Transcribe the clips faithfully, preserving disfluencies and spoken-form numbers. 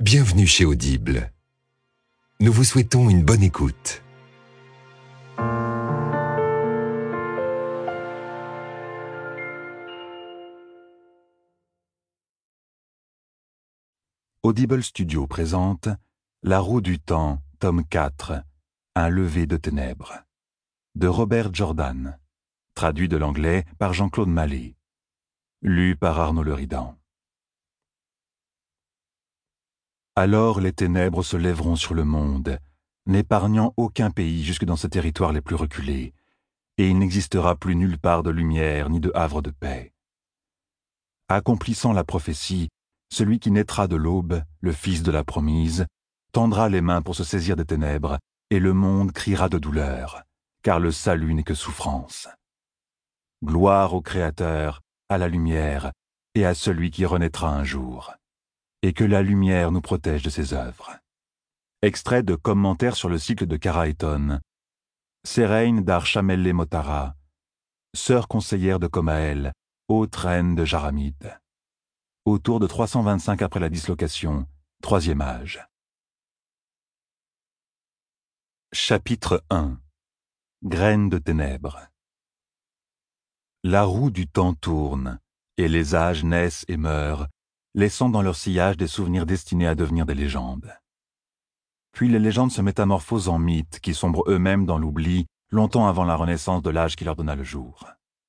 Bienvenue chez Audible. Nous vous souhaitons une bonne écoute. Audible Studio présente La roue du temps, tome quatre, Un lever de ténèbres, de Robert Jordan, traduit de l'anglais par Jean-Claude Mallet, lu par Arnaud Leridan. Alors les ténèbres se lèveront sur le monde, n'épargnant aucun pays jusque dans ses territoires les plus reculés, et il n'existera plus nulle part de lumière ni de havre de paix. Accomplissant la prophétie, celui qui naîtra de l'aube, le fils de la promise, tendra les mains pour se saisir des ténèbres, et le monde criera de douleur, car le salut n'est que souffrance. Gloire au Créateur, à la lumière, et à celui qui renaîtra un jour. Et que la lumière nous protège de ses œuvres. Extrait de Commentaires sur le cycle de Karaéton. Séreine d'Ar Chamelle Motara, sœur conseillère de Comaël, haute reine de Jaramide. Autour de trois cent vingt-cinq après la dislocation, troisième âge. Chapitre un. Graines de ténèbres. La roue du temps tourne, et les âges naissent et meurent, laissant dans leur sillage des souvenirs destinés à devenir des légendes. Puis les légendes se métamorphosent en mythes qui sombrent eux-mêmes dans l'oubli, longtemps avant la renaissance de l'âge qui leur donna le jour.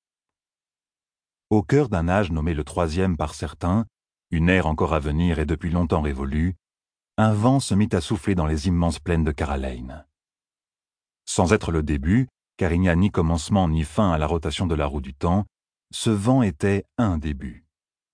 Au cœur d'un âge nommé le troisième par certains, une ère encore à venir et depuis longtemps révolue, un vent se mit à souffler dans les immenses plaines de Karalein. Sans être le début, car il n'y a ni commencement ni fin à la rotation de la roue du temps, ce vent était un début.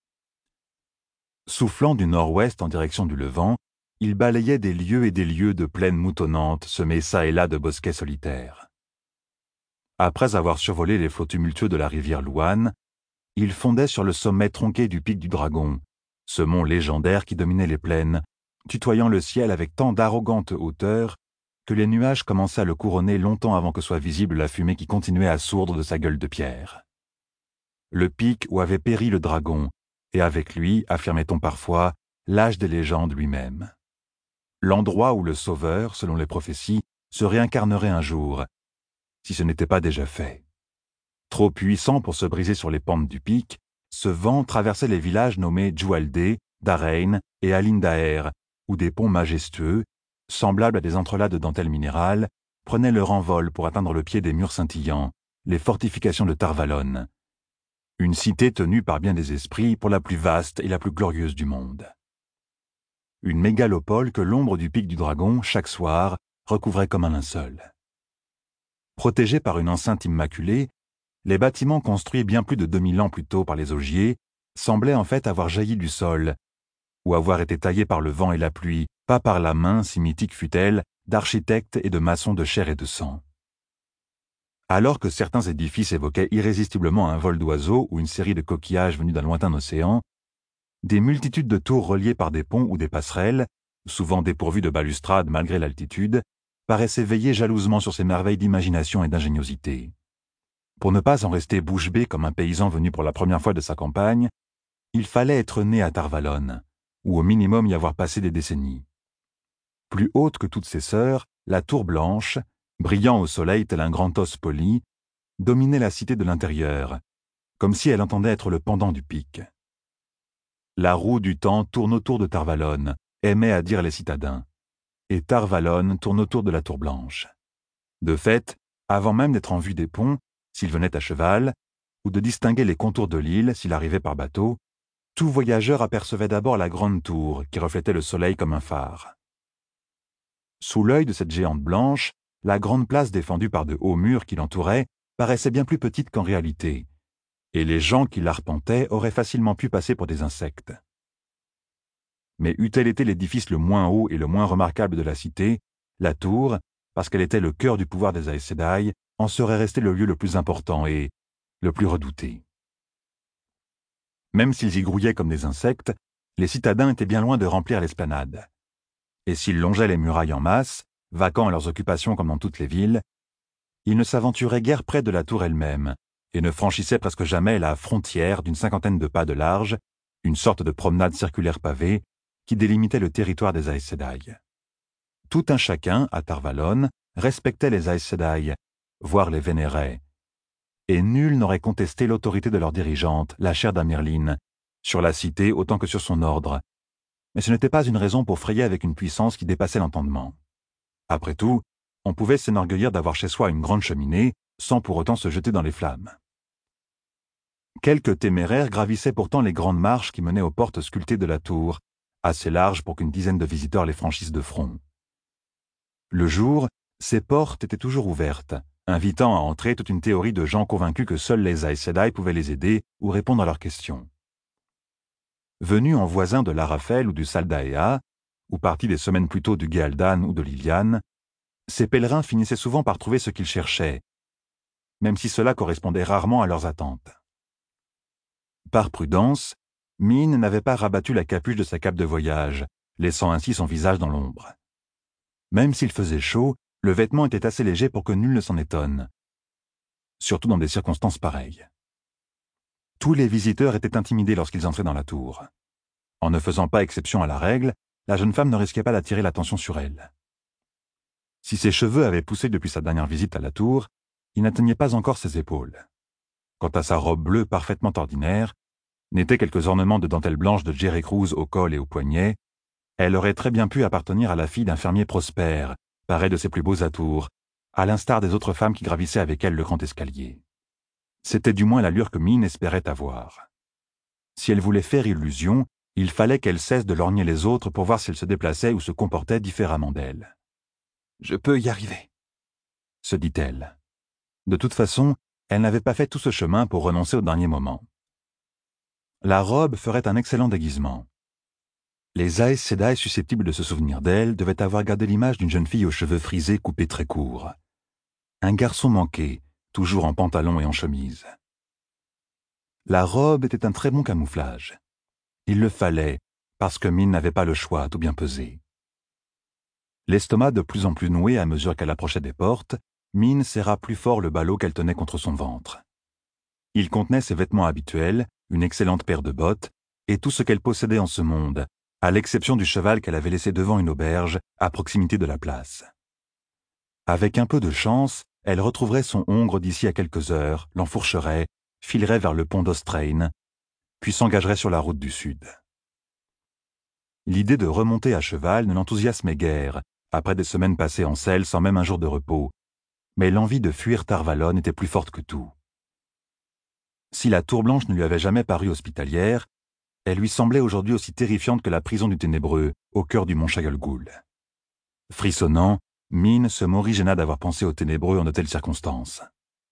Soufflant du nord-ouest en direction du levant, il balayait des lieues et des lieues de plaines moutonnantes semées çà et là de bosquets solitaires. Après avoir survolé les flots tumultueux de la rivière Louane, il fondait sur le sommet tronqué du pic du Dragon, ce mont légendaire qui dominait les plaines, tutoyant le ciel avec tant d'arrogante hauteur que les nuages commençaient à le couronner longtemps avant que soit visible la fumée qui continuait à sourdre de sa gueule de pierre. Le pic où avait péri le dragon, et avec lui, affirmait-on parfois, l'âge des légendes lui-même. L'endroit où le Sauveur, selon les prophéties, se réincarnerait un jour, si ce n'était pas déjà fait. Trop puissant pour se briser sur les pentes du pic, ce vent traversait les villages nommés Djoualdé, Darein et Alindaer, où des ponts majestueux, semblables à des entrelacs de dentelles minérales, prenaient leur envol pour atteindre le pied des murs scintillants, les fortifications de Tarvalon, une cité tenue par bien des esprits pour la plus vaste et la plus glorieuse du monde. Une mégalopole que l'ombre du pic du Dragon, chaque soir, recouvrait comme un linceul. Protégés par une enceinte immaculée, les bâtiments construits bien plus de deux mille ans plus tôt par les Ogiers semblaient en fait avoir jailli du sol, ou avoir été taillés par le vent et la pluie, pas par la main, si mythique fut-elle, d'architectes et de maçons de chair et de sang. Alors que certains édifices évoquaient irrésistiblement un vol d'oiseaux ou une série de coquillages venus d'un lointain océan, des multitudes de tours reliées par des ponts ou des passerelles, souvent dépourvues de balustrades malgré l'altitude, paraissaient veiller jalousement sur ces merveilles d'imagination et d'ingéniosité. Pour ne pas en rester bouche bée comme un paysan venu pour la première fois de sa campagne, il fallait être né à Tarvalon, ou au minimum y avoir passé des décennies. Plus haute que toutes ses sœurs, la tour blanche, brillant au soleil tel un grand os poli, dominait la cité de l'intérieur, comme si elle entendait être le pendant du pic. La roue du temps tourne autour de Tarvalon, aimaient à dire les citadins, et Tarvalon tourne autour de la tour blanche. De fait, avant même d'être en vue des ponts, s'il venait à cheval, ou de distinguer les contours de l'île s'il arrivait par bateau, tout voyageur apercevait d'abord la grande tour qui reflétait le soleil comme un phare. Sous l'œil de cette géante blanche, la grande place défendue par de hauts murs qui l'entouraient paraissait bien plus petite qu'en réalité, et les gens qui l'arpentaient auraient facilement pu passer pour des insectes. Mais eût-elle été l'édifice le moins haut et le moins remarquable de la cité, la tour, parce qu'elle était le cœur du pouvoir des Aes Sedai, en serait restée le lieu le plus important et le plus redouté. Même s'ils y grouillaient comme des insectes, les citadins étaient bien loin de remplir l'esplanade. Et s'ils longeaient les murailles en masse, vaquant à leurs occupations comme dans toutes les villes, ils ne s'aventuraient guère près de la tour elle-même, et ne franchissaient presque jamais la frontière d'une cinquantaine de pas de large, une sorte de promenade circulaire pavée, qui délimitait le territoire des Aes Sedai. Tout un chacun, à Tar-Valon, respectait les Aes Sedai, voire les vénérait, et nul n'aurait contesté l'autorité de leur dirigeante, la chère d'Amirline, sur la cité autant que sur son ordre. Mais ce n'était pas une raison pour frayer avec une puissance qui dépassait l'entendement. Après tout, on pouvait s'enorgueillir d'avoir chez soi une grande cheminée, sans pour autant se jeter dans les flammes. Quelques téméraires gravissaient pourtant les grandes marches qui menaient aux portes sculptées de la tour, assez larges pour qu'une dizaine de visiteurs les franchissent de front. Le jour, ces portes étaient toujours ouvertes, invitant à entrer toute une théorie de gens convaincus que seuls les Aes Sedai pouvaient les aider ou répondre à leurs questions. Venus en voisins de l'Arafel ou du Saldaea, ou partis des semaines plus tôt du Géaldan ou de l'Iliane, ces pèlerins finissaient souvent par trouver ce qu'ils cherchaient, même si cela correspondait rarement à leurs attentes. Par prudence, Min n'avait pas rabattu la capuche de sa cape de voyage, laissant ainsi son visage dans l'ombre. Même s'il faisait chaud, le vêtement était assez léger pour que nul ne s'en étonne, surtout dans des circonstances pareilles. Tous les visiteurs étaient intimidés lorsqu'ils entraient dans la tour. En ne faisant pas exception à la règle, la jeune femme ne risquait pas d'attirer l'attention sur elle. Si ses cheveux avaient poussé depuis sa dernière visite à la tour, ils n'atteignaient pas encore ses épaules. Quant à sa robe bleue parfaitement ordinaire, n'étaient quelques ornements de dentelle blanche de Jerry Cruz au col et au poignet, elle aurait très bien pu appartenir à la fille d'un fermier prospère, paré de ses plus beaux atours, à l'instar des autres femmes qui gravissaient avec elle le grand escalier. C'était du moins l'allure que Min espérait avoir. Si elle voulait faire illusion, il fallait qu'elle cesse de lorgner les autres pour voir s'ils se déplaçaient ou se comportaient différemment d'elle. « Je peux y arriver », se dit-elle. De toute façon, elle n'avait pas fait tout ce chemin pour renoncer au dernier moment. La robe ferait un excellent déguisement. Les Aes Sedai susceptibles de se souvenir d'elle devaient avoir gardé l'image d'une jeune fille aux cheveux frisés coupés très courts. Un garçon manqué, toujours en pantalon et en chemise. La robe était un très bon camouflage. Il le fallait, parce que Min n'avait pas le choix à tout bien peser. L'estomac de plus en plus noué à mesure qu'elle approchait des portes, Min serra plus fort le ballot qu'elle tenait contre son ventre. Il contenait ses vêtements habituels, une excellente paire de bottes, et tout ce qu'elle possédait en ce monde, à l'exception du cheval qu'elle avait laissé devant une auberge, à proximité de la place. Avec un peu de chance, elle retrouverait son hongre d'ici à quelques heures, l'enfourcherait, filerait vers le pont d'Ostrain, puis s'engagerait sur la route du sud. L'idée de remonter à cheval ne l'enthousiasmait guère, après des semaines passées en selle sans même un jour de repos, mais l'envie de fuir Tar-Valon était plus forte que tout. Si la Tour Blanche ne lui avait jamais paru hospitalière, elle lui semblait aujourd'hui aussi terrifiante que la prison du Ténébreux, au cœur du mont Chagolgoul. Frissonnant, Min se morigéna d'avoir pensé au Ténébreux en de telles circonstances.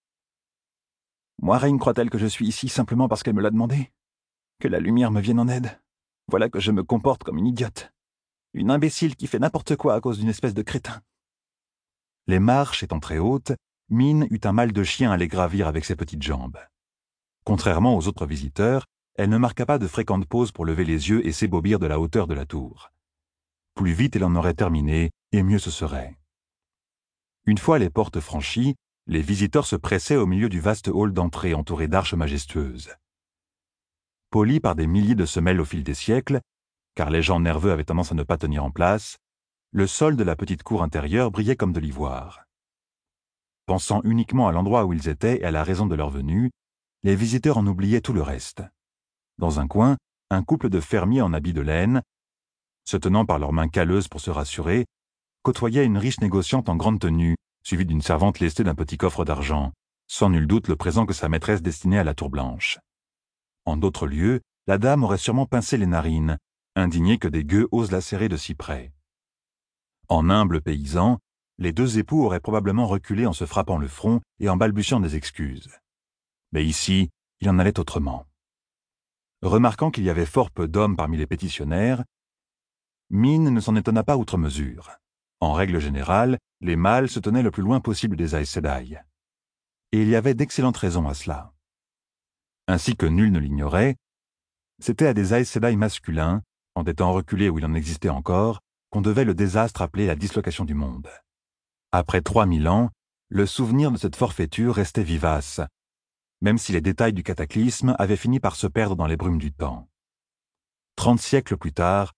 « Moiraine croit-elle que je suis ici simplement parce qu'elle me l'a demandé? Que la lumière me vienne en aide? Voilà que je me comporte comme une idiote. Une imbécile qui fait n'importe quoi à cause d'une espèce de crétin. » Les marches étant très hautes, Min eut un mal de chien à les gravir avec ses petites jambes. Contrairement aux autres visiteurs, elle ne marqua pas de fréquentes pauses pour lever les yeux et s'ébaubir de la hauteur de la tour. Plus vite elle en aurait terminé, et mieux ce serait. Une fois les portes franchies, les visiteurs se pressaient au milieu du vaste hall d'entrée entouré d'arches majestueuses. Polis par des milliers de semelles au fil des siècles, car les gens nerveux avaient tendance à ne pas tenir en place, le sol de la petite cour intérieure brillait comme de l'ivoire. Pensant uniquement à l'endroit où ils étaient et à la raison de leur venue, les visiteurs en oubliaient tout le reste. Dans un coin, un couple de fermiers en habits de laine, se tenant par leurs mains calleuses pour se rassurer, côtoyait une riche négociante en grande tenue, suivie d'une servante lestée d'un petit coffre d'argent, sans nul doute le présent que sa maîtresse destinait à la Tour Blanche. En d'autres lieux, la dame aurait sûrement pincé les narines, indignée que des gueux osent la serrer de si près. En humbles paysans, les deux époux auraient probablement reculé en se frappant le front et en balbutiant des excuses. Mais ici, il en allait autrement. Remarquant qu'il y avait fort peu d'hommes parmi les pétitionnaires, Min ne s'en étonna pas outre mesure. En règle générale, les mâles se tenaient le plus loin possible des Aes Sedai. Et il y avait d'excellentes raisons à cela. Ainsi que nul ne l'ignorait, c'était à des Aes Sedai masculins, en des temps reculés où il en existait encore, qu'on devait le désastre appelé la dislocation du monde. Après trois mille ans, le souvenir de cette forfaiture restait vivace, même si les détails du cataclysme avaient fini par se perdre dans les brumes du temps. Trente siècles plus tard,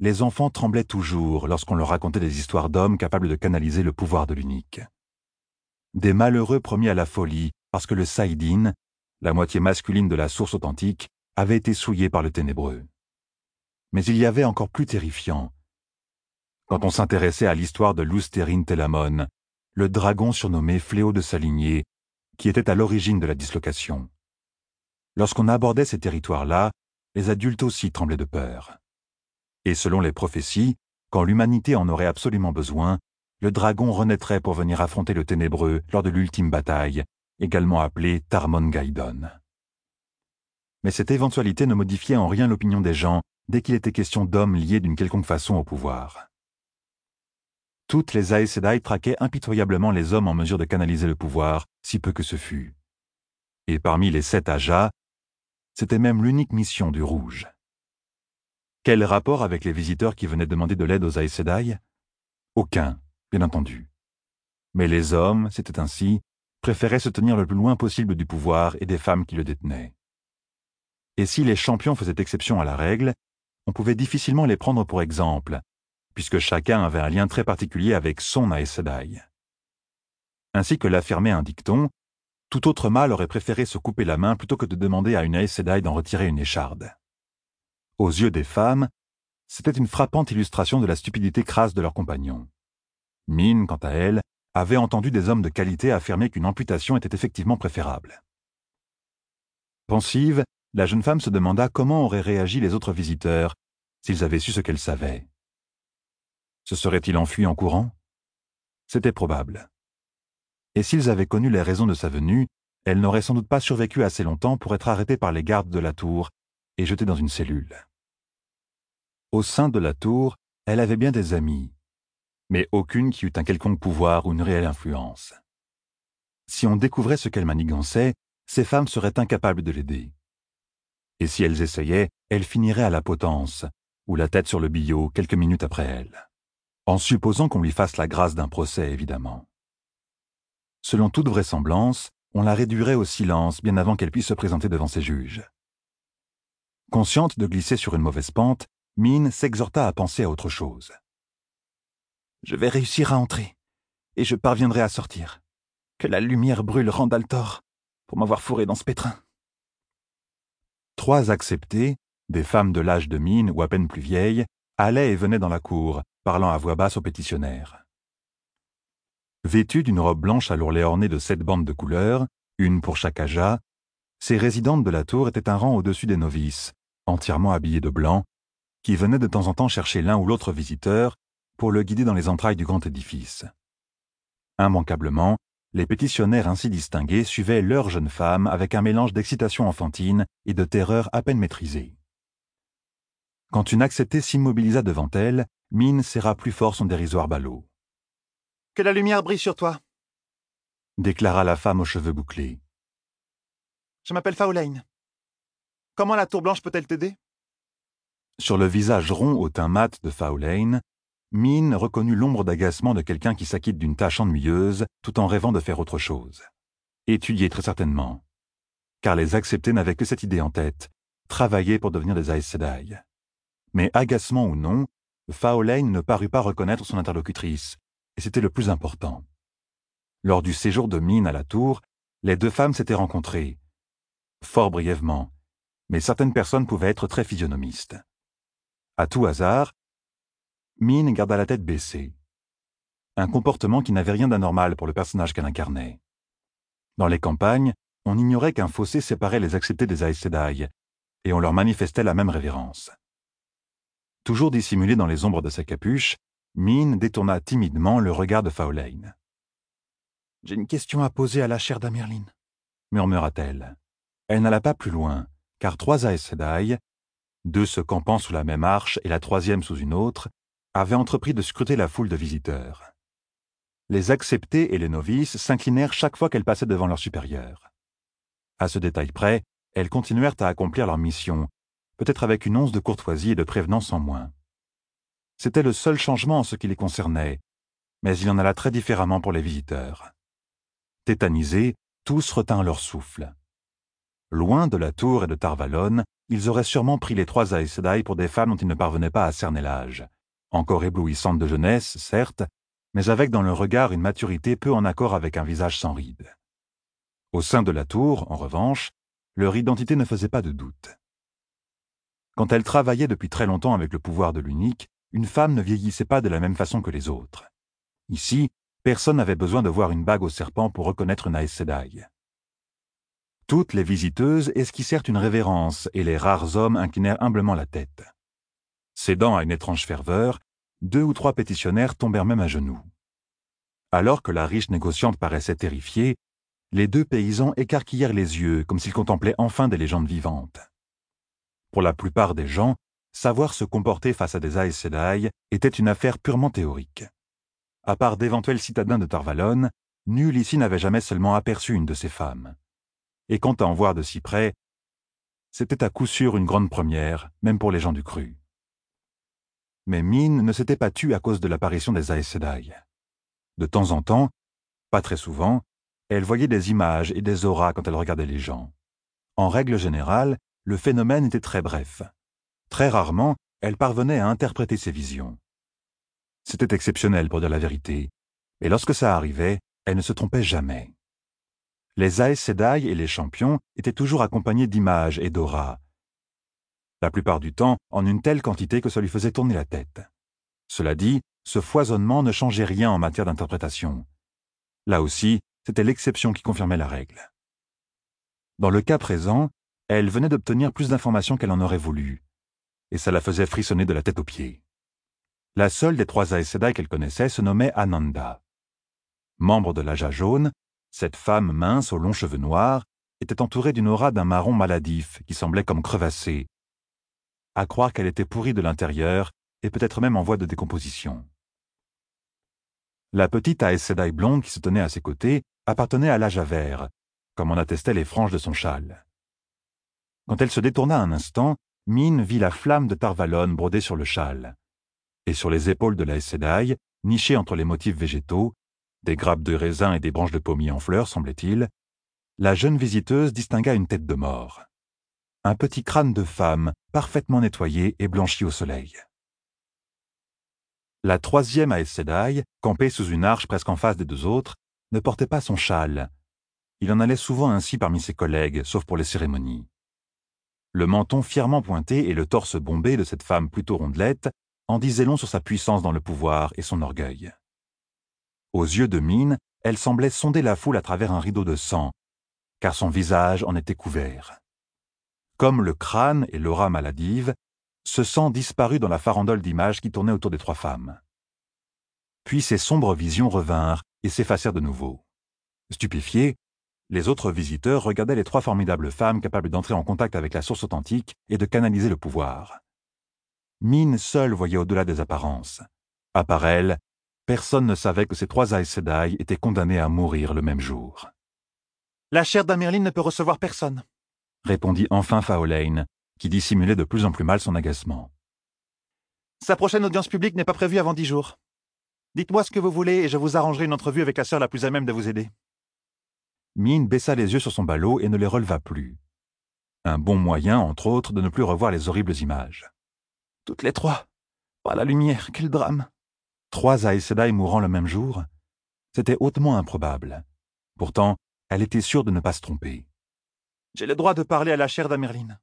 les enfants tremblaient toujours lorsqu'on leur racontait des histoires d'hommes capables de canaliser le pouvoir de l'unique. Des malheureux promis à la folie parce que le Saïdine, la moitié masculine de la source authentique, avait été souillé par le ténébreux. Mais il y avait encore plus terrifiant. Quand on s'intéressait à l'histoire de l'Oustérine Télamon, le dragon surnommé Fléau de sa lignée, qui était à l'origine de la dislocation. Lorsqu'on abordait ces territoires-là, les adultes aussi tremblaient de peur. Et selon les prophéties, quand l'humanité en aurait absolument besoin, le dragon renaîtrait pour venir affronter le ténébreux lors de l'ultime bataille, également appelée Tarmon-Gaïdon. Mais cette éventualité ne modifiait en rien l'opinion des gens dès qu'il était question d'hommes liés d'une quelconque façon au pouvoir. Toutes les Aes Sedai traquaient impitoyablement les hommes en mesure de canaliser le pouvoir, si peu que ce fût. Et parmi les sept Ajas, c'était même l'unique mission du Rouge. Quel rapport avec les visiteurs qui venaient demander de l'aide aux Aes Sedai? Aucun, bien entendu. Mais les hommes, c'était ainsi, préféraient se tenir le plus loin possible du pouvoir et des femmes qui le détenaient. Et si les champions faisaient exception à la règle, on pouvait difficilement les prendre pour exemple, puisque chacun avait un lien très particulier avec son Aes Sedai. Ainsi que l'affirmait un dicton, tout autre mâle aurait préféré se couper la main plutôt que de demander à une Aes Sedai d'en retirer une écharde. Aux yeux des femmes, c'était une frappante illustration de la stupidité crasse de leurs compagnons. Min, quant à elle, avait entendu des hommes de qualité affirmer qu'une amputation était effectivement préférable. Pensive, la jeune femme se demanda comment auraient réagi les autres visiteurs s'ils avaient su ce qu'elle savait. Se seraient-ils enfuis en courant? C'était probable. Et s'ils avaient connu les raisons de sa venue, elle n'aurait sans doute pas survécu assez longtemps pour être arrêtée par les gardes de la tour et jetée dans une cellule. Au sein de la tour, elle avait bien des amis, mais aucune qui eût un quelconque pouvoir ou une réelle influence. Si on découvrait ce qu'elle manigançait, ces femmes seraient incapables de l'aider. Et si elles essayaient, elles finiraient à la potence, ou la tête sur le billot quelques minutes après elle. En supposant qu'on lui fasse la grâce d'un procès, évidemment. Selon toute vraisemblance, on la réduirait au silence bien avant qu'elle puisse se présenter devant ses juges. Consciente de glisser sur une mauvaise pente, Min s'exhorta à penser à autre chose. « Je vais réussir à entrer, et je parviendrai à sortir. Que la lumière brûle Randaltor pour m'avoir fourré dans ce pétrin. » Trois acceptées, des femmes de l'âge de Min ou à peine plus vieilles, allaient et venaient dans la cour, parlant à voix basse aux pétitionnaires. Vêtues d'une robe blanche à l'ourlet ornée de sept bandes de couleurs, une pour chaque aja, ces résidentes de la tour étaient un rang au-dessus des novices, entièrement habillées de blanc, qui venaient de temps en temps chercher l'un ou l'autre visiteur pour le guider dans les entrailles du grand édifice. Immanquablement, les pétitionnaires ainsi distingués suivaient leur jeune femme avec un mélange d'excitation enfantine et de terreur à peine maîtrisée. Quand une acceptée s'immobilisa devant elle, Min serra plus fort son dérisoire ballot. « Que la lumière brille sur toi !» déclara la femme aux cheveux bouclés. « Je m'appelle Faolain. Comment la tour blanche peut-elle t'aider ?» Sur le visage rond au teint mat de Faolain, Min reconnut l'ombre d'agacement de quelqu'un qui s'acquitte d'une tâche ennuyeuse tout en rêvant de faire autre chose. Étudier très certainement. Car les acceptés n'avaient que cette idée en tête, travailler pour devenir des Aes Sedai. Mais agacement ou non, Faolain ne parut pas reconnaître son interlocutrice, et c'était le plus important. Lors du séjour de Min à la tour, les deux femmes s'étaient rencontrées. Fort brièvement, mais certaines personnes pouvaient être très physionomistes. À tout hasard, Min garda la tête baissée. Un comportement qui n'avait rien d'anormal pour le personnage qu'elle incarnait. Dans les campagnes, on ignorait qu'un fossé séparait les acceptés des Aes Sedai, et on leur manifestait la même révérence. Toujours dissimulée dans les ombres de sa capuche, Min détourna timidement le regard de Faolain. « J'ai une question à poser à la chère d'Amerlin, » murmura-t-elle. Elle n'alla pas plus loin, car trois Aes Sedai, deux se campant sous la même arche et la troisième sous une autre, avaient entrepris de scruter la foule de visiteurs. Les acceptés et les novices s'inclinèrent chaque fois qu'elles passaient devant leur supérieur. À ce détail près, elles continuèrent à accomplir leur mission, peut-être avec une once de courtoisie et de prévenance en moins. C'était le seul changement en ce qui les concernait, mais il en alla très différemment pour les visiteurs. Tétanisés, tous retinrent leur souffle. Loin de la tour et de Tarvalon, ils auraient sûrement pris les trois Aes Sedai pour des femmes dont ils ne parvenaient pas à cerner l'âge. Encore éblouissantes de jeunesse, certes, mais avec dans leur regard une maturité peu en accord avec un visage sans rides. Au sein de la tour, en revanche, leur identité ne faisait pas de doute. Quand elle travaillait depuis très longtemps avec le pouvoir de l'unique, une femme ne vieillissait pas de la même façon que les autres. Ici, personne n'avait besoin de voir une bague au serpent pour reconnaître une Aes Sedai. Toutes les visiteuses esquissèrent une révérence et les rares hommes inclinèrent humblement la tête. Cédant à une étrange ferveur, deux ou trois pétitionnaires tombèrent même à genoux. Alors que la riche négociante paraissait terrifiée, les deux paysans écarquillèrent les yeux comme s'ils contemplaient enfin des légendes vivantes. Pour la plupart des gens, savoir se comporter face à des Aes Sedai était une affaire purement théorique. À part d'éventuels citadins de Tarvalon, nul ici n'avait jamais seulement aperçu une de ces femmes. Et quant à en voir de si près, c'était à coup sûr une grande première, même pour les gens du cru. Mais Min ne s'était pas tue à cause de l'apparition des Aes Sedai. De temps en temps, pas très souvent, elle voyait des images et des auras quand elle regardait les gens. En règle générale, le phénomène était très bref. Très rarement, elle parvenait à interpréter ses visions. C'était exceptionnel pour dire la vérité, mais lorsque ça arrivait, elle ne se trompait jamais. Les Aes Sedai et les champions étaient toujours accompagnés d'images et d'auras. La plupart du temps, en une telle quantité que ça lui faisait tourner la tête. Cela dit, ce foisonnement ne changeait rien en matière d'interprétation. Là aussi, c'était l'exception qui confirmait la règle. Dans le cas présent, elle venait d'obtenir plus d'informations qu'elle en aurait voulu, et ça la faisait frissonner de la tête aux pieds. La seule des trois Aes Sedai qu'elle connaissait se nommait Ananda. Membre de l'Aja jaune, cette femme mince aux longs cheveux noirs était entourée d'une aura d'un marron maladif qui semblait comme crevassée, à croire qu'elle était pourrie de l'intérieur et peut-être même en voie de décomposition. La petite Aes Sedai blonde qui se tenait à ses côtés appartenait à l'Aja vert, comme en attestaient les franges de son châle. Quand elle se détourna un instant, Min vit la flamme de Tarvalon brodée sur le châle. Et sur les épaules de la Aes Sedai, nichées entre les motifs végétaux, des grappes de raisin et des branches de pommier en fleurs, semblait-il, la jeune visiteuse distingua une tête de mort. Un petit crâne de femme, parfaitement nettoyé et blanchi au soleil. La troisième Aes Sedai, campée sous une arche presque en face des deux autres, ne portait pas son châle. Il en allait souvent ainsi parmi ses collègues, sauf pour les cérémonies. Le menton fièrement pointé et le torse bombé de cette femme plutôt rondelette en disaient long sur sa puissance dans le pouvoir et son orgueil. Aux yeux de Min, elle semblait sonder la foule à travers un rideau de sang, car son visage en était couvert. Comme le crâne et l'aura maladive, ce sang disparut dans la farandole d'images qui tournait autour des trois femmes. Puis ces sombres visions revinrent et s'effacèrent de nouveau. Stupéfiés, les autres visiteurs regardaient les trois formidables femmes capables d'entrer en contact avec la source authentique et de canaliser le pouvoir. Min seule voyait au-delà des apparences. À part elle, personne ne savait que ces trois Aes Sedai étaient condamnés à mourir le même jour. « La chair d'Amerlin ne peut recevoir personne, » répondit enfin Faolain, qui dissimulait de plus en plus mal son agacement. « Sa prochaine audience publique n'est pas prévue avant dix jours. Dites-moi ce que vous voulez et je vous arrangerai une entrevue avec la sœur la plus à même de vous aider. » Min baissa les yeux sur son ballot et ne les releva plus. Un bon moyen, entre autres, de ne plus revoir les horribles images. Toutes les trois. Par la lumière, quel drame. Trois Aes Sedai mourant le même jour? C'était hautement improbable. Pourtant, elle était sûre de ne pas se tromper. J'ai le droit de parler à la chair d'Amerlin.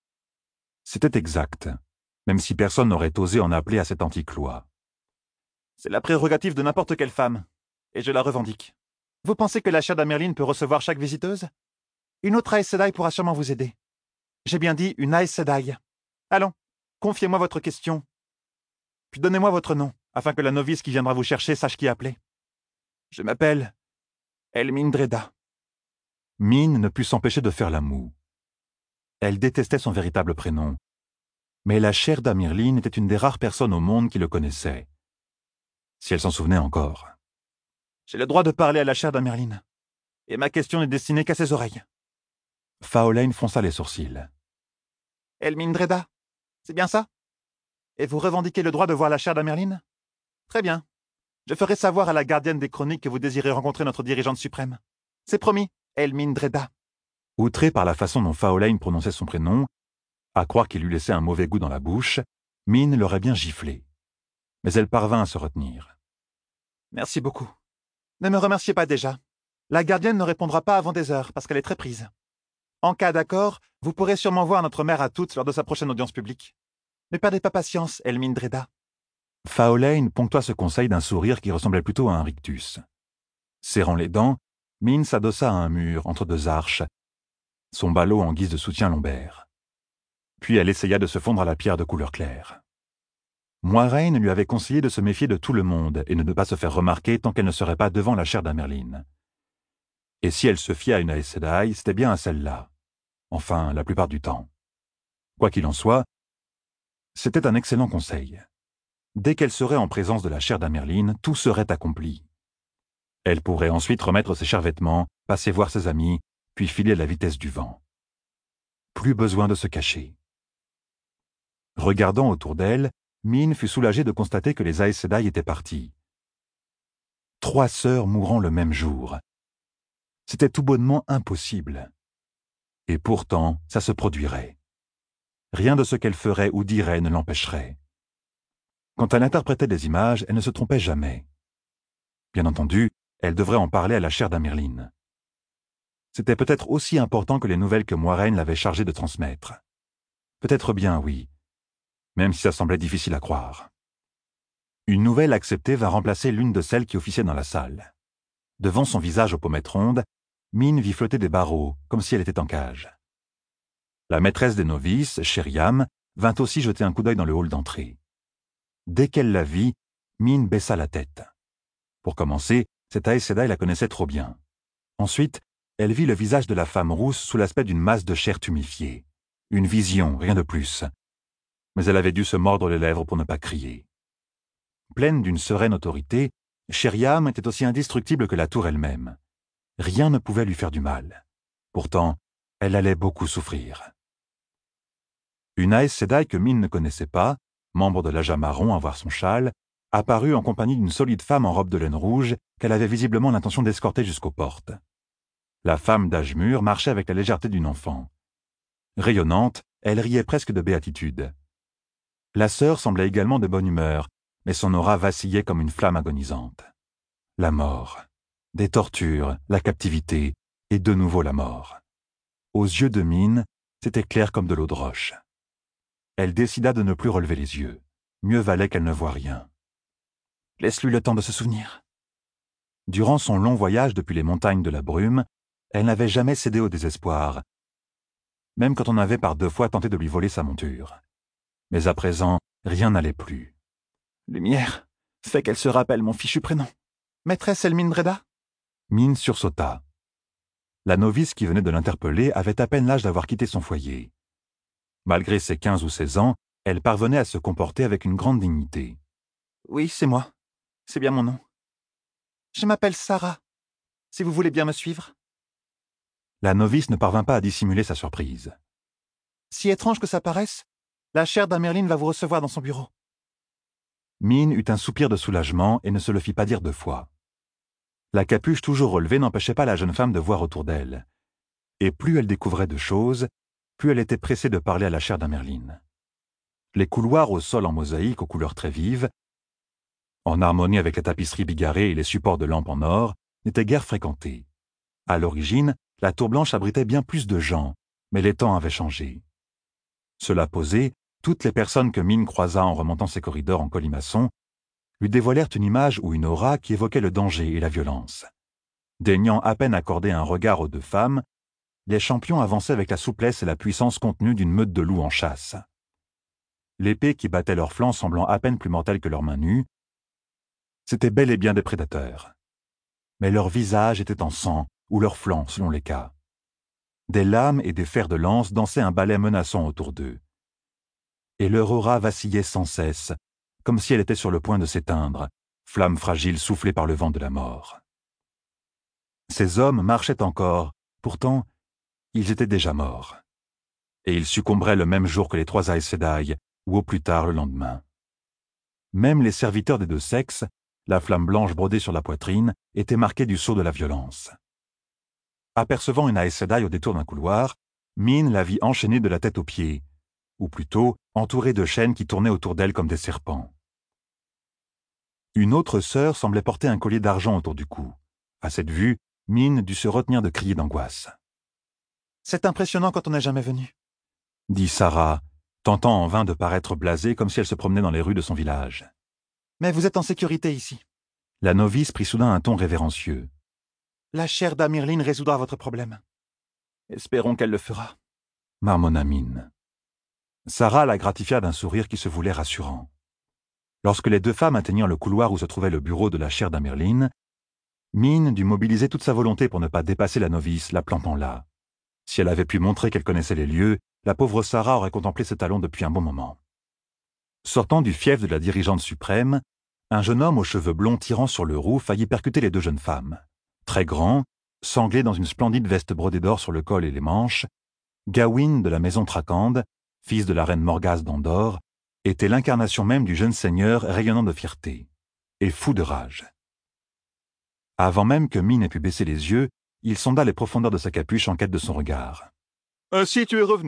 C'était exact, même si personne n'aurait osé en appeler à cette antique loi. C'est la prérogative de n'importe quelle femme, et je la revendique. Vous pensez que la chair d'Amerlin peut recevoir chaque visiteuse? Une autre Aes Sedai pourra sûrement vous aider. J'ai bien dit une Aes Sedai. Allons, confiez-moi votre question. Puis donnez-moi votre nom, afin que la novice qui viendra vous chercher sache qui appeler. Je m'appelle Elmindreda. Min ne put s'empêcher de faire la moue. Elle détestait son véritable prénom. Mais la chair d'Amerlin était une des rares personnes au monde qui le connaissait. Si elle s'en souvenait encore. J'ai le droit de parler à la chair d'Amerlin. Et ma question n'est destinée qu'à ses oreilles. Faolain fronça les sourcils. Elmindreda, c'est bien ça? Et vous revendiquez le droit de voir la chair d'Amerlin? Très bien. Je ferai savoir à la gardienne des chroniques que vous désirez rencontrer notre dirigeante suprême. C'est promis, Elmindreda. Outré par la façon dont Faolain prononçait son prénom, à croire qu'il lui laissait un mauvais goût dans la bouche, Min l'aurait bien giflé. Mais elle parvint à se retenir. « Merci beaucoup. Ne me remerciez pas déjà. La gardienne ne répondra pas avant des heures, parce qu'elle est très prise. En cas d'accord, vous pourrez sûrement voir notre mère à toutes lors de sa prochaine audience publique. Ne perdez pas patience, Elmin Dreda. » Faolain ponctua ce conseil d'un sourire qui ressemblait plutôt à un rictus. Serrant les dents, Min s'adossa à un mur entre deux arches, son ballot en guise de soutien lombaire. Puis elle essaya de se fondre à la pierre de couleur claire. Moiraine lui avait conseillé de se méfier de tout le monde et de ne pas se faire remarquer tant qu'elle ne serait pas devant la chaire d'Amerlin. Et si elle se fiait à une Aes Sedai, c'était bien à celle-là. Enfin, la plupart du temps. Quoi qu'il en soit, c'était un excellent conseil. Dès qu'elle serait en présence de la chaire d'Amerlin, tout serait accompli. Elle pourrait ensuite remettre ses chers vêtements, passer voir ses amis, puis filer à la vitesse du vent. Plus besoin de se cacher. Regardant autour d'elle, Min fut soulagée de constater que les Aes Sedai étaient partis. Trois sœurs mourant le même jour. C'était tout bonnement impossible. Et pourtant, ça se produirait. Rien de ce qu'elle ferait ou dirait ne l'empêcherait. Quand elle interprétait des images, elle ne se trompait jamais. Bien entendu, elle devrait en parler à la chaire d'Amerlin. C'était peut-être aussi important que les nouvelles que Moiraine l'avait chargée de transmettre. Peut-être bien, oui, même si ça semblait difficile à croire. Une nouvelle acceptée va remplacer l'une de celles qui officiaient dans la salle. Devant son visage aux pommettes rondes, Min vit flotter des barreaux, comme si elle était en cage. La maîtresse des novices, Sheriam, vint aussi jeter un coup d'œil dans le hall d'entrée. Dès qu'elle la vit, Min baissa la tête. Pour commencer, cette Aes Sedai la connaissait trop bien. Ensuite, elle vit le visage de la femme rousse sous l'aspect d'une masse de chair tuméfiée. Une vision, rien de plus. Mais elle avait dû se mordre les lèvres pour ne pas crier. Pleine d'une sereine autorité, Sheriam était aussi indestructible que la tour elle-même. Rien ne pouvait lui faire du mal. Pourtant, elle allait beaucoup souffrir. Une Aes Sedai que Min ne connaissait pas, membre de l'Aja marron à voir son châle, apparut en compagnie d'une solide femme en robe de laine rouge qu'elle avait visiblement l'intention d'escorter jusqu'aux portes. La femme d'Ajmur marchait avec la légèreté d'une enfant. Rayonnante, elle riait presque de béatitude. La sœur semblait également de bonne humeur, mais son aura vacillait comme une flamme agonisante. La mort, des tortures, la captivité, et de nouveau la mort. Aux yeux de Min, c'était clair comme de l'eau de roche. Elle décida de ne plus relever les yeux. Mieux valait qu'elle ne voie rien. Laisse-lui le temps de se souvenir. Durant son long voyage depuis les montagnes de la brume, elle n'avait jamais cédé au désespoir, même quand on avait par deux fois tenté de lui voler sa monture. Mais à présent, rien n'allait plus. Lumière, fais qu'elle se rappelle mon fichu prénom. Maîtresse Elmin Dreda ? Min sursauta. La novice qui venait de l'interpeller avait à peine l'âge d'avoir quitté son foyer. Malgré ses quinze ou seize ans, elle parvenait à se comporter avec une grande dignité. Oui, c'est moi. C'est bien mon nom. Je m'appelle Sarah, si vous voulez bien me suivre. La novice ne parvint pas à dissimuler sa surprise. Si étrange que ça paraisse, la chaire d'Amerlin va vous recevoir dans son bureau. Min eut un soupir de soulagement et ne se le fit pas dire deux fois. La capuche toujours relevée n'empêchait pas la jeune femme de voir autour d'elle. Et plus elle découvrait de choses, plus elle était pressée de parler à la chaire d'Amerlin. Les couloirs au sol en mosaïque aux couleurs très vives, en harmonie avec les tapisseries bigarrées et les supports de lampes en or, n'étaient guère fréquentés. À l'origine, la tour blanche abritait bien plus de gens, mais les temps avaient changé. Cela posé, toutes les personnes que Min croisa en remontant ses corridors en colimaçon lui dévoilèrent une image ou une aura qui évoquait le danger et la violence. Daignant à peine accorder un regard aux deux femmes, les champions avançaient avec la souplesse et la puissance contenue d'une meute de loups en chasse. L'épée qui battait leurs flancs semblant à peine plus mortelle que leurs mains nues, c'étaient bel et bien des prédateurs. Mais leur visage était en sang, ou leurs flancs, selon les cas. Des lames et des fers de lance dansaient un balai menaçant autour d'eux. Et leur aura vacillait sans cesse, comme si elle était sur le point de s'éteindre, flamme fragile soufflée par le vent de la mort. Ces hommes marchaient encore, pourtant, ils étaient déjà morts. Et ils succomberaient le même jour que les trois Aes Sedai, ou au plus tard le lendemain. Même les serviteurs des deux sexes, la flamme blanche brodée sur la poitrine, était marquée du sceau de la violence. Apercevant une Aes Sedai au détour d'un couloir, Min la vit enchaînée de la tête aux pieds, ou plutôt entourée de chaînes qui tournaient autour d'elle comme des serpents. Une autre sœur semblait porter un collier d'argent autour du cou. À cette vue, Min dut se retenir de crier d'angoisse. « C'est impressionnant quand on n'est jamais venu, » dit Sarah, tentant en vain de paraître blasée comme si elle se promenait dans les rues de son village. « Mais vous êtes en sécurité ici. » La novice prit soudain un ton révérencieux. « La chair d'Amirlin résoudra votre problème. Espérons qu'elle le fera. » marmonna Min. Sarah la gratifia d'un sourire qui se voulait rassurant. Lorsque les deux femmes atteignirent le couloir où se trouvait le bureau de la chair d'Amirlin, Min dut mobiliser toute sa volonté pour ne pas dépasser la novice, la plantant là. Si elle avait pu montrer qu'elle connaissait les lieux, la pauvre Sarah aurait contemplé ses talons depuis un bon moment. Sortant du fief de la dirigeante suprême, un jeune homme aux cheveux blonds tirant sur le roux faillit percuter les deux jeunes femmes. Très grand, sanglé dans une splendide veste brodée d'or sur le col et les manches, Gawain de la maison Trakand, fils de la reine Morgase d'Andorre, était l'incarnation même du jeune seigneur rayonnant de fierté, et fou de rage. Avant même que Min ait pu baisser les yeux, il sonda les profondeurs de sa capuche en quête de son regard. « Ainsi tu es revenu, »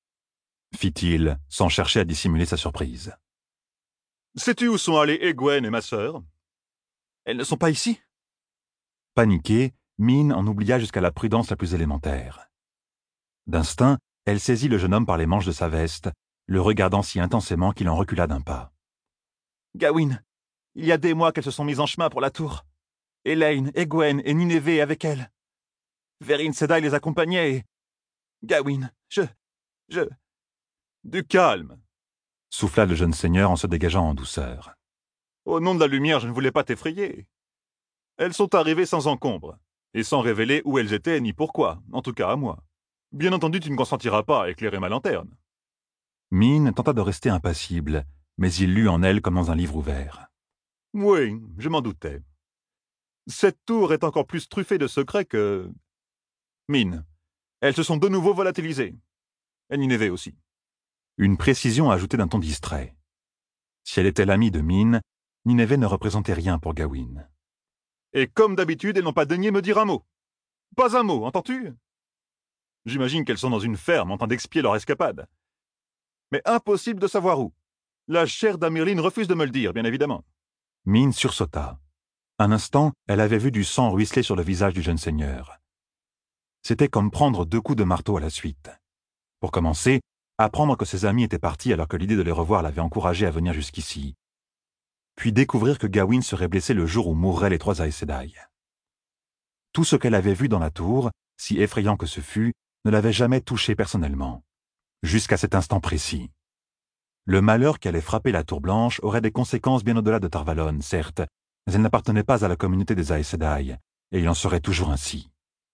fit-il, sans chercher à dissimuler sa surprise. « Sais-tu où sont allées Egwene et ma sœur ? Elles ne sont pas ici ?» Paniquée, Min en oublia jusqu'à la prudence la plus élémentaire. D'instinct, elle saisit le jeune homme par les manches de sa veste, le regardant si intensément qu'il en recula d'un pas. « Gawain, il y a des mois qu'elles se sont mises en chemin pour la tour. Elaine, Egwene et Nineveh avec elles. Verin Sedai les accompagnait et... Gawain, je... je... » Du calme, souffla le jeune seigneur en se dégageant en douceur. Au nom de la lumière, je ne voulais pas t'effrayer. Elles sont arrivées sans encombre, et sans révéler où elles étaient ni pourquoi, en tout cas à moi. Bien entendu, tu ne consentiras pas à éclairer ma lanterne. Min tenta de rester impassible, mais il lut en elle comme dans un livre ouvert. Oui, je m'en doutais. Cette tour est encore plus truffée de secrets que... Min, elles se sont de nouveau volatilisées. Et Nineveh aussi. Une précision ajoutée d'un ton distrait. Si elle était l'amie de Min, Nineveh ne représentait rien pour Gawain. Et comme d'habitude, elles n'ont pas daigné me dire un mot. Pas un mot, entends-tu ? J'imagine qu'elles sont dans une ferme en train d'expier leur escapade. Mais impossible de savoir où. La chair d'Amirlin refuse de me le dire, bien évidemment. Min sursauta. Un instant, elle avait vu du sang ruisseler sur le visage du jeune seigneur. C'était comme prendre deux coups de marteau à la suite. Pour commencer, apprendre que ses amis étaient partis alors que l'idée de les revoir l'avait encouragé à venir jusqu'ici. Puis découvrir que Gawain serait blessé le jour où mourraient les trois Aes Sedai. Tout ce qu'elle avait vu dans la tour, si effrayant que ce fût, ne l'avait jamais touché personnellement, jusqu'à cet instant précis. Le malheur qui allait frapper la Tour Blanche aurait des conséquences bien au-delà de Tarvalon, certes, mais elle n'appartenait pas à la communauté des Aes Sedai, et il en serait toujours ainsi.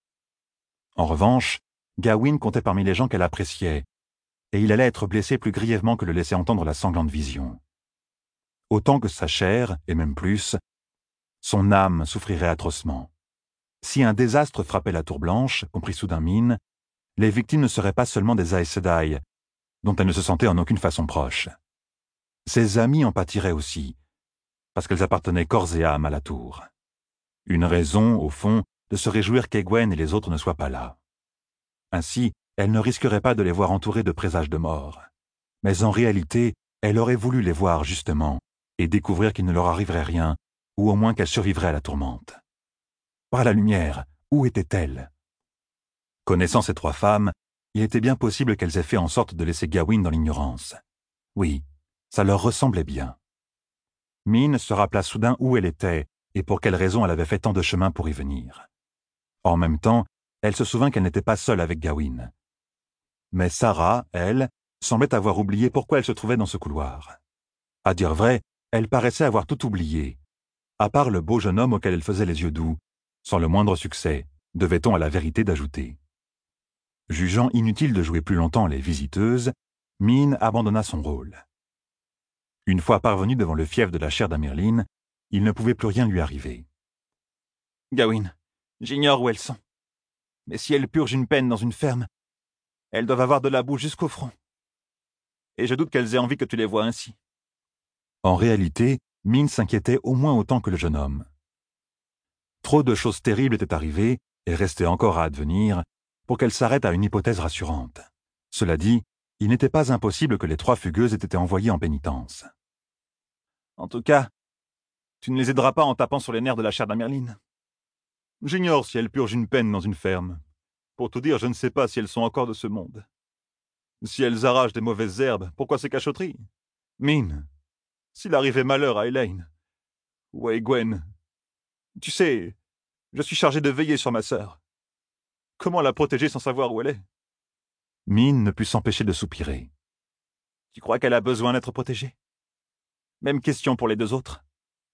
En revanche, Gawain comptait parmi les gens qu'elle appréciait, et il allait être blessé plus grièvement que le laissait entendre la sanglante vision. Autant que sa chair, et même plus, son âme souffrirait atrocement. Si un désastre frappait la Tour Blanche, comprit soudain Min, les victimes ne seraient pas seulement des Aes Sedai, dont elle ne se sentait en aucune façon proche. Ses amis en pâtiraient aussi, parce qu'elles appartenaient corps et âme à la tour. Une raison, au fond, de se réjouir qu'Egwene et les autres ne soient pas là. Ainsi, elle ne risquerait pas de les voir entourés de présages de mort. Mais en réalité, elle aurait voulu les voir, justement, et découvrir qu'il ne leur arriverait rien, ou au moins qu'elles survivraient à la tourmente. Par la lumière, où étaient-elles? Connaissant ces trois femmes, il était bien possible qu'elles aient fait en sorte de laisser Gawain dans l'ignorance. Oui, ça leur ressemblait bien. Min se rappela soudain où elle était et pour quelle raison elle avait fait tant de chemin pour y venir. En même temps, elle se souvint qu'elle n'était pas seule avec Gawain. Mais Sarah, elle, semblait avoir oublié pourquoi elle se trouvait dans ce couloir. À dire vrai, elle paraissait avoir tout oublié, à part le beau jeune homme auquel elle faisait les yeux doux, sans le moindre succès, devait-on à la vérité d'ajouter. Jugeant inutile de jouer plus longtemps les visiteuses, Min abandonna son rôle. Une fois parvenu devant le fief de la chair d'Amirlin, il ne pouvait plus rien lui arriver. « Gawain, j'ignore où elles sont. Mais si elles purgent une peine dans une ferme, elles doivent avoir de la boue jusqu'au front. Et je doute qu'elles aient envie que tu les vois ainsi. » En réalité, Min s'inquiétait au moins autant que le jeune homme. Trop de choses terribles étaient arrivées, et restait encore à advenir pour qu'elle s'arrête à une hypothèse rassurante. Cela dit, il n'était pas impossible que les trois fugueuses aient été envoyées en pénitence. En tout cas, tu ne les aideras pas en tapant sur les nerfs de la chair d'Amerline. J'ignore si elles purgent une peine dans une ferme. Pour tout dire, je ne sais pas si elles sont encore de ce monde. Si elles arrachent des mauvaises herbes, pourquoi ces cachotteries? Mine, s'il arrivait malheur à Elaine, ou à Egwene, tu sais, je suis chargé de veiller sur ma sœur. Comment la protéger sans savoir où elle est? Mine ne put s'empêcher de soupirer. Tu crois qu'elle a besoin d'être protégée? Même question pour les deux autres.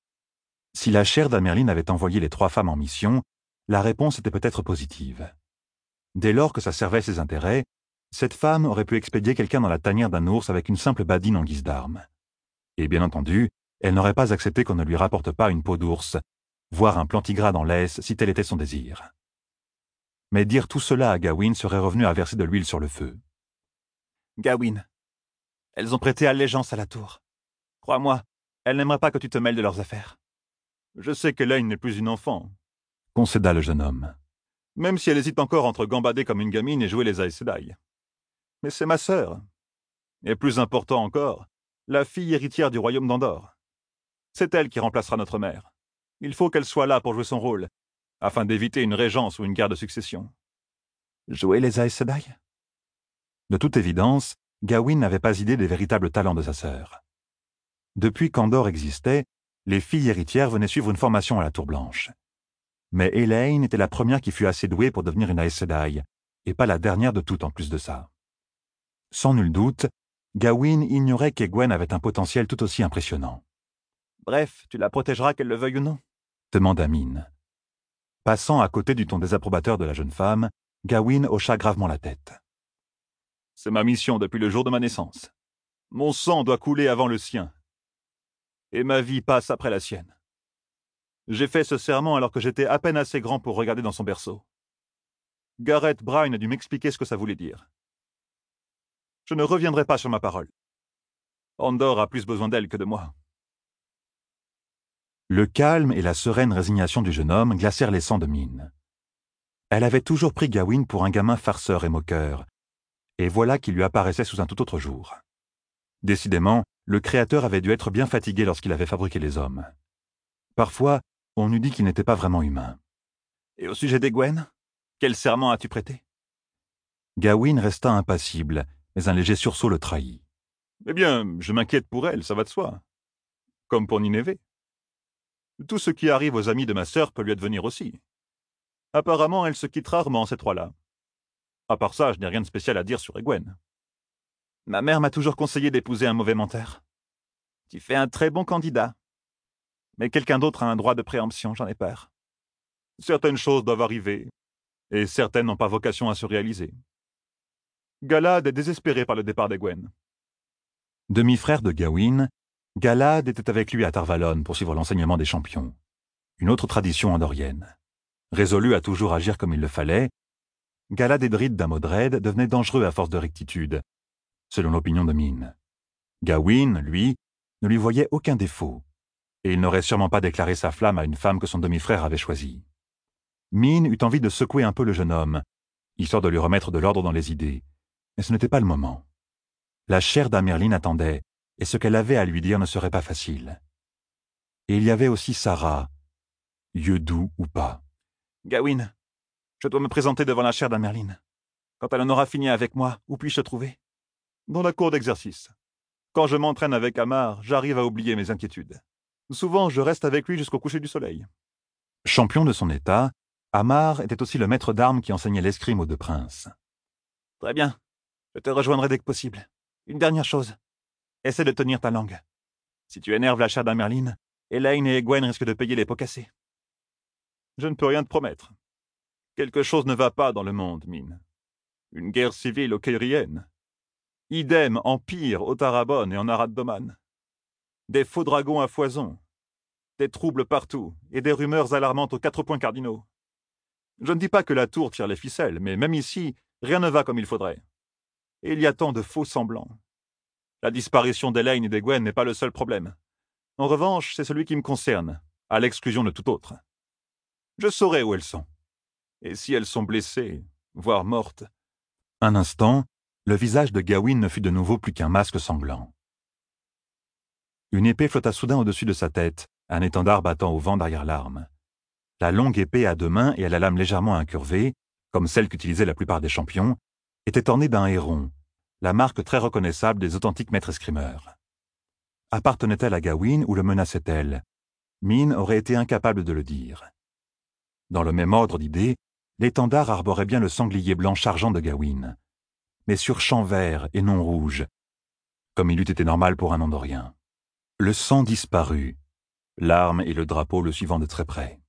Si la chair d'Amerline avait envoyé les trois femmes en mission, la réponse était peut-être positive. Dès lors que ça servait ses intérêts, cette femme aurait pu expédier quelqu'un dans la tanière d'un ours avec une simple badine en guise d'arme. Et bien entendu, elle n'aurait pas accepté qu'on ne lui rapporte pas une peau d'ours, voire un plantigrade en laisse si tel était son désir. Mais dire tout cela à Gawain serait revenu à verser de l'huile sur le feu. Gawain, elles ont prêté allégeance à la tour. Crois-moi, elles n'aimeraient pas que tu te mêles de leurs affaires. Je sais qu'Elaine n'est plus une enfant, concéda le jeune homme. Même si elle hésite encore entre gambader comme une gamine et jouer les Aes Sedai. Mais c'est ma sœur. Et plus important encore, la fille héritière du royaume d'Andorre. C'est elle qui remplacera notre mère. Il faut qu'elle soit là pour jouer son rôle, afin d'éviter une régence ou une guerre de succession. Jouer les Aes Sedai? De toute évidence, Gawain n'avait pas idée des véritables talents de sa sœur. Depuis qu'Andorre existait, les filles héritières venaient suivre une formation à la Tour Blanche. Mais Elaine était la première qui fut assez douée pour devenir une Aes Sedai, et pas la dernière de toutes en plus de ça. Sans nul doute, Gawain ignorait qu'Egwene avait un potentiel tout aussi impressionnant. « Bref, tu la protégeras qu'elle le veuille ou non ?» demanda Mine. Passant à côté du ton désapprobateur de la jeune femme, Gawain hocha gravement la tête. « C'est ma mission depuis le jour de ma naissance. Mon sang doit couler avant le sien. Et ma vie passe après la sienne. J'ai fait ce serment alors que j'étais à peine assez grand pour regarder dans son berceau. Gareth Bryne a dû m'expliquer ce que ça voulait dire. Je ne reviendrai pas sur ma parole. Andorre a plus besoin d'elle que de moi. » Le calme et la sereine résignation du jeune homme glacèrent les sangs de Mine. Elle avait toujours pris Gawain pour un gamin farceur et moqueur, et voilà qu'il lui apparaissait sous un tout autre jour. Décidément, le Créateur avait dû être bien fatigué lorsqu'il avait fabriqué les hommes. Parfois, on eût dit qu'il n'était pas vraiment humain. « Et au sujet d'Egwene, quel serment as-tu prêté ?» Gawain resta impassible, mais un léger sursaut le trahit. « Eh bien, je m'inquiète pour elle, ça va de soi. Comme pour Nineveh. Tout ce qui arrive aux amis de ma sœur peut lui advenir aussi. Apparemment, elle se quitte rarement, ces trois-là. À part ça, je n'ai rien de spécial à dire sur Egwene. Ma mère m'a toujours conseillé d'épouser un mauvais menteur. Tu fais un très bon candidat. Mais quelqu'un d'autre a un droit de préemption, j'en ai peur. Certaines choses doivent arriver, et certaines n'ont pas vocation à se réaliser. Galad est désespéré par le départ d'Egwene. Demi-frère de Gawain, Galad était avec lui à Tarvalon pour suivre l'enseignement des champions, une autre tradition andorienne. Résolu à toujours agir comme il le fallait, Galad Edrith d'Amodred devenait dangereux à force de rectitude, selon l'opinion de Mine. Gawain, lui, ne lui voyait aucun défaut, et il n'aurait sûrement pas déclaré sa flamme à une femme que son demi-frère avait choisie. Mine eut envie de secouer un peu le jeune homme, histoire de lui remettre de l'ordre dans les idées, mais ce n'était pas le moment. La chair d'Amerline attendait, et ce qu'elle avait à lui dire ne serait pas facile. Et il y avait aussi Sarah, yeux doux ou pas. « Gawain, je dois me présenter devant la chair d'Amerline. Quand elle en aura fini avec moi, où puis-je te trouver ?»« Dans la cour d'exercice. Quand je m'entraîne avec Amar, j'arrive à oublier mes inquiétudes. Souvent, je reste avec lui jusqu'au coucher du soleil. » Champion de son état, Amar était aussi le maître d'armes qui enseignait l'escrime aux deux princes. « Très bien. Je te rejoindrai dès que possible. Une dernière chose. Essaie de tenir ta langue. Si tu énerves la chair d'Amerline, Elaine et Egwene risquent de payer les pots cassés. Je ne peux rien te promettre. Quelque chose ne va pas dans le monde, Mine. Une guerre civile okeirienne. Idem empire au Tarabon et en Arad-Doman. Des faux dragons à foison. Des troubles partout et des rumeurs alarmantes aux quatre points cardinaux. Je ne dis pas que la tour tire les ficelles, mais même ici, rien ne va comme il faudrait. Et il y a tant de faux semblants. La disparition d'Elaine et d'Egwene n'est pas le seul problème. En revanche, c'est celui qui me concerne, à l'exclusion de tout autre. Je saurai où elles sont. Et si elles sont blessées, voire mortes? Un instant, le visage de Gawain ne fut de nouveau plus qu'un masque sanglant. Une épée flotta soudain au-dessus de sa tête, un étendard battant au vent derrière l'arme. La longue épée à deux mains et à la lame légèrement incurvée, comme celle qu'utilisaient la plupart des champions, était ornée d'un héron, la marque très reconnaissable des authentiques maîtres escrimeurs. Appartenait-elle à Gawain ou le menaçait-elle? Min aurait été incapable de le dire. Dans le même ordre d'idées, l'étendard arborait bien le sanglier blanc chargeant de Gawain, mais sur champ vert et non rouge, comme il eût été normal pour un Andorien. Le sang disparut, l'arme et le drapeau le suivant de très près.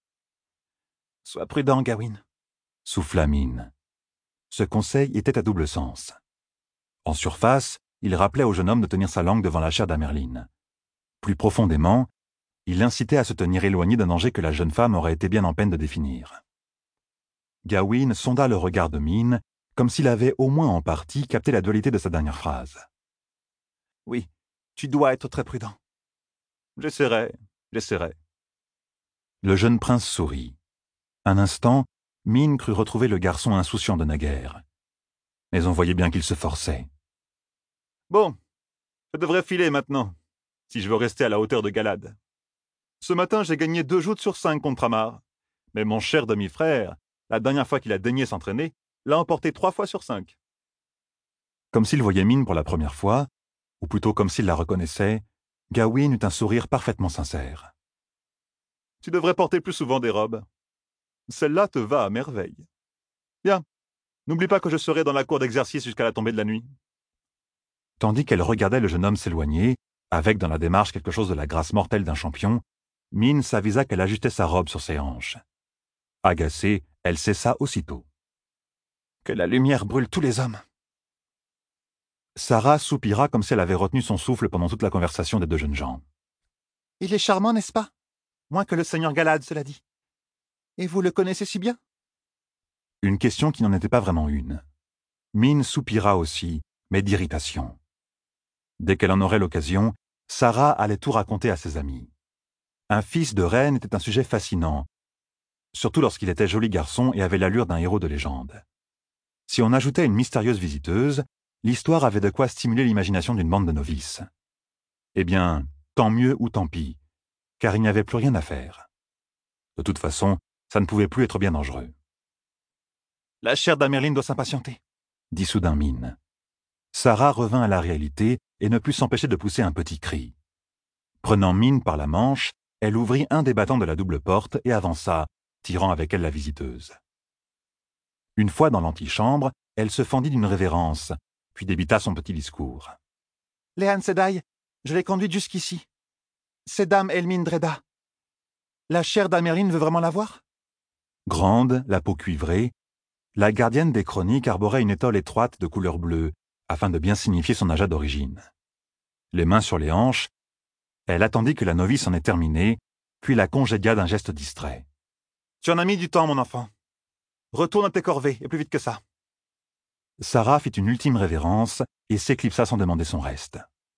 « Sois prudent, Gawain » souffla Min. Ce conseil était à double sens. En surface, il rappelait au jeune homme de tenir sa langue devant la chair d'Amerlin. Plus profondément, il l'incitait à se tenir éloigné d'un danger que la jeune femme aurait été bien en peine de définir. Gawain sonda le regard de Min, comme s'il avait au moins en partie capté la dualité de sa dernière phrase. « Oui, tu dois être très prudent. »« J'essaierai, j'essaierai. » Le jeune prince sourit. Un instant, Min crut retrouver le garçon insouciant de naguère. Mais on voyait bien qu'il se forçait. « Bon, je devrais filer maintenant, si je veux rester à la hauteur de Galad. Ce matin, j'ai gagné deux joutes sur cinq contre Amar, mais mon cher demi-frère, la dernière fois qu'il a daigné s'entraîner, l'a emporté trois fois sur cinq. » Comme s'il voyait Min pour la première fois, ou plutôt comme s'il la reconnaissait, Gawain eut un sourire parfaitement sincère. « Tu devrais porter plus souvent des robes. Celle-là te va à merveille. Bien, n'oublie pas que je serai dans la cour d'exercice jusqu'à la tombée de la nuit. » Tandis qu'elle regardait le jeune homme s'éloigner, avec dans la démarche quelque chose de la grâce mortelle d'un champion, Min s'avisa qu'elle ajustait sa robe sur ses hanches. Agacée, elle cessa aussitôt. « Que la lumière brûle tous les hommes !» Sarah soupira comme si elle avait retenu son souffle pendant toute la conversation des deux jeunes gens. « Il est charmant, n'est-ce pas? Moins que le seigneur Galad, cela dit. Et vous le connaissez si bien? » Une question qui n'en était pas vraiment une. Min soupira aussi, mais d'irritation. Dès qu'elle en aurait l'occasion, Sarah allait tout raconter à ses amis. Un fils de reine était un sujet fascinant, surtout lorsqu'il était joli garçon et avait l'allure d'un héros de légende. Si on ajoutait une mystérieuse visiteuse, l'histoire avait de quoi stimuler l'imagination d'une bande de novices. Eh bien, tant mieux ou tant pis, car il n'y avait plus rien à faire. De toute façon, ça ne pouvait plus être bien dangereux. « La chair d'Amerlin doit s'impatienter, » dit soudain Min. Sarah revint à la réalité et ne put s'empêcher de pousser un petit cri. Prenant Min par la manche, elle ouvrit un des battants de la double porte et avança, tirant avec elle la visiteuse. Une fois dans l'antichambre, elle se fendit d'une révérence, puis débita son petit discours. « Les Aes Sedai, je l'ai conduite jusqu'ici. C'est dame Elmindrada. La chair d'Amerlin veut vraiment la voir? » Grande, la peau cuivrée, la gardienne des chroniques arborait une étole étroite de couleur bleue, afin de bien signifier son âge d'origine. Les mains sur les hanches, elle attendit que la novice en ait terminé, puis la congédia d'un geste distrait. « Tu en as mis du temps, mon enfant. Retourne à tes corvées, et plus vite que ça. » Sarah fit une ultime révérence et s'éclipsa sans demander son reste.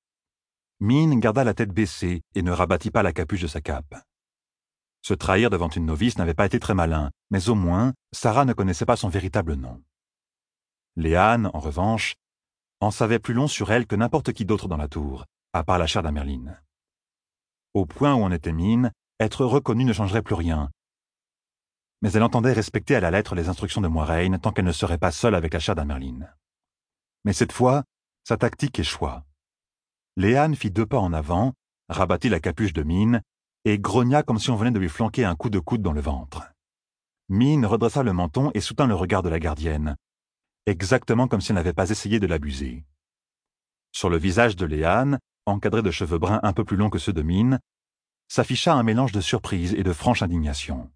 Min garda la tête baissée et ne rabattit pas la capuche de sa cape. Se trahir devant une novice n'avait pas été très malin, mais au moins, Sarah ne connaissait pas son véritable nom. Léane, en revanche, en savait plus long sur elle que n'importe qui d'autre dans la tour, à part la chair d'Amerlin. Au point où en était Min, être reconnue ne changerait plus rien. Mais elle entendait respecter à la lettre les instructions de Moiraine tant qu'elle ne serait pas seule avec la chair d'Amerlin. Mais cette fois, sa tactique échoua. Léane fit deux pas en avant, rabattit la capuche de Min et grogna comme si on venait de lui flanquer un coup de coude dans le ventre. Min redressa le menton et soutint le regard de la gardienne, exactement comme si elle n'avait pas essayé de l'abuser. Sur le visage de Léane, encadré de cheveux bruns un peu plus longs que ceux de Min, s'afficha un mélange de surprise et de franche indignation.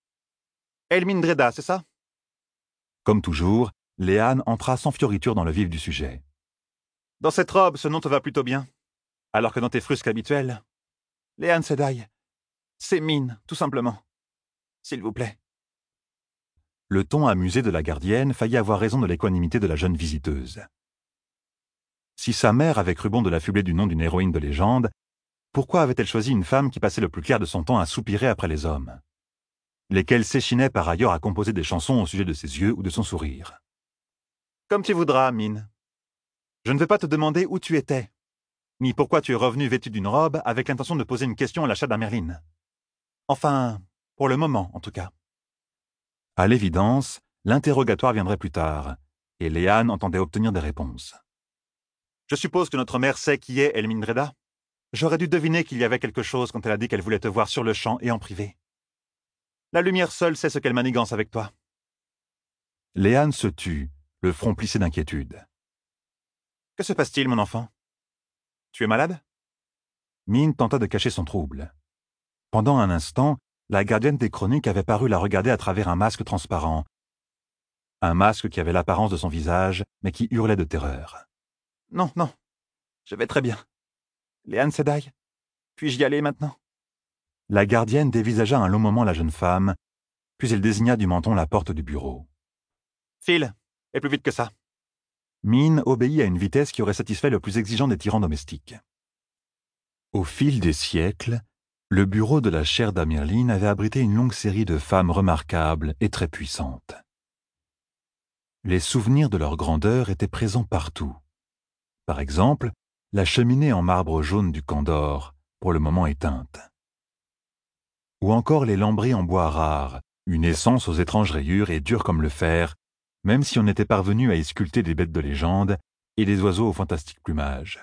« Elmindrada, c'est ça? » Comme toujours, Léane entra sans fioriture dans le vif du sujet. « Dans cette robe, ce nom te va plutôt bien, alors que dans tes frusques habituelles, les Aes Sedai, c'est Min, tout simplement. S'il vous plaît. » Le ton amusé de la gardienne faillit avoir raison de l'équanimité de la jeune visiteuse. Si sa mère avait cru bon de l'affubler du nom d'une héroïne de légende, pourquoi avait-elle choisi une femme qui passait le plus clair de son temps à soupirer après les hommes? lesquels s'échinaient par ailleurs à composer des chansons au sujet de ses yeux ou de son sourire. « Comme tu voudras, Min. Je ne vais pas te demander où tu étais, ni pourquoi tu es revenu vêtu d'une robe avec l'intention de poser une question à la Shah d'Amerlin. Enfin, pour le moment, en tout cas. » À l'évidence, l'interrogatoire viendrait plus tard, et Léane entendait obtenir des réponses. « Je suppose que notre mère sait qui est Elmindreda. J'aurais dû deviner qu'il y avait quelque chose quand elle a dit qu'elle voulait te voir sur le champ et en privé. La lumière seule sait ce qu'elle manigance avec toi. » Léane se tut, le front plissé d'inquiétude. « Que se passe-t-il, mon enfant? Tu es malade? » Min tenta de cacher son trouble. Pendant un instant, la gardienne des chroniques avait paru la regarder à travers un masque transparent. Un masque qui avait l'apparence de son visage, mais qui hurlait de terreur. « Non, non, je vais très bien. Léane Sedai, puis-je y aller maintenant? » La gardienne dévisagea un long moment la jeune femme, puis elle désigna du menton la porte du bureau. « File, et plus vite que ça. » Min obéit à une vitesse qui aurait satisfait le plus exigeant des tyrans domestiques. Au fil des siècles, le bureau de la chaire d'Amerlin avait abrité une longue série de femmes remarquables et très puissantes. Les souvenirs de leur grandeur étaient présents partout. Par exemple, la cheminée en marbre jaune du Kandor, pour le moment éteinte. Ou encore les lambris en bois rare, une essence aux étranges rayures et dure comme le fer, même si on était parvenu à y sculpter des bêtes de légende et des oiseaux au fantastique plumage.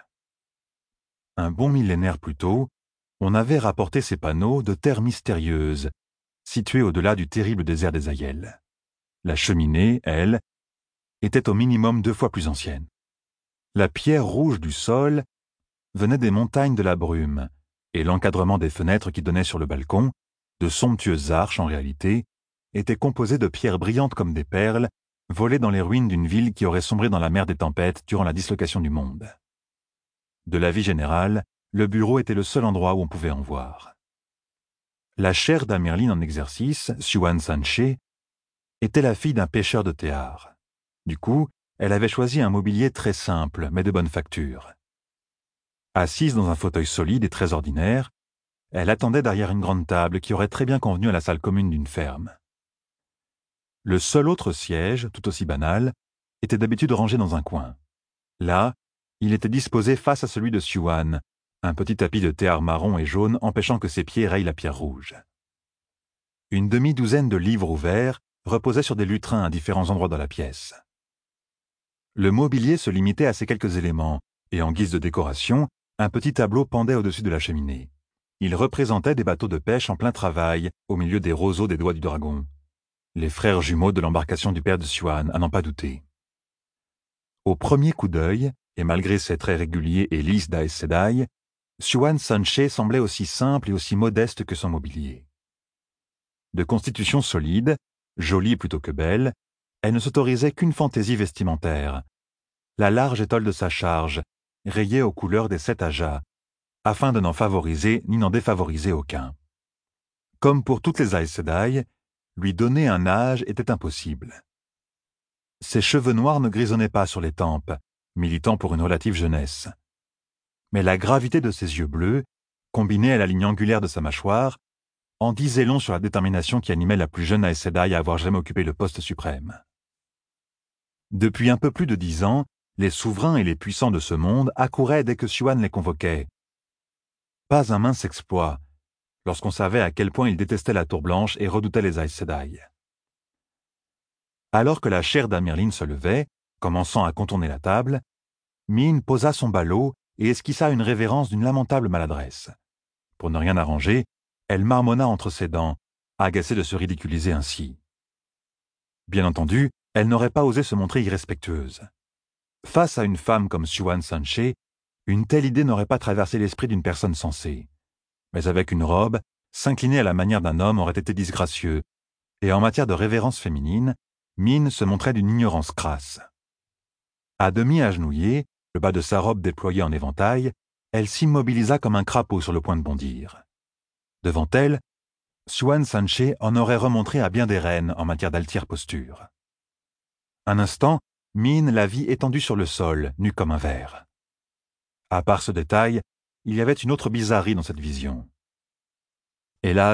Un bon millénaire plus tôt, on avait rapporté ces panneaux de terres mystérieuses, situées au-delà du terrible désert des Ayels. La cheminée, elle, était au minimum deux fois plus ancienne. La pierre rouge du sol venait des montagnes de la brume, et l'encadrement des fenêtres qui donnaient sur le balcon, de somptueuses arches en réalité, était composé de pierres brillantes comme des perles, volées dans les ruines d'une ville qui aurait sombré dans la mer des tempêtes durant la dislocation du monde. De la vie générale, le bureau était le seul endroit où on pouvait en voir. La chaire d'Amerlin en exercice, Siouan Sanché, était la fille d'un pêcheur de théard. Du coup, elle avait choisi un mobilier très simple, mais de bonne facture. Assise dans un fauteuil solide et très ordinaire, elle attendait derrière une grande table qui aurait très bien convenu à la salle commune d'une ferme. Le seul autre siège, tout aussi banal, était d'habitude rangé dans un coin. Là, il était disposé face à celui de Siouan, un petit tapis de théard marron et jaune empêchant que ses pieds rayent la pierre rouge. Une demi-douzaine de livres ouverts reposaient sur des lutrins à différents endroits de la pièce. Le mobilier se limitait à ces quelques éléments, et en guise de décoration, un petit tableau pendait au-dessus de la cheminée. Il représentait des bateaux de pêche en plein travail, au milieu des roseaux des doigts du dragon. Les frères jumeaux de l'embarcation du père de Siouan, à n'en pas douter. Au premier coup d'œil, et malgré ses traits réguliers et lisses d'Aes Sedai, Siouan Sanché semblait aussi simple et aussi modeste que son mobilier. De constitution solide, jolie plutôt que belle, elle ne s'autorisait qu'une fantaisie vestimentaire, la large étole de sa charge, rayée aux couleurs des sept ajas, afin de n'en favoriser ni n'en défavoriser aucun. Comme pour toutes les Aes Sedai, lui donner un âge était impossible. Ses cheveux noirs ne grisonnaient pas sur les tempes, militant pour une relative jeunesse. Mais la gravité de ses yeux bleus, combinée à la ligne angulaire de sa mâchoire, en disait long sur la détermination qui animait la plus jeune Aes Sedai à avoir jamais occupé le poste suprême. Depuis un peu plus de dix ans, les souverains et les puissants de ce monde accouraient dès que Siouan les convoquait. Pas un mince exploit, lorsqu'on savait à quel point ils détestaient la Tour Blanche et redoutaient les Aes Sedai. Alors que la chaire d'Amerlin se levait, commençant à contourner la table, Min posa son ballot et esquissa une révérence d'une lamentable maladresse. Pour ne rien arranger, elle marmonna entre ses dents, agacée de se ridiculiser ainsi. Bien entendu, elle n'aurait pas osé se montrer irrespectueuse. Face à une femme comme Siouan Sanché, une telle idée n'aurait pas traversé l'esprit d'une personne sensée. Mais avec une robe, s'incliner à la manière d'un homme aurait été disgracieux, et en matière de révérence féminine, Min se montrait d'une ignorance crasse. À demi agenouillée, le bas de sa robe déployé en éventail, elle s'immobilisa comme un crapaud sur le point de bondir. Devant elle, Siouan Sanché en aurait remontré à bien des reines en matière d'altière posture. Un instant, Min la vit étendue sur le sol, nue comme un verre. À part ce détail, il y avait une autre bizarrerie dans cette vision. Hélas,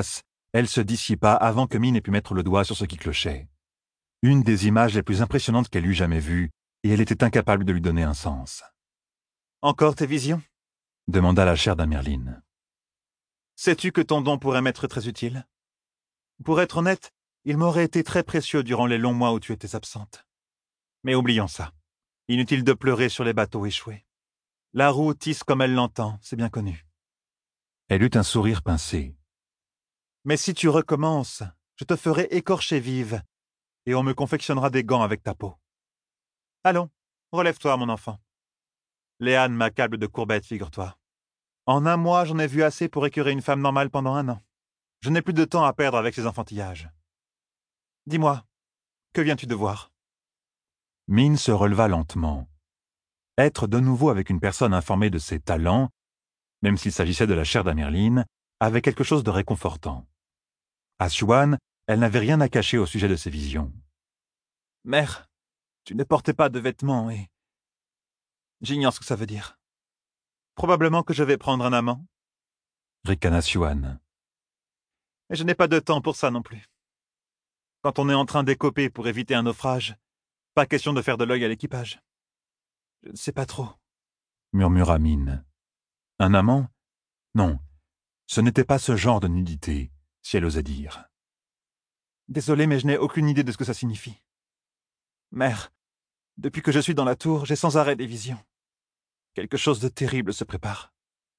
Elle se dissipa avant que Mine ait pu mettre le doigt sur ce qui clochait. Une des images les plus impressionnantes qu'elle eût jamais vues, et elle était incapable de lui donner un sens. « Encore tes visions ?» demanda la chair d'Amerlin. « Sais-tu que ton don pourrait m'être très utile? Pour être honnête, il m'aurait été très précieux durant les longs mois où tu étais absente. Mais oublions ça. Inutile de pleurer sur les bateaux échoués. La roue tisse comme elle l'entend, c'est bien connu. » Elle eut un sourire pincé. « Mais si tu recommences, je te ferai écorcher vive, et on me confectionnera des gants avec ta peau. Allons, relève-toi, mon enfant. Léane m'accable de courbettes, figure-toi. En un mois, j'en ai vu assez pour écœurer une femme normale pendant un an. Je n'ai plus de temps à perdre avec ces enfantillages. Dis-moi, que viens-tu de voir ?» Mine se releva lentement. Être de nouveau avec une personne informée de ses talents, même s'il s'agissait de la chair d'Amerlin, avait quelque chose de réconfortant. À Siouan, elle n'avait rien à cacher au sujet de ses visions. « Mère, tu ne portais pas de vêtements et... J'ignore ce que ça veut dire. Probablement que je vais prendre un amant. » ricana Siouan. « Et je n'ai pas de temps pour ça non plus. Quand on est en train d'écoper pour éviter un naufrage, pas question de faire de l'œil à l'équipage. Je ne sais pas trop. » murmura Mine. Un amant? Non, ce n'était pas ce genre de nudité, si elle osait dire. « Désolé, mais je n'ai aucune idée de ce que ça signifie. Mère, depuis que je suis dans la tour, j'ai sans arrêt des visions. Quelque chose de terrible se prépare. »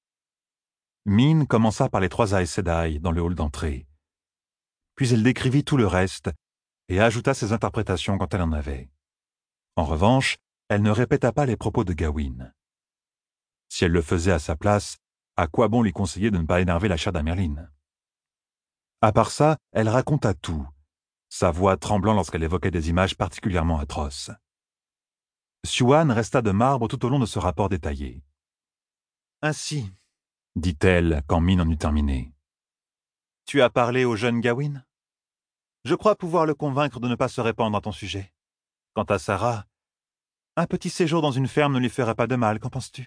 Mine commença par les trois Aes Sedai dans le hall d'entrée. Puis elle décrivit tout le reste et ajouta ses interprétations quand elle en avait. En revanche, elle ne répéta pas les propos de Gawain. Si elle le faisait à sa place, à quoi bon lui conseiller de ne pas énerver la chair d'Amerlin? À part ça, elle raconta tout, sa voix tremblant lorsqu'elle évoquait des images particulièrement atroces. Siouan resta de marbre tout au long de ce rapport détaillé. « Ainsi, dit-elle quand Mine en eut terminé. Tu as parlé au jeune Gawain? Je crois pouvoir le convaincre de ne pas se répandre à ton sujet. Quant à Sarah, un petit séjour dans une ferme ne lui ferait pas de mal, qu'en penses-tu?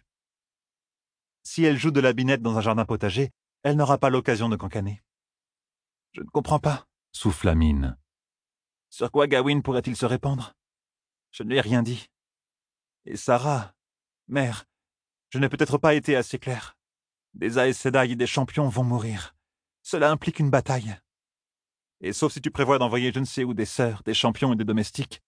Si elle joue de la binette dans un jardin potager, elle n'aura pas l'occasion de cancaner. » « Je ne comprends pas, » souffla Mine. « Sur quoi Gawain pourrait-il se répandre? Je ne lui ai rien dit. Et Sarah, mère, je n'ai peut-être pas été assez clair. Des Aes Sedai et des champions vont mourir. Cela implique une bataille. Et sauf si tu prévois d'envoyer je ne sais où des sœurs, des champions et des domestiques,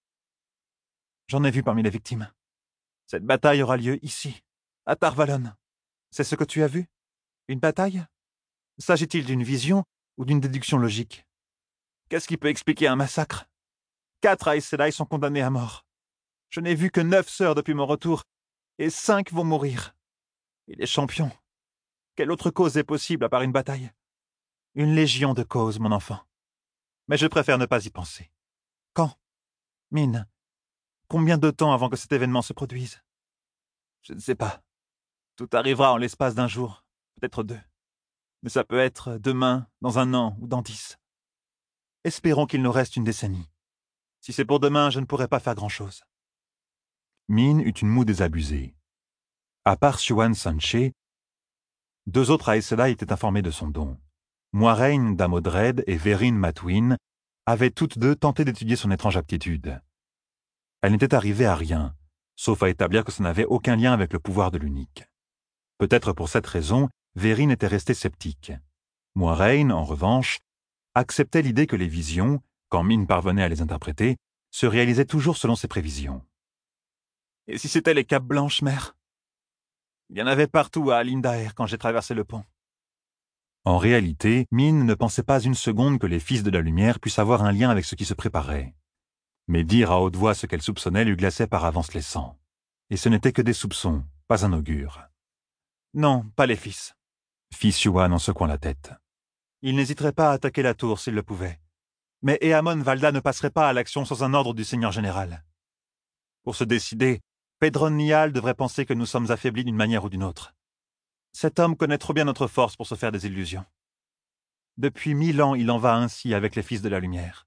j'en ai vu parmi les victimes. Cette bataille aura lieu ici, à Tar Valon. C'est ce que tu as vu? Une bataille? S'agit-il d'une vision ou d'une déduction logique? Qu'est-ce qui peut expliquer un massacre? Quatre Aes Sedai sont condamnés à mort. Je n'ai vu que neuf sœurs depuis mon retour, et cinq vont mourir. Et les champions? Quelle autre cause est possible à part une bataille? Une légion de causes, mon enfant. Mais je préfère ne pas y penser. Quand? Mine, combien de temps avant que cet événement se produise? Je ne sais pas. Tout arrivera en l'espace d'un jour, peut-être deux. Mais ça peut être demain, dans un an ou dans dix. Espérons qu'il nous reste une décennie. Si c'est pour demain, je ne pourrai pas faire grand-chose. Mine eut une moue désabusée. À part Siouan Sanche, deux autres Aes Sedai étaient informés de son don. Moiraine d'Amodred et Veryn Matwin avaient toutes deux tenté d'étudier son étrange aptitude. Elle n'était arrivée à rien, sauf à établir que ça n'avait aucun lien avec le pouvoir de l'unique. Peut-être pour cette raison, Veryn était restée sceptique. Moiraine, en revanche, acceptait l'idée que les visions, quand Mine parvenait à les interpréter, se réalisaient toujours selon ses prévisions. Et si c'était les capes blanches, mère? Il y en avait partout à Alindaer quand j'ai traversé le pont. En réalité, Mine ne pensait pas une seconde que les fils de la lumière puissent avoir un lien avec ce qui se préparait. Mais dire à haute voix ce qu'elle soupçonnait lui glaçait par avance les sangs. Et ce n'était que des soupçons, pas un augure. « Non, pas les fils. » fit Siouan en secouant la tête. Il n'hésiterait pas à attaquer la tour s'il le pouvait. Mais Eamon Valda ne passerait pas à l'action sans un ordre du seigneur général. Pour se décider, Pedron Nial devrait penser que nous sommes affaiblis d'une manière ou d'une autre. Cet homme connaît trop bien notre force pour se faire des illusions. Depuis mille ans, il en va ainsi avec les fils de la lumière.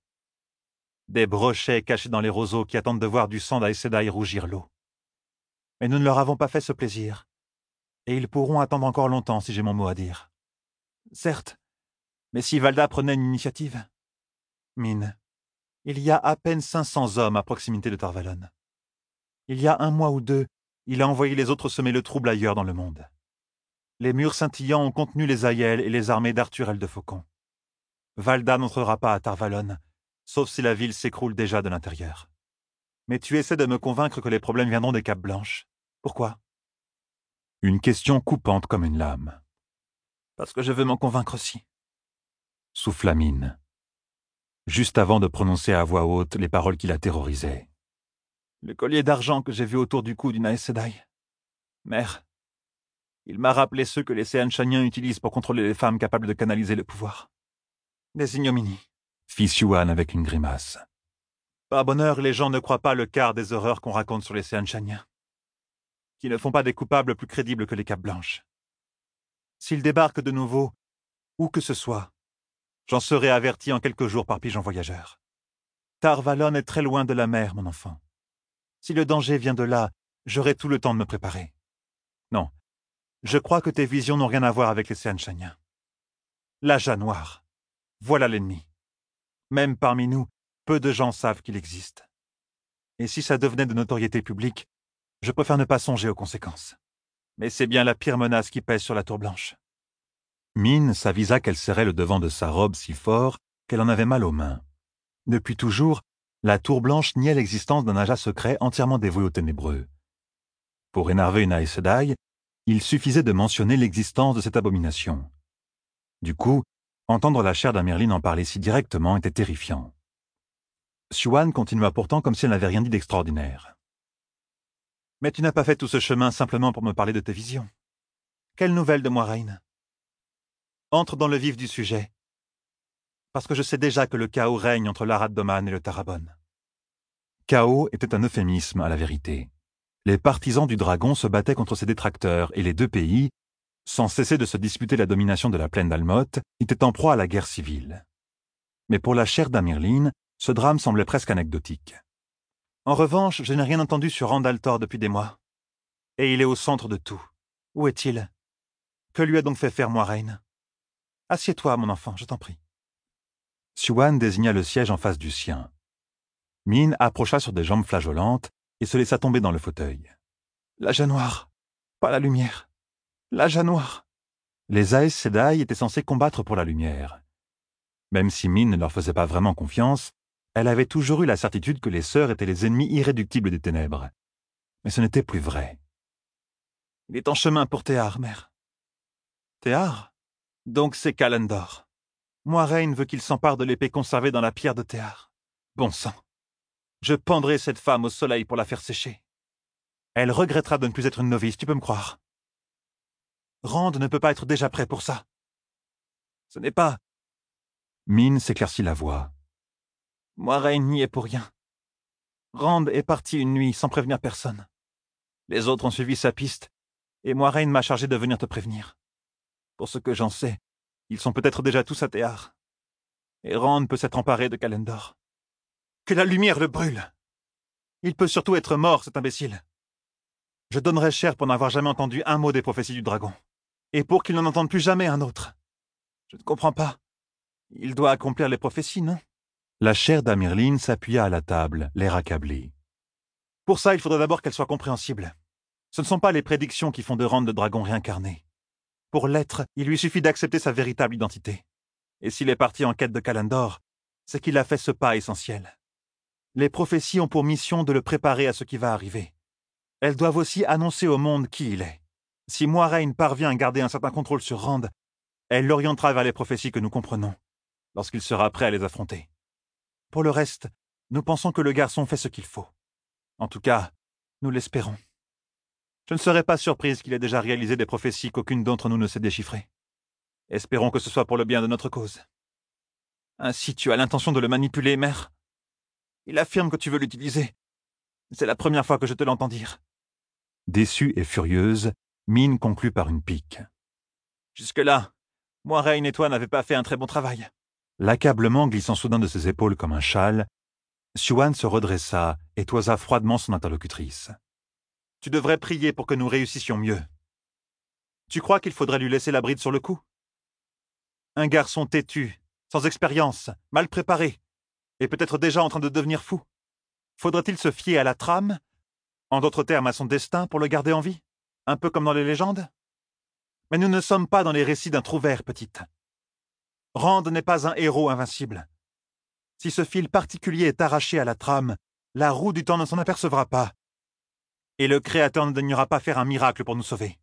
Des brochets cachés dans les roseaux qui attendent de voir du sang d'Aes Sedai rougir l'eau. Mais nous ne leur avons pas fait ce plaisir. Et ils pourront attendre encore longtemps si j'ai mon mot à dire. Certes, Mais si Valda prenait une initiative? Mine, il y a à peine cinq cents hommes à proximité de Tarvalon. Il y a un mois ou deux, il a envoyé les autres semer le trouble ailleurs dans le monde. Les murs scintillants ont contenu les Aiel et les armées d'Arthur el de Faucon. Valda n'entrera pas à Tarvalon, sauf si la ville s'écroule déjà de l'intérieur. Mais tu essaies de me convaincre que les problèmes viendront des Capes Blanches. Pourquoi? Une question coupante comme une lame. Parce que je veux m'en convaincre aussi. Souffla Mine, juste avant de prononcer à voix haute les paroles qui la terrorisaient. Le collier d'argent que j'ai vu autour du cou d'une Aes Sedai. Mère, il m'a rappelé ceux que les Seanchaniens utilisent pour contrôler les femmes capables de canaliser le pouvoir. Des ignominies, fit Siouan avec une grimace. Par bonheur, les gens ne croient pas le quart des horreurs qu'on raconte sur les Seanchaniens, qui ne font pas des coupables plus crédibles que les Capes Blanches. S'ils débarquent de nouveau, où que ce soit, j'en serai averti en quelques jours par pigeon voyageur. Tarvalon est très loin de la mer, mon enfant. Si le danger vient de là, j'aurai tout le temps de me préparer. Non, je crois que tes visions n'ont rien à voir avec les Seanchaniens. L'Aja noir, voilà l'ennemi. Même parmi nous, peu de gens savent qu'il existe. Et si ça devenait de notoriété publique, je préfère ne pas songer aux conséquences. Mais c'est bien la pire menace qui pèse sur la Tour Blanche. Mine s'avisa qu'elle serrait le devant de sa robe si fort qu'elle en avait mal aux mains. Depuis toujours, la Tour Blanche niait l'existence d'un Aja secret entièrement dévoué aux ténébreux. Pour énerver une Aes Sedai, il suffisait de mentionner l'existence de cette abomination. Du coup, entendre la chair d'Amerlin en parler si directement était terrifiant. Siouan continua pourtant comme si elle n'avait rien dit d'extraordinaire. « Mais tu n'as pas fait tout ce chemin simplement pour me parler de tes visions. Quelle nouvelle de Moiraine? Entre dans le vif du sujet, parce que je sais déjà que le chaos règne entre l'Arad Doman et le Tarabon. » Chaos était un euphémisme à la vérité. Les partisans du dragon se battaient contre ses détracteurs et les deux pays, sans cesser de se disputer la domination de la plaine d'Almoth, étaient en proie à la guerre civile. Mais pour la chair d'Amerlin, ce drame semblait presque anecdotique. En revanche, je n'ai rien entendu sur Randall Thor depuis des mois. Et il est au centre de tout. Où est-il? Que lui a donc fait faire Moiraine? Assieds-toi, mon enfant, je t'en prie. Siouan désigna le siège en face du sien. Mine approcha sur des jambes flageolantes et se laissa tomber dans le fauteuil. L'Aja noir, pas la lumière. L'Aja noir. Les Aes Sedai étaient censés combattre pour la lumière. Même si Mine ne leur faisait pas vraiment confiance, elle avait toujours eu la certitude que les sœurs étaient les ennemis irréductibles des ténèbres. Mais ce n'était plus vrai. Il est en chemin pour Théar, mère. Théar? Donc c'est Callandor. Moiraine veut qu'il s'empare de l'épée conservée dans la pierre de Théar. Bon sang. Je pendrai cette femme au soleil pour la faire sécher. Elle regrettera de ne plus être une novice, tu peux me croire. Rand ne peut pas être déjà prêt pour ça. Ce n'est pas... Mine s'éclaircit la voix. Moiraine n'y est pour rien. Rand est parti une nuit sans prévenir personne. Les autres ont suivi sa piste, et Moiraine m'a chargé de venir te prévenir. Pour ce que j'en sais, ils sont peut-être déjà tous à Théar. Et Rand peut s'être emparé de Callandor. Que la lumière le brûle! Il peut surtout être mort, cet imbécile. Je donnerais cher pour n'avoir jamais entendu un mot des prophéties du dragon. Et pour qu'il n'en entende plus jamais un autre. Je ne comprends pas. Il doit accomplir les prophéties, non? La chair d'Amerlin s'appuya à la table, l'air accablé. Pour ça, il faudrait d'abord qu'elle soit compréhensible. Ce ne sont pas les prédictions qui font de Rand le dragon réincarné. Pour l'être, il lui suffit d'accepter sa véritable identité. Et s'il est parti en quête de Callandor, c'est qu'il a fait ce pas essentiel. Les prophéties ont pour mission de le préparer à ce qui va arriver. Elles doivent aussi annoncer au monde qui il est. Si Moiraine parvient à garder un certain contrôle sur Rand, elle l'orientera vers les prophéties que nous comprenons, lorsqu'il sera prêt à les affronter. Pour le reste, nous pensons que le garçon fait ce qu'il faut. En tout cas, nous l'espérons. Je ne serais pas surprise qu'il ait déjà réalisé des prophéties qu'aucune d'entre nous ne sait déchiffrer. Espérons que ce soit pour le bien de notre cause. Ainsi, tu as l'intention de le manipuler, mère? Il affirme que tu veux l'utiliser. C'est la première fois que je te l'entends dire. Déçue et furieuse, Mine conclut par une pique. Jusque-là, Moiraine et toi n'avez pas fait un très bon travail. L'accablement glissant soudain de ses épaules comme un châle, Siouan se redressa et toisa froidement son interlocutrice. Tu devrais prier pour que nous réussissions mieux. Tu crois qu'il faudrait lui laisser la bride sur le cou? Un garçon têtu, sans expérience, mal préparé, et peut-être déjà en train de devenir fou. Faudrait-il se fier à la trame, en d'autres termes à son destin, pour le garder en vie? Un peu comme dans les légendes? Mais nous ne sommes pas dans les récits d'un trouvère, petite. Rand n'est pas un héros invincible. Si ce fil particulier est arraché à la trame, la roue du temps ne s'en apercevra pas. Et le Créateur ne daignera pas faire un miracle pour nous sauver.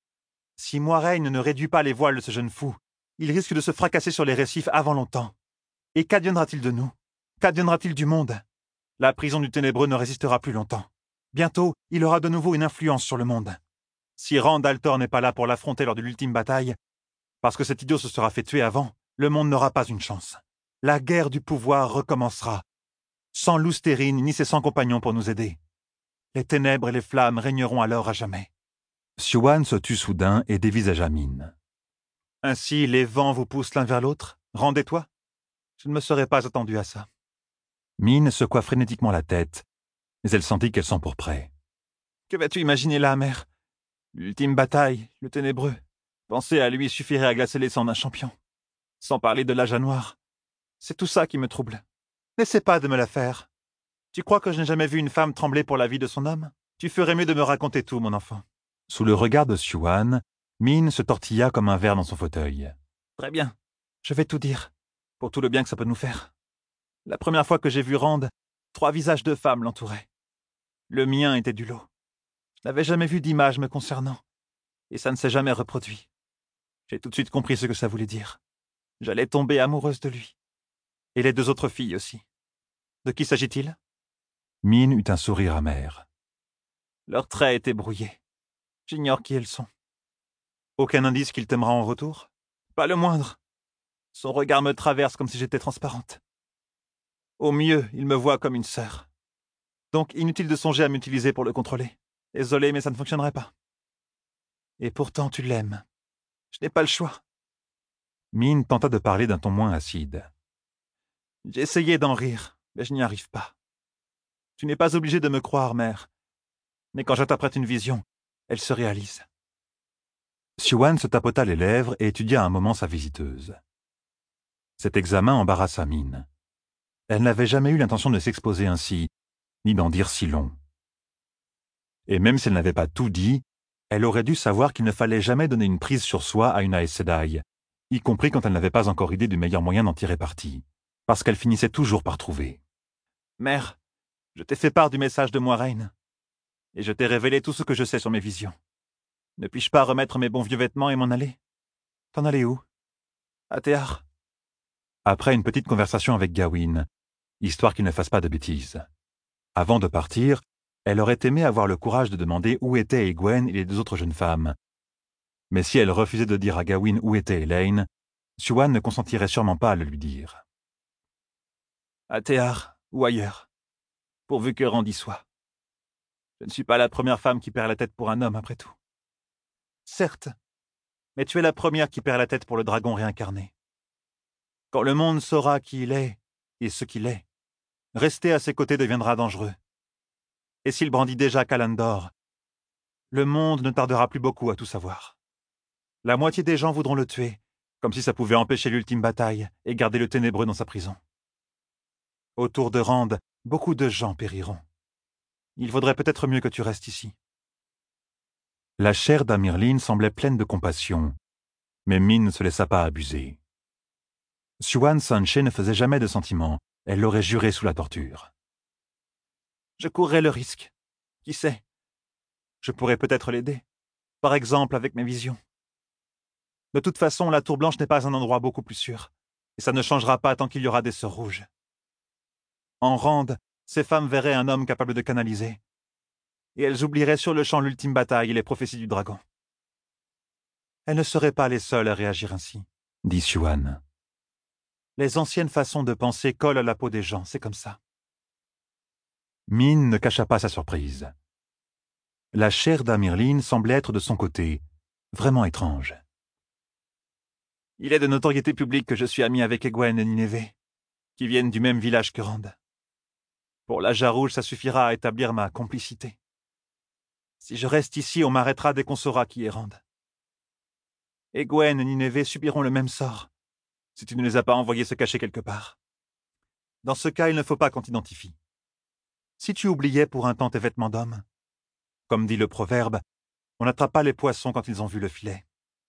Si Moiraine ne réduit pas les voiles de ce jeune fou, il risque de se fracasser sur les récifs avant longtemps. Et qu'adviendra-t-il de nous? Qu'adviendra-t-il du monde? La prison du Ténébreux ne résistera plus longtemps. Bientôt, il aura de nouveau une influence sur le monde. Si Rand al'Thor n'est pas là pour l'affronter lors de l'ultime bataille, parce que cet idiot se sera fait tuer avant, le monde n'aura pas une chance. La guerre du pouvoir recommencera, sans Lousterine ni ses cent compagnons pour nous aider. Les ténèbres et les flammes régneront alors à jamais. Siouan se tut soudain et dévisagea Min. Ainsi, les vents vous poussent l'un vers l'autre? Rand et toi? Je ne me serais pas attendu à ça. Min secoua frénétiquement la tête, mais elle sentit qu'elle s'empourprait. Que vas-tu imaginer là, mère? L'ultime bataille, le ténébreux. Penser à lui suffirait à glacer les sangs d'un champion. Sans parler de l'âge à noir. C'est tout ça qui me trouble. N'essaie pas de me la faire. Tu crois que je n'ai jamais vu une femme trembler pour la vie de son homme? Tu ferais mieux de me raconter tout, mon enfant. Sous le regard de Siouan, Min se tortilla comme un ver dans son fauteuil. Très bien. Je vais tout dire. Pour tout le bien que ça peut nous faire. La première fois que j'ai vu Rand, trois visages de femmes l'entouraient. Le mien était du lot. Je n'avais jamais vu d'image me concernant. Et ça ne s'est jamais reproduit. J'ai tout de suite compris ce que ça voulait dire. J'allais tomber amoureuse de lui. Et les deux autres filles aussi. De qui s'agit-il? Min eut un sourire amer. Leurs traits étaient brouillés. J'ignore qui elles sont. Aucun indice qu'il t'aimera en retour? Pas le moindre. Son regard me traverse comme si j'étais transparente. Au mieux, il me voit comme une sœur. Donc inutile de songer à m'utiliser pour le contrôler. Désolé, mais ça ne fonctionnerait pas. Et pourtant tu l'aimes. Je n'ai pas le choix. Min tenta de parler d'un ton moins acide. J'ai essayé d'en rire, mais je n'y arrive pas. Tu n'es pas obligé de me croire, mère. Mais quand je t'apprête une vision, elle se réalise. Siouan se tapota les lèvres et étudia un moment sa visiteuse. Cet examen embarrassa Min. Elle n'avait jamais eu l'intention de s'exposer ainsi, ni d'en dire si long. Et même si elle n'avait pas tout dit, elle aurait dû savoir qu'il ne fallait jamais donner une prise sur soi à une Aes Sedai, y compris quand elle n'avait pas encore idée du meilleur moyen d'en tirer parti, parce qu'elle finissait toujours par trouver. Mère, je t'ai fait part du message de Moiraine, et je t'ai révélé tout ce que je sais sur mes visions. Ne puis-je pas remettre mes bons vieux vêtements et m'en aller? T'en aller où? À Théar. Après une petite conversation avec Gawain, histoire qu'il ne fasse pas de bêtises. Avant de partir, elle aurait aimé avoir le courage de demander où étaient Egwene et les deux autres jeunes femmes. Mais si elle refusait de dire à Gawain où était Elaine, Siouan ne consentirait sûrement pas à le lui dire. À Théar, ou ailleurs, pourvu que Rand y soit. Je ne suis pas la première femme qui perd la tête pour un homme, après tout. Certes, mais tu es la première qui perd la tête pour le dragon réincarné. Quand le monde saura qui il est et ce qu'il est, rester à ses côtés deviendra dangereux. Et s'il brandit déjà Kalandor, le monde ne tardera plus beaucoup à tout savoir. La moitié des gens voudront le tuer, comme si ça pouvait empêcher l'ultime bataille et garder le ténébreux dans sa prison. Autour de Rand, beaucoup de gens périront. Il vaudrait peut-être mieux que tu restes ici. La chair d'Amirlin semblait pleine de compassion, mais Min ne se laissa pas abuser. Siouan Sanche ne faisait jamais de sentiments, elle l'aurait juré sous la torture. Je courrais le risque. Qui sait? Je pourrais peut-être l'aider, par exemple avec mes visions. De toute façon, la Tour Blanche n'est pas un endroit beaucoup plus sûr, et ça ne changera pas tant qu'il y aura des sœurs rouges. En Rand, ces femmes verraient un homme capable de canaliser, et elles oublieraient sur le champ l'ultime bataille et les prophéties du dragon. Elles ne seraient pas les seules à réagir ainsi, dit Siouan. Les anciennes façons de penser collent à la peau des gens, c'est comme ça. Min ne cacha pas sa surprise. La chair d'Amirlin semblait être de son côté, vraiment étrange. Il est de notoriété publique que je suis ami avec Egwene et Nineveh, qui viennent du même village que Rand. Pour la Jarrouge, ça suffira à établir ma complicité. Si je reste ici, on m'arrêtera dès qu'on saura qui est Rand. Egwene et Nineveh subiront le même sort, si tu ne les as pas envoyés se cacher quelque part. Dans ce cas, il ne faut pas qu'on t'identifie. Si tu oubliais pour un temps tes vêtements d'homme, comme dit le proverbe, on n'attrape pas les poissons quand ils ont vu le filet.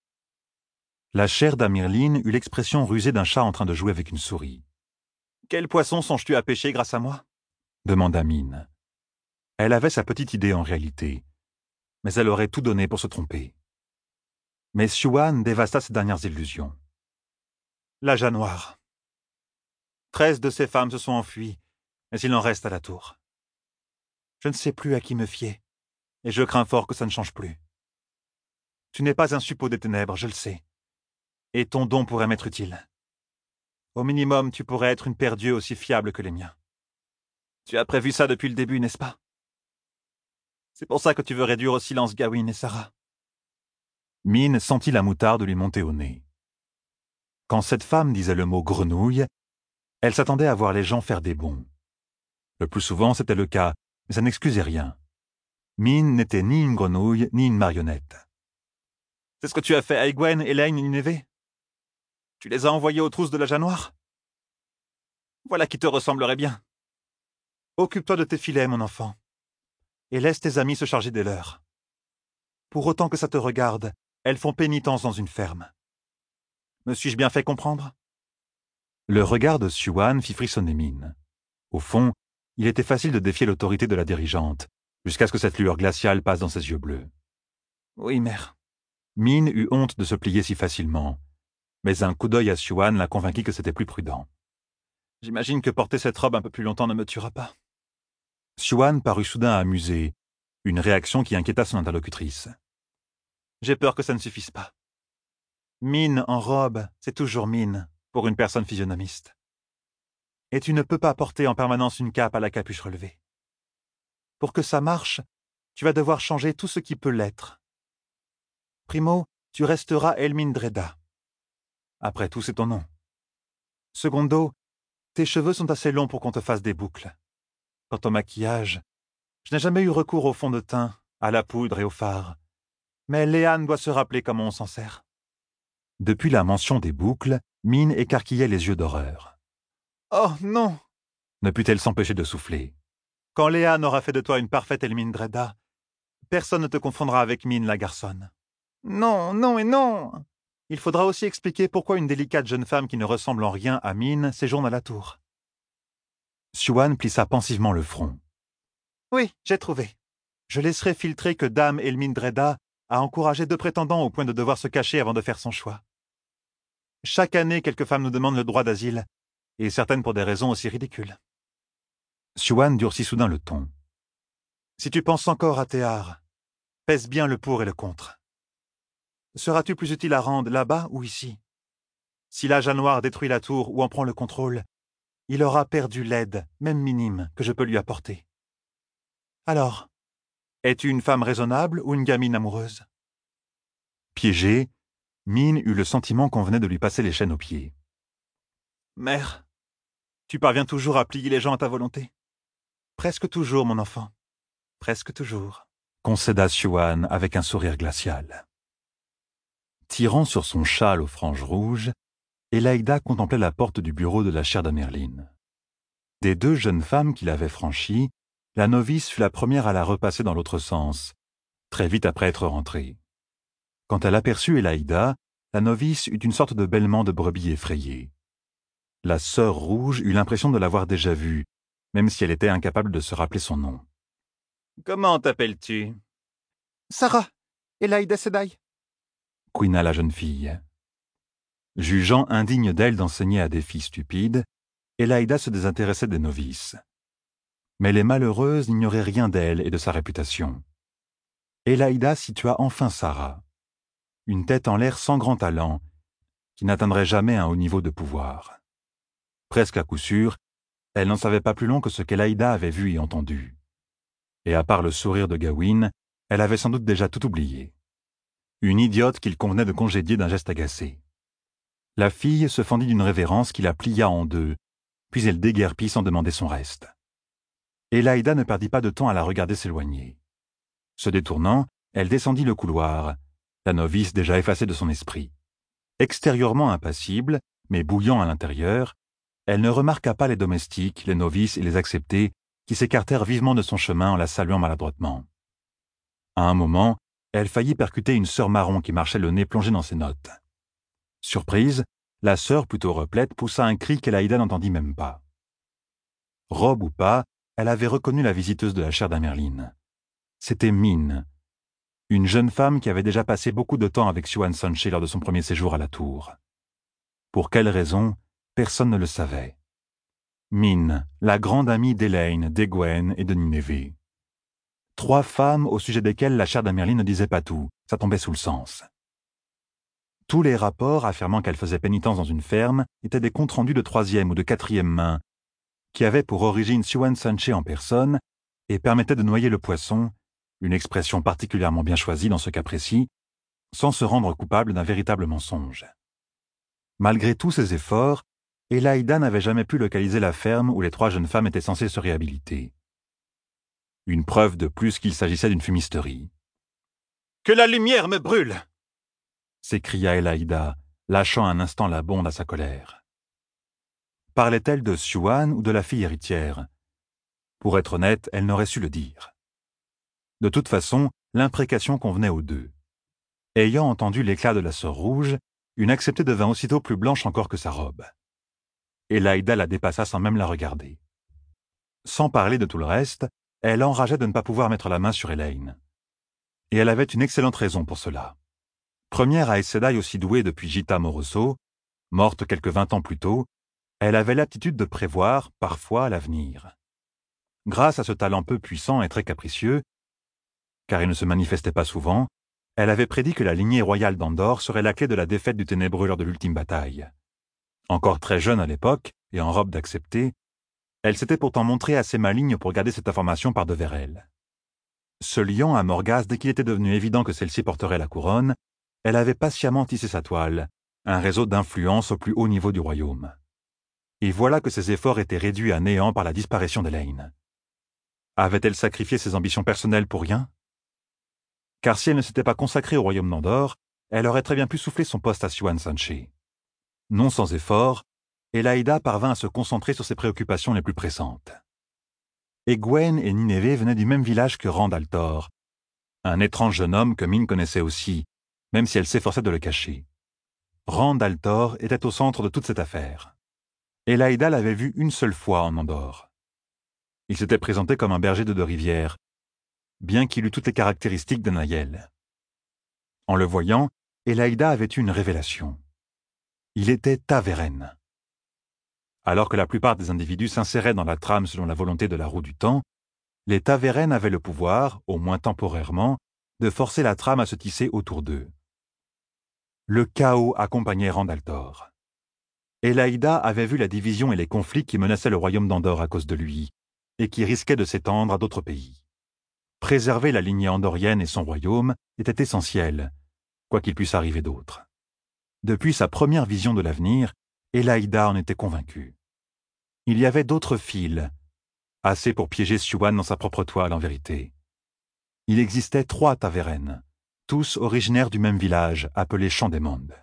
La chère d'Amirline eut l'expression rusée d'un chat en train de jouer avec une souris. « Quel poisson songes-tu à pêcher grâce à moi ?» demanda Min. Elle avait sa petite idée en réalité, mais elle aurait tout donné pour se tromper. Mais Siouan dévasta ses dernières illusions. La Jas Noire. Treize de ces femmes se sont enfuies, mais il en reste à la tour. Je ne sais plus à qui me fier, et je crains fort que ça ne change plus. Tu n'es pas un suppôt des ténèbres, je le sais, et ton don pourrait m'être utile. Au minimum, tu pourrais être une paire d'yeux aussi fiable que les miens. Tu as prévu ça depuis le début, n'est-ce pas? C'est pour ça que tu veux réduire au silence Gawain et Sarah. Min sentit la moutarde lui monter au nez. Quand cette femme disait le mot grenouille, elle s'attendait à voir les gens faire des bonds. Le plus souvent, c'était le cas, mais ça n'excusait rien. Min n'était ni une grenouille, ni une marionnette. C'est ce que tu as fait à Egwene, Elaine et Nineveh? Tu les as envoyés aux trousses de la Jas Noire? Voilà qui te ressemblerait bien. Occupe-toi de tes filets, mon enfant, et laisse tes amis se charger des leurs. Pour autant que ça te regarde, elles font pénitence dans une ferme. Me suis-je bien fait comprendre? Le regard de Siouan fit frissonner Min. Au fond, il était facile de défier l'autorité de la dirigeante, jusqu'à ce que cette lueur glaciale passe dans ses yeux bleus. Oui, mère. Min eut honte de se plier si facilement, mais un coup d'œil à Siouan la convainquit que c'était plus prudent. J'imagine que porter cette robe un peu plus longtemps ne me tuera pas. Siouan parut soudain amusé, une réaction qui inquiéta son interlocutrice. J'ai peur que ça ne suffise pas. Min en robe, c'est toujours Min, pour une personne physionomiste. Et tu ne peux pas porter en permanence une cape à la capuche relevée. Pour que ça marche, tu vas devoir changer tout ce qui peut l'être. Primo, tu resteras Elmindreda. Après tout, c'est ton nom. Secondo, tes cheveux sont assez longs pour qu'on te fasse des boucles. Quant au maquillage, je n'ai jamais eu recours au fond de teint, à la poudre et au fard. Mais Léane doit se rappeler comment on s'en sert. Depuis la mention des boucles, Min écarquillait les yeux d'horreur. Oh non! Ne put-elle s'empêcher de souffler. Quand Léane aura fait de toi une parfaite Elmindreda, personne ne te confondra avec Min la garçonne. Non, non et non! Il faudra aussi expliquer pourquoi une délicate jeune femme qui ne ressemble en rien à Min séjourne à la tour. Siouan plissa pensivement le front. Oui, j'ai trouvé. Je laisserai filtrer que Dame Elmindreda a encouragé deux prétendants au point de devoir se cacher avant de faire son choix. Chaque année, quelques femmes nous demandent le droit d'asile, et certaines pour des raisons aussi ridicules. Siouan durcit soudain le ton. Si tu penses encore à Théard, pèse bien le pour et le contre. Seras-tu plus utile à Rand là-bas ou ici? Si la Jas Noire détruit la tour ou en prend le contrôle, il aura perdu l'aide, même minime, que je peux lui apporter. Alors, es-tu une femme raisonnable ou une gamine amoureuse? Piégée, Min eut le sentiment qu'on venait de lui passer les chaînes aux pieds. Mère, tu parviens toujours à plier les gens à ta volonté? Presque toujours, mon enfant. Presque toujours. Concéda Siouan avec un sourire glacial. Tirant sur son châle aux franges rouges, Elaïda contemplait la porte du bureau de la chère d'Amerline. Des deux jeunes femmes qui l'avaient franchie, la novice fut la première à la repasser dans l'autre sens, très vite après être rentrée. Quand elle aperçut Elaïda, la novice eut une sorte de bêlement de brebis effrayée. La sœur rouge eut l'impression de l'avoir déjà vue, même si elle était incapable de se rappeler son nom. « Comment t'appelles-tu ?»« Sarah, Elaïda Sedai. » couina la jeune fille. Jugeant indigne d'elle d'enseigner à des filles stupides, Elaïda se désintéressait des novices. Mais les malheureuses n'ignoraient rien d'elle et de sa réputation. Elaïda situa enfin Sarah, une tête en l'air sans grand talent, qui n'atteindrait jamais un haut niveau de pouvoir. Presque à coup sûr, elle n'en savait pas plus long que ce qu'Elaïda avait vu et entendu. Et à part le sourire de Gawain, elle avait sans doute déjà tout oublié. Une idiote qu'il convenait de congédier d'un geste agacé. La fille se fendit d'une révérence qui la plia en deux, puis elle déguerpit sans demander son reste. Elaïda ne perdit pas de temps à la regarder s'éloigner. Se détournant, elle descendit le couloir, la novice déjà effacée de son esprit. Extérieurement impassible, mais bouillant à l'intérieur, elle ne remarqua pas les domestiques, les novices et les acceptés qui s'écartèrent vivement de son chemin en la saluant maladroitement. À un moment, elle faillit percuter une sœur marron qui marchait le nez plongé dans ses notes. Surprise, la sœur plutôt replète poussa un cri qu'Elaïda n'entendit même pas. Robe ou pas, elle avait reconnu la visiteuse de la chaire d'Amerlin. C'était Min, une jeune femme qui avait déjà passé beaucoup de temps avec Siouan Sanche lors de son premier séjour à la tour. Pour quelle raison, personne ne le savait. Min, la grande amie d'Elaine, d'Egwene et de Nineveh. Trois femmes au sujet desquelles la chaire d'Amerlin ne disait pas tout, ça tombait sous le sens. Tous les rapports affirmant qu'elle faisait pénitence dans une ferme étaient des comptes rendus de troisième ou de quatrième main, qui avaient pour origine Siouan Sanche en personne et permettaient de noyer le poisson, une expression particulièrement bien choisie dans ce cas précis, sans se rendre coupable d'un véritable mensonge. Malgré tous ses efforts, Elaïda n'avait jamais pu localiser la ferme où les trois jeunes femmes étaient censées se réhabiliter. Une preuve de plus qu'il s'agissait d'une fumisterie. « Que la lumière me brûle !» s'écria Elaïda, lâchant un instant la bonde à sa colère. Parlait-elle de Siouan ou de la fille héritière? Pour être honnête, elle n'aurait su le dire. De toute façon, l'imprécation convenait aux deux. Ayant entendu l'éclat de la sœur rouge, une acceptée devint aussitôt plus blanche encore que sa robe. Elaïda la dépassa sans même la regarder. Sans parler de tout le reste, elle enrageait de ne pas pouvoir mettre la main sur Elaine. Et elle avait une excellente raison pour cela. Première Aes Sedai aussi douée depuis Jita Moroso, morte quelques vingt ans plus tôt, elle avait l'aptitude de prévoir, parfois, l'avenir. Grâce à ce talent peu puissant et très capricieux, car il ne se manifestait pas souvent, elle avait prédit que la lignée royale d'Andor serait la clé de la défaite du Ténébreux lors de l'ultime bataille. Encore très jeune à l'époque, et en robe d'acceptée, elle s'était pourtant montrée assez maligne pour garder cette information par devers elle. Se liant à Morghast dès qu'il était devenu évident que celle-ci porterait la couronne, elle avait patiemment tissé sa toile, un réseau d'influence au plus haut niveau du royaume. Et voilà que ses efforts étaient réduits à néant par la disparition d'Elaine. Avait-elle sacrifié ses ambitions personnelles pour rien? Car si elle ne s'était pas consacrée au royaume d'Andor, elle aurait très bien pu souffler son poste à Siouan Sanche. Non sans effort, Elaïda parvint à se concentrer sur ses préoccupations les plus pressantes. Egwene et Nineveh venaient du même village que Rand al'Thor, un étrange jeune homme que Min connaissait aussi, même si elle s'efforçait de le cacher. Rand al'Thor était au centre de toute cette affaire. Elaïda l'avait vu une seule fois en Andor. Il s'était présenté comme un berger de deux rivières, bien qu'il eût toutes les caractéristiques d'un Aiel. En le voyant, Elaïda avait eu une révélation. Il était Ta'veren. Alors que la plupart des individus s'inséraient dans la trame selon la volonté de la roue du temps, les Ta'veren avaient le pouvoir, au moins temporairement, de forcer la trame à se tisser autour d'eux. Le chaos accompagnait Rand al'Thor. Elaïda avait vu la division et les conflits qui menaçaient le royaume d'Andor à cause de lui, et qui risquaient de s'étendre à d'autres pays. Préserver la lignée andorienne et son royaume était essentiel, quoi qu'il puisse arriver d'autre. Depuis sa première vision de l'avenir, Elaïda en était convaincue. Il y avait d'autres fils, assez pour piéger Siouan dans sa propre toile en vérité. Il existait trois Ta'veren, tous originaires du même village, appelé Champ des Mondes.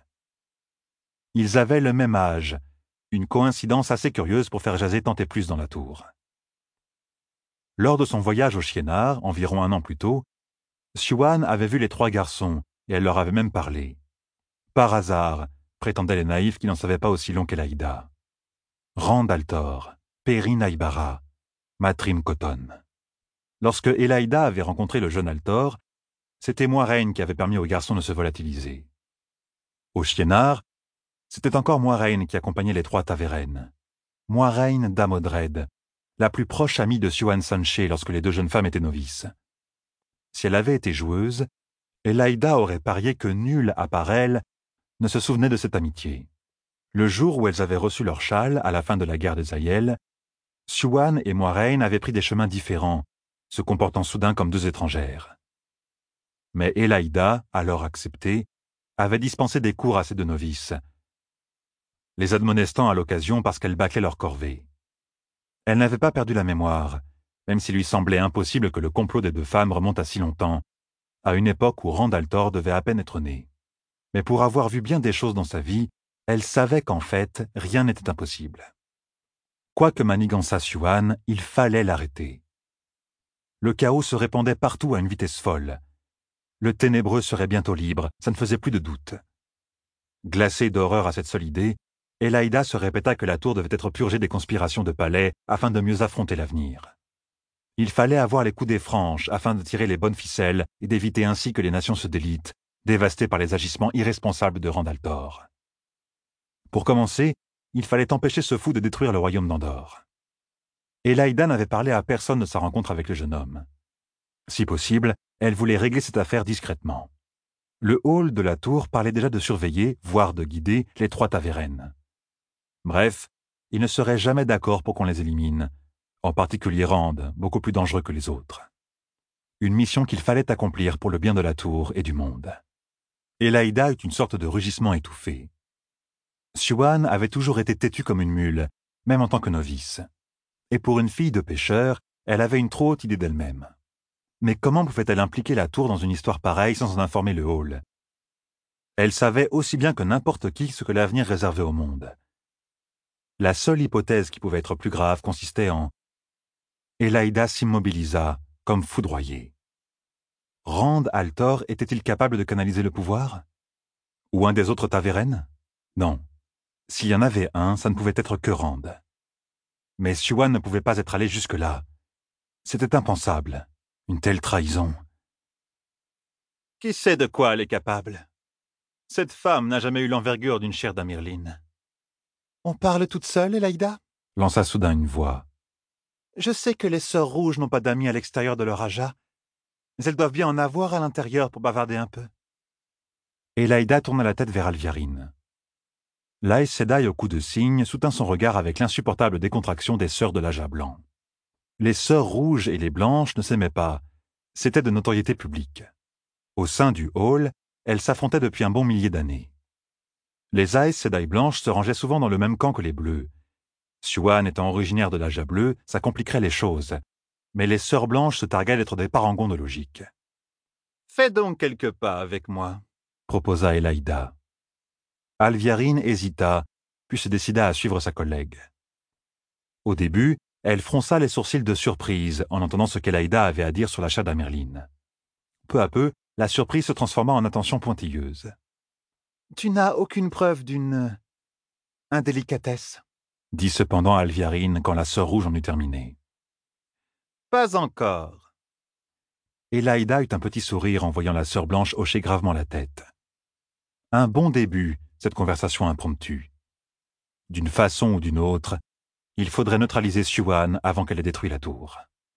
Ils avaient le même âge, une coïncidence assez curieuse pour faire jaser tant et plus dans la tour. Lors de son voyage au Shiennar, environ un an plus tôt, Siouan avait vu les trois garçons, et elle leur avait même parlé. Par hasard, prétendaient les naïfs qui n'en savaient pas aussi long qu'Elaïda. Rand al'Thor, Perrin Aybara, Matrim Koton. Lorsque Elaïda avait rencontré le jeune al'Thor, c'était Moiraine qui avait permis aux garçons de se volatiliser. Au Shiennar, c'était encore Moiraine qui accompagnait les trois Ta'veren. Moiraine d'Amodred, la plus proche amie de Siouan Sanche lorsque les deux jeunes femmes étaient novices. Si elle avait été joueuse, Elaïda aurait parié que nul, à part elle, ne se souvenait de cette amitié. Le jour où elles avaient reçu leur châle, à la fin de la guerre des Aiel, Siouan et Moiraine avaient pris des chemins différents, se comportant soudain comme deux étrangères. Mais Elaïda, alors acceptée, avait dispensé des cours à ces deux novices, les admonestant à l'occasion parce qu'elles bâclaient leur corvée. Elle n'avait pas perdu la mémoire, même s'il lui semblait impossible que le complot des deux femmes remonte à si longtemps, à une époque où Rand al'Thor devait à peine être né. Mais pour avoir vu bien des choses dans sa vie, Elle savait qu'en fait, rien n'était impossible. Quoi que manigançât Siouan, il fallait l'arrêter. Le chaos se répandait partout à une vitesse folle. Le ténébreux serait bientôt libre, ça ne faisait plus de doute. Glacée d'horreur à cette seule idée, Elaïda se répéta que la tour devait être purgée des conspirations de palais afin de mieux affronter l'avenir. Il fallait avoir les coudées franches afin de tirer les bonnes ficelles et d'éviter ainsi que les nations se délitent, dévastées par les agissements irresponsables de Randaltor. Pour commencer, il fallait empêcher ce fou de détruire le royaume d'Andorre. Elaïda n'avait parlé à personne de sa rencontre avec le jeune homme. Si possible, elle voulait régler cette affaire discrètement. Le hall de la tour parlait déjà de surveiller, voire de guider, les trois Tavernes. Bref, ils ne seraient jamais d'accord pour qu'on les élimine, en particulier Rand, beaucoup plus dangereux que les autres. Une mission qu'il fallait accomplir pour le bien de la tour et du monde. Elaïda eut une sorte de rugissement étouffé. Siouan avait toujours été têtue comme une mule, même en tant que novice. Et pour une fille de pêcheur, elle avait une trop haute idée d'elle-même. Mais comment pouvait-elle impliquer la tour dans une histoire pareille sans en informer le hall? Elle savait aussi bien que n'importe qui ce que l'avenir réservait au monde. La seule hypothèse qui pouvait être plus grave consistait en... Elaïda s'immobilisa, comme foudroyée. Rand Altor était-il capable de canaliser le pouvoir? Ou un des autres Tavernes? Non. S'il y en avait un, ça ne pouvait être que Rand. Mais Siouan ne pouvait pas être allé jusque-là. C'était impensable. Une telle trahison. Qui sait de quoi elle est capable? Cette femme n'a jamais eu l'envergure d'une chair d'Amirline. On parle toute seule, Elaïda? Lança soudain une voix. Je sais que les Sœurs Rouges n'ont pas d'amis à l'extérieur de leur Aja, mais elles doivent bien en avoir à l'intérieur pour bavarder un peu. Elaïda tourna la tête vers Alviarine. L'Aes Sedai au coup de cygne soutint son regard avec l'insupportable décontraction des Sœurs de l'Aja blanc. Les Sœurs Rouges et les Blanches ne s'aimaient pas. C'était de notoriété publique. Au sein du hall, elles s'affrontaient depuis un bon millier d'années. Les Aes Sedai blanches se rangeaient souvent dans le même camp que les Bleus. Siouan étant originaire de l'Aja bleue, ça compliquerait les choses. Mais les Sœurs Blanches se targuaient d'être des parangons de logique. « Fais donc quelques pas avec moi », proposa Elaïda. Alviarine hésita, puis se décida à suivre sa collègue. Au début, elle fronça les sourcils de surprise en entendant ce qu'Elaïda avait à dire sur l'achat d'Amerline. Peu à peu, la surprise se transforma en attention pointilleuse. « Tu n'as aucune preuve d'une... indélicatesse ?» dit cependant Alviarine quand la sœur rouge en eut terminé. « Pas encore. » Elaïda eut un petit sourire en voyant la sœur blanche hocher gravement la tête. Un bon début, cette conversation impromptue. D'une façon ou d'une autre, il faudrait neutraliser Siouan avant qu'elle ait détruit la tour.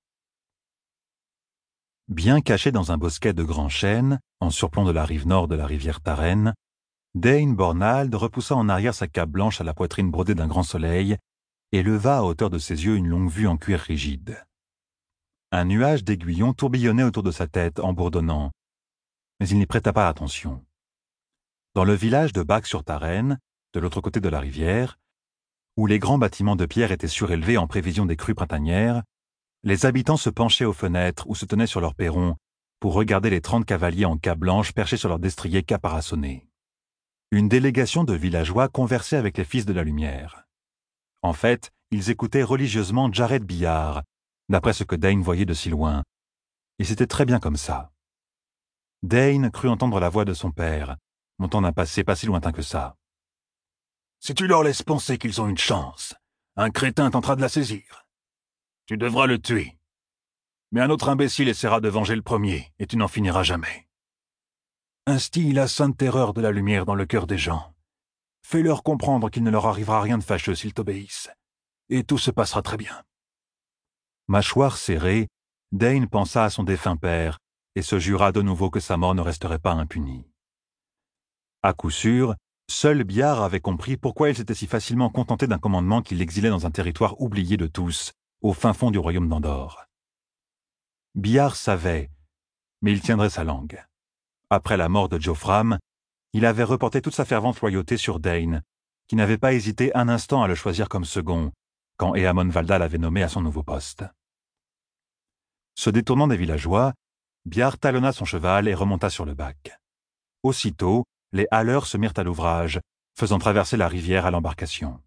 Bien caché dans un bosquet de grands chênes, en surplomb de la rive nord de la rivière Taren, Dain Bornald repoussa en arrière sa cape blanche à la poitrine brodée d'un grand soleil et leva à hauteur de ses yeux une longue vue en cuir rigide. Un nuage d'aiguillons tourbillonnait autour de sa tête en bourdonnant, mais il n'y prêta pas attention. Dans le village de Bac-sur-Taren, de l'autre côté de la rivière, où les grands bâtiments de pierre étaient surélevés en prévision des crues printanières, les habitants se penchaient aux fenêtres ou se tenaient sur leurs perrons pour regarder les trente cavaliers en cape blanche perchés sur leurs destriers caparaçonnés. Une délégation de villageois conversait avec les fils de la lumière. En fait, ils écoutaient religieusement Jared Billard, d'après ce que Dain voyait de si loin. Et c'était très bien comme ça. Dain crut entendre la voix de son père, montant d'un passé pas si lointain que ça. « Si tu leur laisses penser qu'ils ont une chance, un crétin tentera de la saisir. Tu devras le tuer. Mais un autre imbécile essaiera de venger le premier, et tu n'en finiras jamais. Instille la sainte terreur de la lumière dans le cœur des gens. Fais-leur comprendre qu'il ne leur arrivera rien de fâcheux s'ils t'obéissent, et tout se passera très bien. » Mâchoire serrée, Dain pensa à son défunt père, et se jura de nouveau que sa mort ne resterait pas impunie. À coup sûr, seul Billard avait compris pourquoi il s'était si facilement contenté d'un commandement qui l'exilait dans un territoire oublié de tous, au fin fond du royaume d'Andorre. Billard savait, mais il tiendrait sa langue. Après la mort de Geoffram, il avait reporté toute sa fervente loyauté sur Dain, qui n'avait pas hésité un instant à le choisir comme second, quand Éamon Valdal l'avait nommé à son nouveau poste. Se détournant des villageois, Billard talonna son cheval et remonta sur le bac. Aussitôt, les haleurs se mirent à l'ouvrage, faisant traverser la rivière à l'embarcation.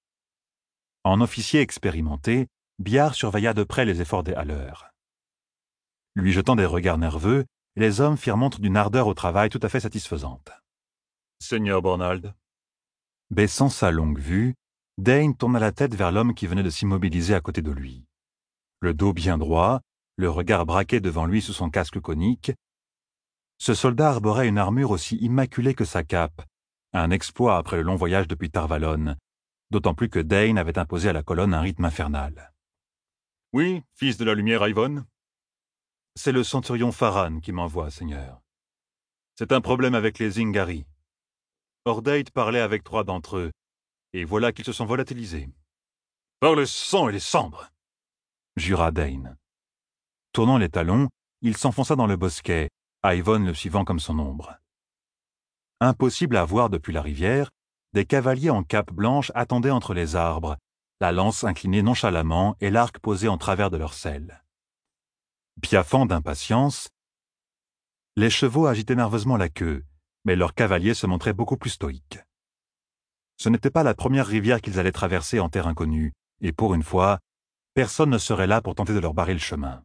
En officier expérimenté, Biard surveilla de près les efforts des haleurs. Lui jetant des regards nerveux, les hommes firent montre d'une ardeur au travail tout à fait satisfaisante. « Seigneur Bornald ». Baissant sa longue vue, Dane tourna la tête vers l'homme qui venait de s'immobiliser à côté de lui. Le dos bien droit, le regard braqué devant lui sous son casque conique, ce soldat arborait une armure aussi immaculée que sa cape, un exploit après le long voyage depuis Tarvalon, d'autant plus que Dane avait imposé à la colonne un rythme infernal. « Oui, fils de la lumière, Ivan. C'est le centurion Farhan qui m'envoie, seigneur. C'est un problème avec les Zingari. Ordate parlait avec trois d'entre eux, et voilà qu'ils se sont volatilisés. »« Par le sang et les cendres !» jura Dane. Tournant les talons, il s'enfonça dans le bosquet, Ivan le suivant comme son ombre. Impossible à voir depuis la rivière, des cavaliers en cape blanche attendaient entre les arbres, la lance inclinée nonchalamment et l'arc posé en travers de leur selle. Piaffant d'impatience, les chevaux agitaient nerveusement la queue, mais leurs cavaliers se montraient beaucoup plus stoïques. Ce n'était pas la première rivière qu'ils allaient traverser en terre inconnue, et pour une fois, personne ne serait là pour tenter de leur barrer le chemin.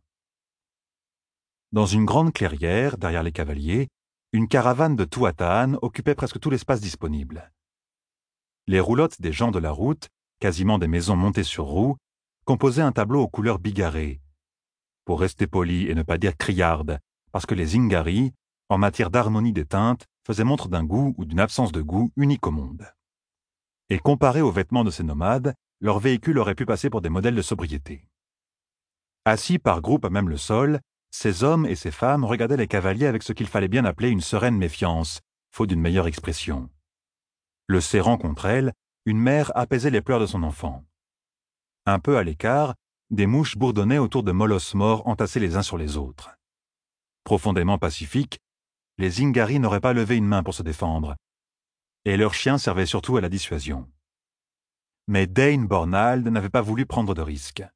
Dans une grande clairière, derrière les cavaliers, une caravane de Tuatan occupait presque tout l'espace disponible. Les roulottes des gens de la route, quasiment des maisons montées sur roues, composaient un tableau aux couleurs bigarrées. Pour rester poli et ne pas dire criarde, parce que les Zingari, en matière d'harmonie des teintes, faisaient montre d'un goût ou d'une absence de goût unique au monde. Et comparé aux vêtements de ces nomades, leurs véhicules auraient pu passer pour des modèles de sobriété. Assis par groupes à même le sol, ces hommes et ces femmes regardaient les cavaliers avec ce qu'il fallait bien appeler une sereine méfiance, faute d'une meilleure expression. Le serrant contre elle, une mère apaisait les pleurs de son enfant. Un peu à l'écart, des mouches bourdonnaient autour de molosses morts entassés les uns sur les autres. Profondément pacifiques, les Zingari n'auraient pas levé une main pour se défendre, et leurs chiens servaient surtout à la dissuasion. Mais Dane Bornald n'avait pas voulu prendre de risques.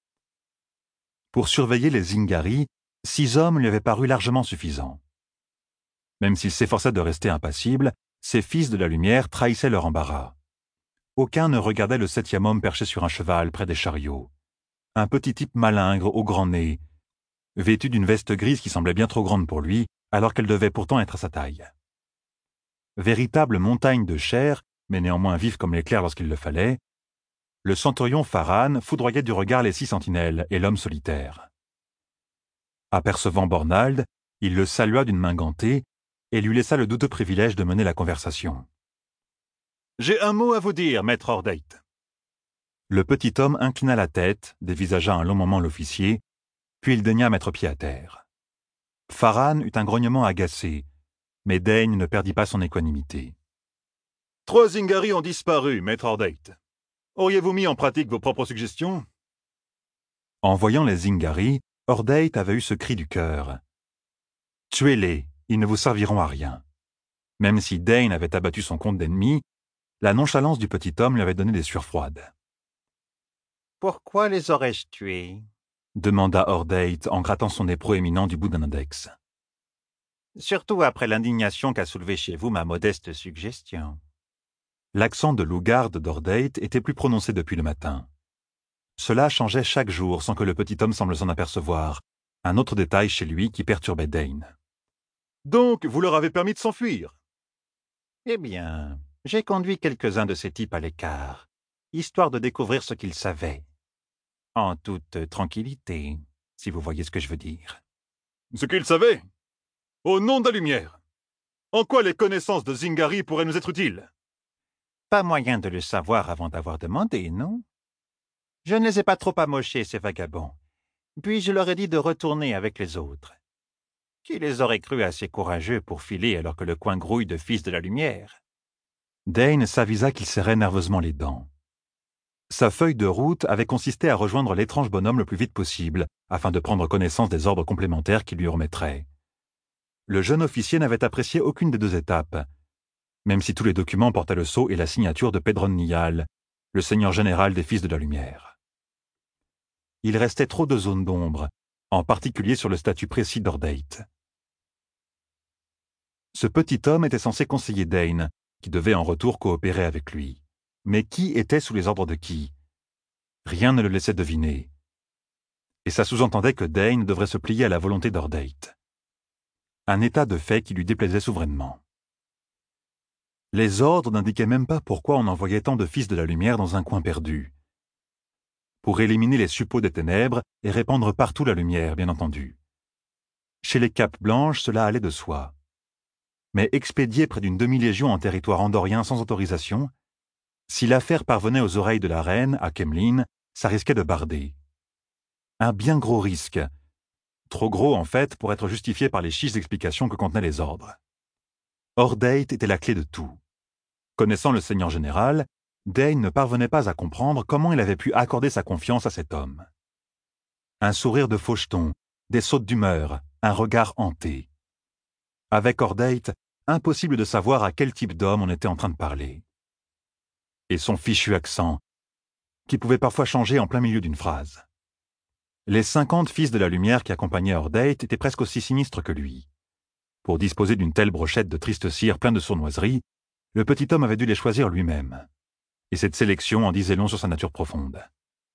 Pour surveiller les Zingari, six hommes lui avaient paru largement suffisants. Même s'il s'efforçait de rester impassible, ces fils de la lumière trahissaient leur embarras. Aucun ne regardait le septième homme perché sur un cheval près des chariots. Un petit type malingre au grand nez, vêtu d'une veste grise qui semblait bien trop grande pour lui, alors qu'elle devait pourtant être à sa taille. Véritable montagne de chair, mais néanmoins vif comme l'éclair lorsqu'il le fallait, le centurion Farhan foudroyait du regard les six sentinelles et l'homme solitaire. Apercevant Bornald, il le salua d'une main gantée et lui laissa le douteux privilège de mener la conversation. « J'ai un mot à vous dire, maître Ordate. » Le petit homme inclina la tête, dévisagea un long moment l'officier, puis il daigna mettre pied à terre. Farhan eut un grognement agacé, mais Dane ne perdit pas son équanimité. « Trois Zingari ont disparu, maître Ordate. Auriez-vous mis en pratique vos propres suggestions ?» En voyant les Zingari, Ordate avait eu ce cri du cœur. « Tuez-les, ils ne vous serviront à rien. » Même si Dane avait abattu son compte d'ennemis, la nonchalance du petit homme lui avait donné des sueurs froides. « Pourquoi les aurais-je tués ?» demanda Ordate en grattant son nez proéminent du bout d'un index. « Surtout après l'indignation qu'a soulevée chez vous ma modeste suggestion. » L'accent de loup-garde d'Ordate était plus prononcé depuis le matin. Cela changeait chaque jour sans que le petit homme semble s'en apercevoir, un autre détail chez lui qui perturbait Dane. « Donc, vous leur avez permis de s'enfuir ?» « Eh bien, j'ai conduit quelques-uns de ces types à l'écart, histoire de découvrir ce qu'ils savaient. En toute tranquillité, si vous voyez ce que je veux dire. »« Ce qu'ils savaient ? Au nom de la lumière ! En quoi les connaissances de Zingari pourraient nous être utiles ? » Pas moyen de le savoir avant d'avoir demandé, non ? Je ne les ai pas trop amochés, ces vagabonds. Puis je leur ai dit de retourner avec les autres. Qui les aurait crus assez courageux pour filer alors que le coin grouille de fils de la lumière ? Dane s'avisa qu'il serrait nerveusement les dents. Sa feuille de route avait consisté à rejoindre l'étrange bonhomme le plus vite possible, afin de prendre connaissance des ordres complémentaires qu'il lui remettrait. Le jeune officier n'avait apprécié aucune des deux étapes, même si tous les documents portaient le sceau et la signature de Pedron Niyal, le seigneur général des Fils de la Lumière. Il restait trop de zones d'ombre, en particulier sur le statut précis d'Ordate. Ce petit homme était censé conseiller Dane, qui devait en retour coopérer avec lui. Mais qui était sous les ordres de qui? Rien ne le laissait deviner. Et ça sous-entendait que Dane devrait se plier à la volonté d'Ordate. Un état de fait qui lui déplaisait souverainement. Les ordres n'indiquaient même pas pourquoi on envoyait tant de fils de la lumière dans un coin perdu. Pour éliminer les suppôts des ténèbres et répandre partout la lumière, bien entendu. Chez les Capes Blanches, cela allait de soi. Mais expédier près d'une demi-légion en territoire andorien sans autorisation, si l'affaire parvenait aux oreilles de la reine, à Kemlin, ça risquait de barder. Un bien gros risque. Trop gros, en fait, pour être justifié par les chiches explications que contenaient les ordres. Ordate était la clé de tout. Connaissant le seigneur général, Dane ne parvenait pas à comprendre comment il avait pu accorder sa confiance à cet homme. Un sourire de faucheton, des sautes d'humeur, un regard hanté. Avec Ordate, impossible de savoir à quel type d'homme on était en train de parler. Et son fichu accent, qui pouvait parfois changer en plein milieu d'une phrase. Les cinquante fils de la lumière qui accompagnaient Ordate étaient presque aussi sinistres que lui. Pour disposer d'une telle brochette de triste cire pleine de sournoiseries, le petit homme avait dû les choisir lui-même. Et cette sélection en disait long sur sa nature profonde.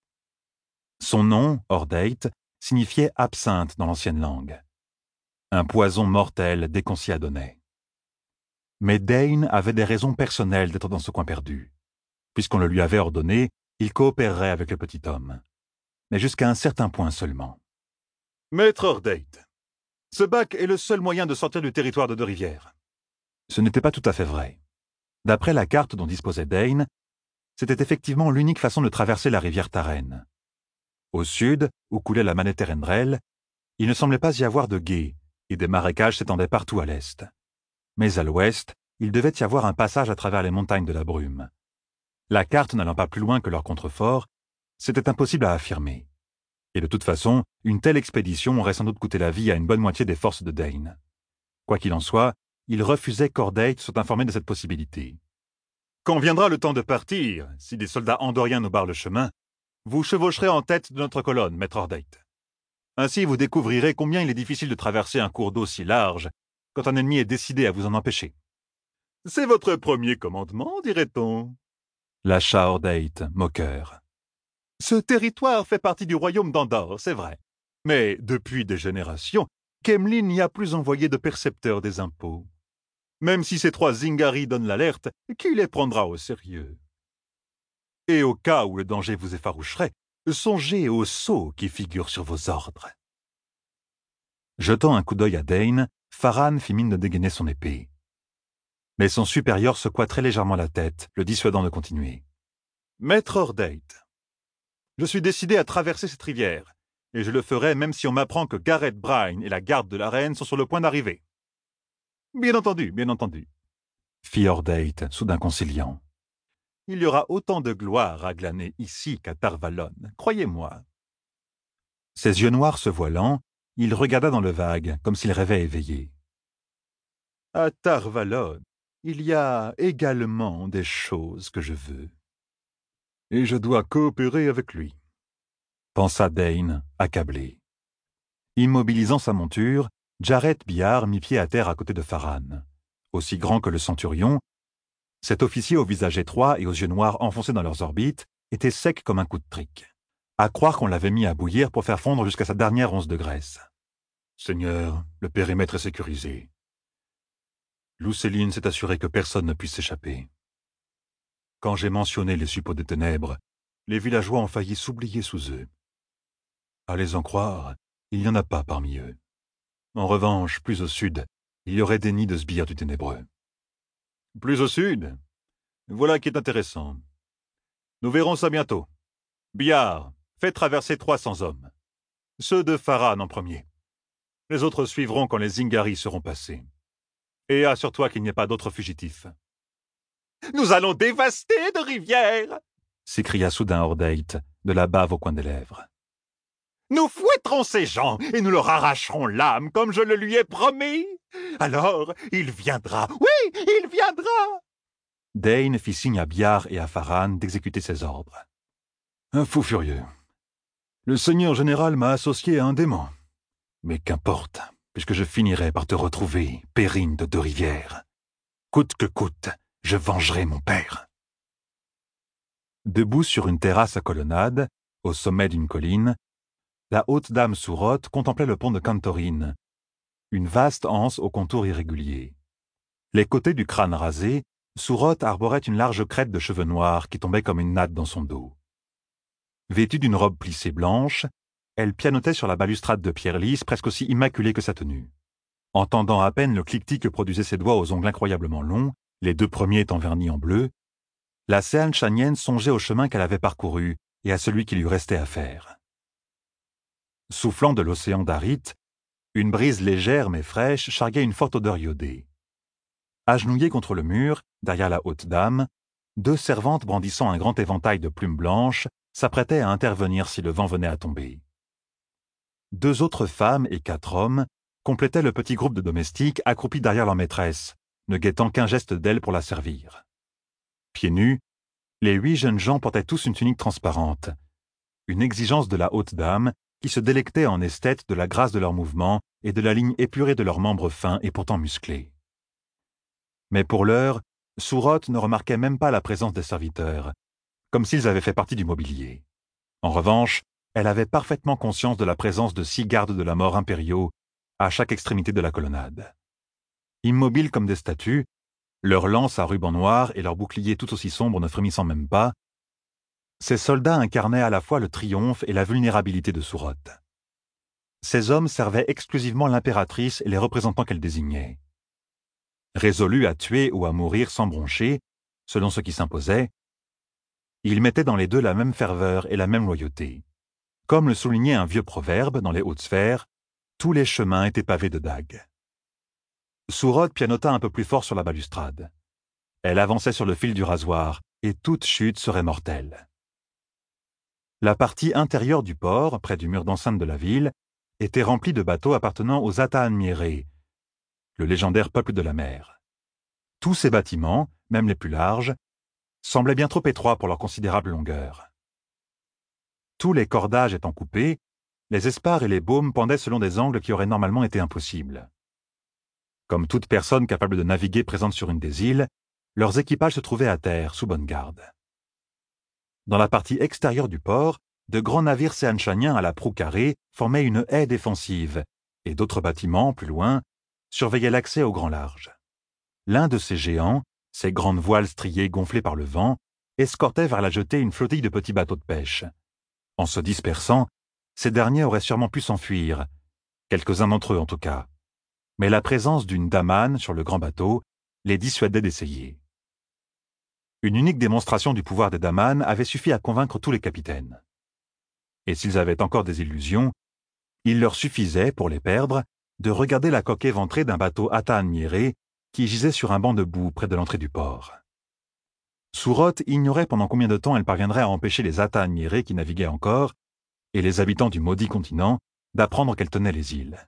Son nom, Ordate, signifiait absinthe dans l'ancienne langue. Un poison mortel dès qu'on s'y adonnait. Mais Dane avait des raisons personnelles d'être dans ce coin perdu. Puisqu'on le lui avait ordonné, il coopérerait avec le petit homme. Mais jusqu'à un certain point seulement. Maître Ordate, ce bac est le seul moyen de sortir du territoire de Deux-Rivières. Ce n'était pas tout à fait vrai. D'après la carte dont disposait Dane, c'était effectivement l'unique façon de traverser la rivière Taren. Au sud, où coulait la Maneterendrel, il ne semblait pas y avoir de gué, et des marécages s'étendaient partout à l'est. Mais à l'ouest, il devait y avoir un passage à travers les montagnes de la brume. La carte n'allant pas plus loin que leur contrefort, c'était impossible à affirmer. Et de toute façon, une telle expédition aurait sans doute coûté la vie à une bonne moitié des forces de Dane. Quoi qu'il en soit, il refusait qu'Ordate soit informé de cette possibilité. Quand viendra le temps de partir, si des soldats andoriens nous barrent le chemin, vous chevaucherez en tête de notre colonne, maître Ordate. Ainsi, vous découvrirez combien il est difficile de traverser un cours d'eau si large quand un ennemi est décidé à vous en empêcher. C'est votre premier commandement, dirait-on. Lâcha Ordate, moqueur. Ce territoire fait partie du royaume d'Andorre, c'est vrai. Mais depuis des générations, Kemlin n'y a plus envoyé de percepteurs des impôts. Même si ces trois Zingari donnent l'alerte, qui les prendra au sérieux? Et au cas où le danger vous effaroucherait, songez au sceau qui figure sur vos ordres. Jetant un coup d'œil à Dane, Farhan fit mine de dégainer son épée. Mais son supérieur secoua très légèrement la tête, le dissuadant de continuer. Maître Ordate, je suis décidé à traverser cette rivière, et je le ferai même si on m'apprend que Gareth Bryne et la garde de la reine sont sur le point d'arriver. Bien entendu, bien entendu. Fit Ordate, soudain conciliant. Il y aura autant de gloire à glaner ici qu'à Tar-Valon, croyez-moi. Ses yeux noirs se voilant, il regarda dans le vague, comme s'il rêvait éveillé. À Tar-Valon, il y a également des choses que je veux. Et je dois coopérer avec lui. Pensa Dane, accablé. Immobilisant sa monture, Jareth Billard mit pied à terre à côté de Farhan. Aussi grand que le centurion, cet officier au visage étroit et aux yeux noirs enfoncés dans leurs orbites était sec comme un coup de trique. À croire qu'on l'avait mis à bouillir pour faire fondre jusqu'à sa dernière once de graisse. Seigneur, le périmètre est sécurisé. Louceline s'est assuré que personne ne puisse s'échapper. Quand j'ai mentionné les suppôts des ténèbres, les villageois ont failli s'oublier sous eux. Allez en croire, il n'y en a pas parmi eux. En revanche, plus au sud, il y aurait des nids de sbires du ténébreux. Plus au sud? Voilà qui est intéressant. Nous verrons ça bientôt. Billard, fais traverser trois cents hommes. Ceux de Farhan en premier. Les autres suivront quand les Zingari seront passés. Et assure-toi qu'il n'y ait pas d'autres fugitifs. Nous allons dévaster de rivières! S'écria soudain Ordate, de la bave au coin des lèvres. Nous fouetterons ces gens et nous leur arracherons l'âme comme je le lui ai promis. Alors, il viendra. Oui, il viendra! Dane fit signe à Billard et à Farhan d'exécuter ses ordres. Un fou furieux. Le seigneur général m'a associé à un démon. Mais qu'importe, puisque je finirai par te retrouver, Périne de Deux-Rivières. Coûte que coûte, Je vengerai mon père. » Debout sur une terrasse à colonnade, au sommet d'une colline, la haute dame Sourotte contemplait le pont de Cantorine, une vaste anse au contour irrégulier. Les côtés du crâne rasé, Sourotte arborait une large crête de cheveux noirs qui tombait comme une natte dans son dos. Vêtue d'une robe plissée blanche, elle pianotait sur la balustrade de pierre lisse presque aussi immaculée que sa tenue. Entendant à peine le cliquetis que produisaient ses doigts aux ongles incroyablement longs, les deux premiers étant vernis en bleu, la Seanchanienne songeait au chemin qu'elle avait parcouru et à celui qui lui restait à faire. Soufflant de l'océan d'Arit, une brise légère mais fraîche charriait une forte odeur iodée. Agenouillées contre le mur, derrière la haute dame, deux servantes brandissant un grand éventail de plumes blanches s'apprêtaient à intervenir si le vent venait à tomber. Deux autres femmes et quatre hommes complétaient le petit groupe de domestiques accroupis derrière leur maîtresse, ne guettant qu'un geste d'elle pour la servir. Pieds nus, les huit jeunes gens portaient tous une tunique transparente, une exigence de la haute dame qui se délectait en esthète de la grâce de leurs mouvements et de la ligne épurée de leurs membres fins et pourtant musclés. Mais pour l'heure, Sourotte ne remarquait même pas la présence des serviteurs, comme s'ils avaient fait partie du mobilier. En revanche, elle avait parfaitement conscience de la présence de six gardes de la mort impériaux à chaque extrémité de la colonnade. Immobiles comme des statues, leurs lances à ruban noir et leurs boucliers tout aussi sombres ne frémissant même pas, ces soldats incarnaient à la fois le triomphe et la vulnérabilité de Sourotte. Ces hommes servaient exclusivement l'impératrice et les représentants qu'elle désignait. Résolus à tuer ou à mourir sans broncher, selon ce qui s'imposait, ils mettaient dans les deux la même ferveur et la même loyauté. Comme le soulignait un vieux proverbe dans les hautes sphères, tous les chemins étaient pavés de dagues. Sourotte pianota un peu plus fort sur la balustrade. Elle avançait sur le fil du rasoir, et toute chute serait mortelle. La partie intérieure du port, près du mur d'enceinte de la ville, était remplie de bateaux appartenant aux Ataanmieré, le légendaire peuple de la mer. Tous ces bâtiments, même les plus larges, semblaient bien trop étroits pour leur considérable longueur. Tous les cordages étant coupés, les espars et les baumes pendaient selon des angles qui auraient normalement été impossibles. Comme toute personne capable de naviguer présente sur une des îles, leurs équipages se trouvaient à terre, sous bonne garde. Dans la partie extérieure du port, de grands navires séanchaniens à la proue carrée formaient une haie défensive, et d'autres bâtiments, plus loin, surveillaient l'accès au grand large. L'un de ces géants, ses grandes voiles striées gonflées par le vent, escortait vers la jetée une flottille de petits bateaux de pêche. En se dispersant, ces derniers auraient sûrement pu s'enfuir, quelques-uns d'entre eux en tout cas. Mais la présence d'une damane sur le grand bateau les dissuadait d'essayer. Une unique démonstration du pouvoir des damanes avait suffi à convaincre tous les capitaines. Et s'ils avaient encore des illusions, il leur suffisait, pour les perdre, de regarder la coque éventrée d'un bateau Ataanmieré qui gisait sur un banc de boue près de l'entrée du port. Sourotte ignorait pendant combien de temps elle parviendrait à empêcher les Ataanmieré qui naviguaient encore, et les habitants du maudit continent, d'apprendre qu'elle tenait les îles.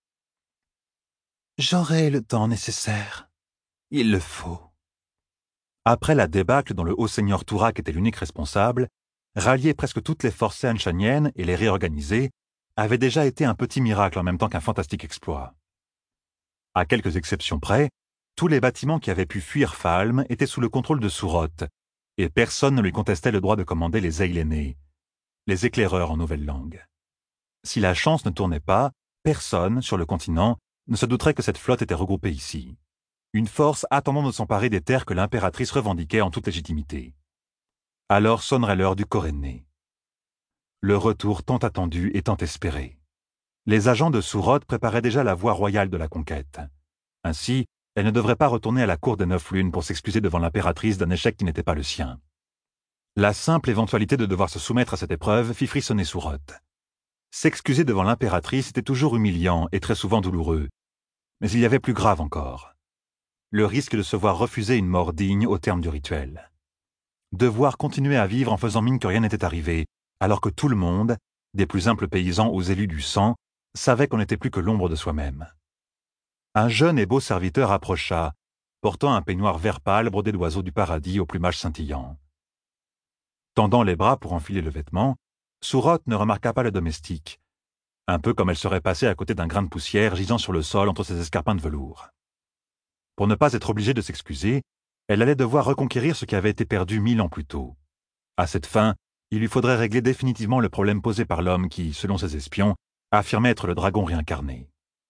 « J'aurai le temps nécessaire. Il le faut. » Après la débâcle dont le haut seigneur Tourak était l'unique responsable, rallier presque toutes les forces séanchaniennes et les réorganiser avait déjà été un petit miracle en même temps qu'un fantastique exploit. À quelques exceptions près, tous les bâtiments qui avaient pu fuir Falm étaient sous le contrôle de Sourotte, et personne ne lui contestait le droit de commander les Eilénés, les éclaireurs en nouvelle langue. Si la chance ne tournait pas, personne, sur le continent, ne se douterait que cette flotte était regroupée ici. Une force attendant de s'emparer des terres que l'impératrice revendiquait en toute légitimité. Alors sonnerait l'heure du Corénée. Le retour tant attendu et tant espéré. Les agents de Sourotte préparaient déjà la voie royale de la conquête. Ainsi, elle ne devrait pas retourner à la cour des Neuf Lunes pour s'excuser devant l'impératrice d'un échec qui n'était pas le sien. La simple éventualité de devoir se soumettre à cette épreuve fit frissonner Sourotte. S'excuser devant l'impératrice était toujours humiliant et très souvent douloureux. Mais il y avait plus grave encore. Le risque de se voir refuser une mort digne au terme du rituel. Devoir continuer à vivre en faisant mine que rien n'était arrivé, alors que tout le monde, des plus simples paysans aux élus du sang, savait qu'on n'était plus que l'ombre de soi-même. Un jeune et beau serviteur approcha, portant un peignoir vert pâle brodé d'oiseaux du paradis au plumage scintillant. Tendant les bras pour enfiler le vêtement, Sourotte ne remarqua pas le domestique, un peu comme elle serait passée à côté d'un grain de poussière gisant sur le sol entre ses escarpins de velours. Pour ne pas être obligée de s'excuser, Elle allait devoir reconquérir ce qui avait été perdu mille ans plus tôt. À cette fin, il lui faudrait régler définitivement le problème posé par l'homme qui, selon ses espions, affirmait être le dragon réincarné.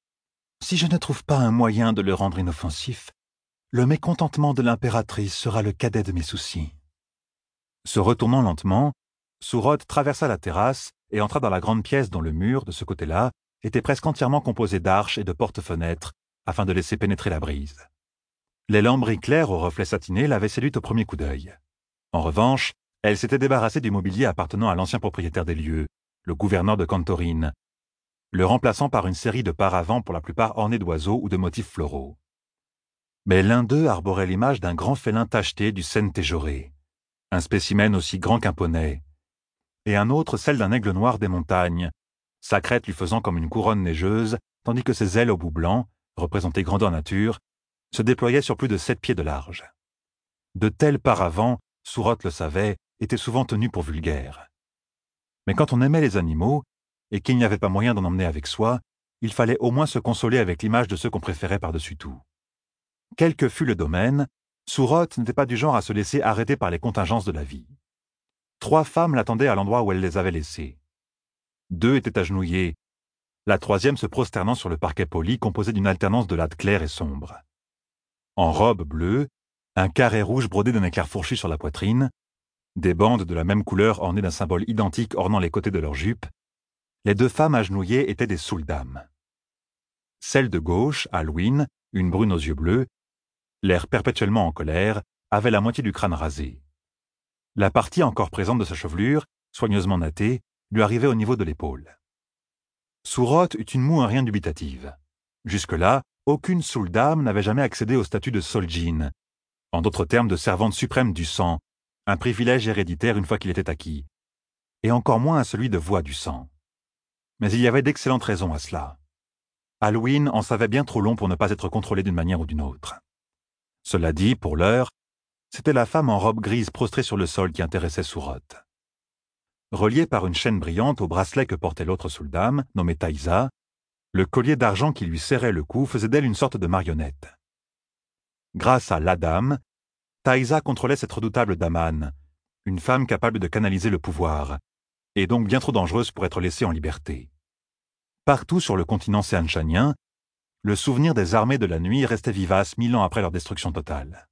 Si je ne trouve pas un moyen de le rendre inoffensif, le mécontentement de l'impératrice sera le cadet de mes soucis. Se retournant lentement, Sourod traversa la terrasse et entra dans la grande pièce dont le mur, de ce côté-là, était presque entièrement composé d'arches et de porte-fenêtres, afin de laisser pénétrer la brise. Les lambris clairs aux reflets satinés l'avaient séduite au premier coup d'œil. En revanche, elle s'était débarrassée du mobilier appartenant à l'ancien propriétaire des lieux, le gouverneur de Cantorine, le remplaçant par une série de paravents pour la plupart ornés d'oiseaux ou de motifs floraux. Mais l'un d'eux arborait l'image d'un grand félin tacheté du Seine-Téjoré, un spécimen aussi grand qu'un poney, et un autre celle d'un aigle noir des montagnes, sa crête lui faisant comme une couronne neigeuse, tandis que ses ailes au bout blanc, représentées grandeur nature, se déployaient sur plus de sept pieds de large. De tels paravents, Sourod le savait, étaient souvent tenus pour vulgaires. Mais quand on aimait les animaux, et qu'il n'y avait pas moyen d'en emmener avec soi, il fallait au moins se consoler avec l'image de ceux qu'on préférait par-dessus tout. Quel que fût le domaine, Sourod n'était pas du genre à se laisser arrêter par les contingences de la vie. Trois femmes l'attendaient à l'endroit où elle les avait laissées. Deux étaient agenouillées, la troisième se prosternant sur le parquet poli composé d'une alternance de lattes claires et sombres. En robe bleue, un carré rouge brodé d'un éclair fourchu sur la poitrine, des bandes de la même couleur ornées d'un symbole identique ornant les côtés de leur jupe, les deux femmes agenouillées étaient des souldames. Celle de gauche, Alwyn, une brune aux yeux bleus, l'air perpétuellement en colère, avait la moitié du crâne rasé. La partie encore présente de sa chevelure, soigneusement nattée, lui arrivait au niveau de l'épaule. Sourod eut une moue un rien dubitative. Jusque-là, aucune souldame n'avait jamais accédé au statut de Soljin, en d'autres termes de servante suprême du sang, un privilège héréditaire une fois qu'il était acquis, et encore moins à celui de voix du sang. Mais il y avait d'excellentes raisons à cela. Alwyn en savait bien trop long pour ne pas être contrôlée d'une manière ou d'une autre. Cela dit, pour l'heure, c'était la femme en robe grise prostrée sur le sol qui intéressait Sourod. Reliée par une chaîne brillante au bracelet que portait l'autre souldame, nommée Thaïsa, le collier d'argent qui lui serrait le cou faisait d'elle une sorte de marionnette. Grâce à la dame, Thaïsa contrôlait cette redoutable Daman, une femme capable de canaliser le pouvoir, et donc bien trop dangereuse pour être laissée en liberté. Partout sur le continent séanchanien, le souvenir des armées de la nuit restait vivace mille ans après leur destruction totale.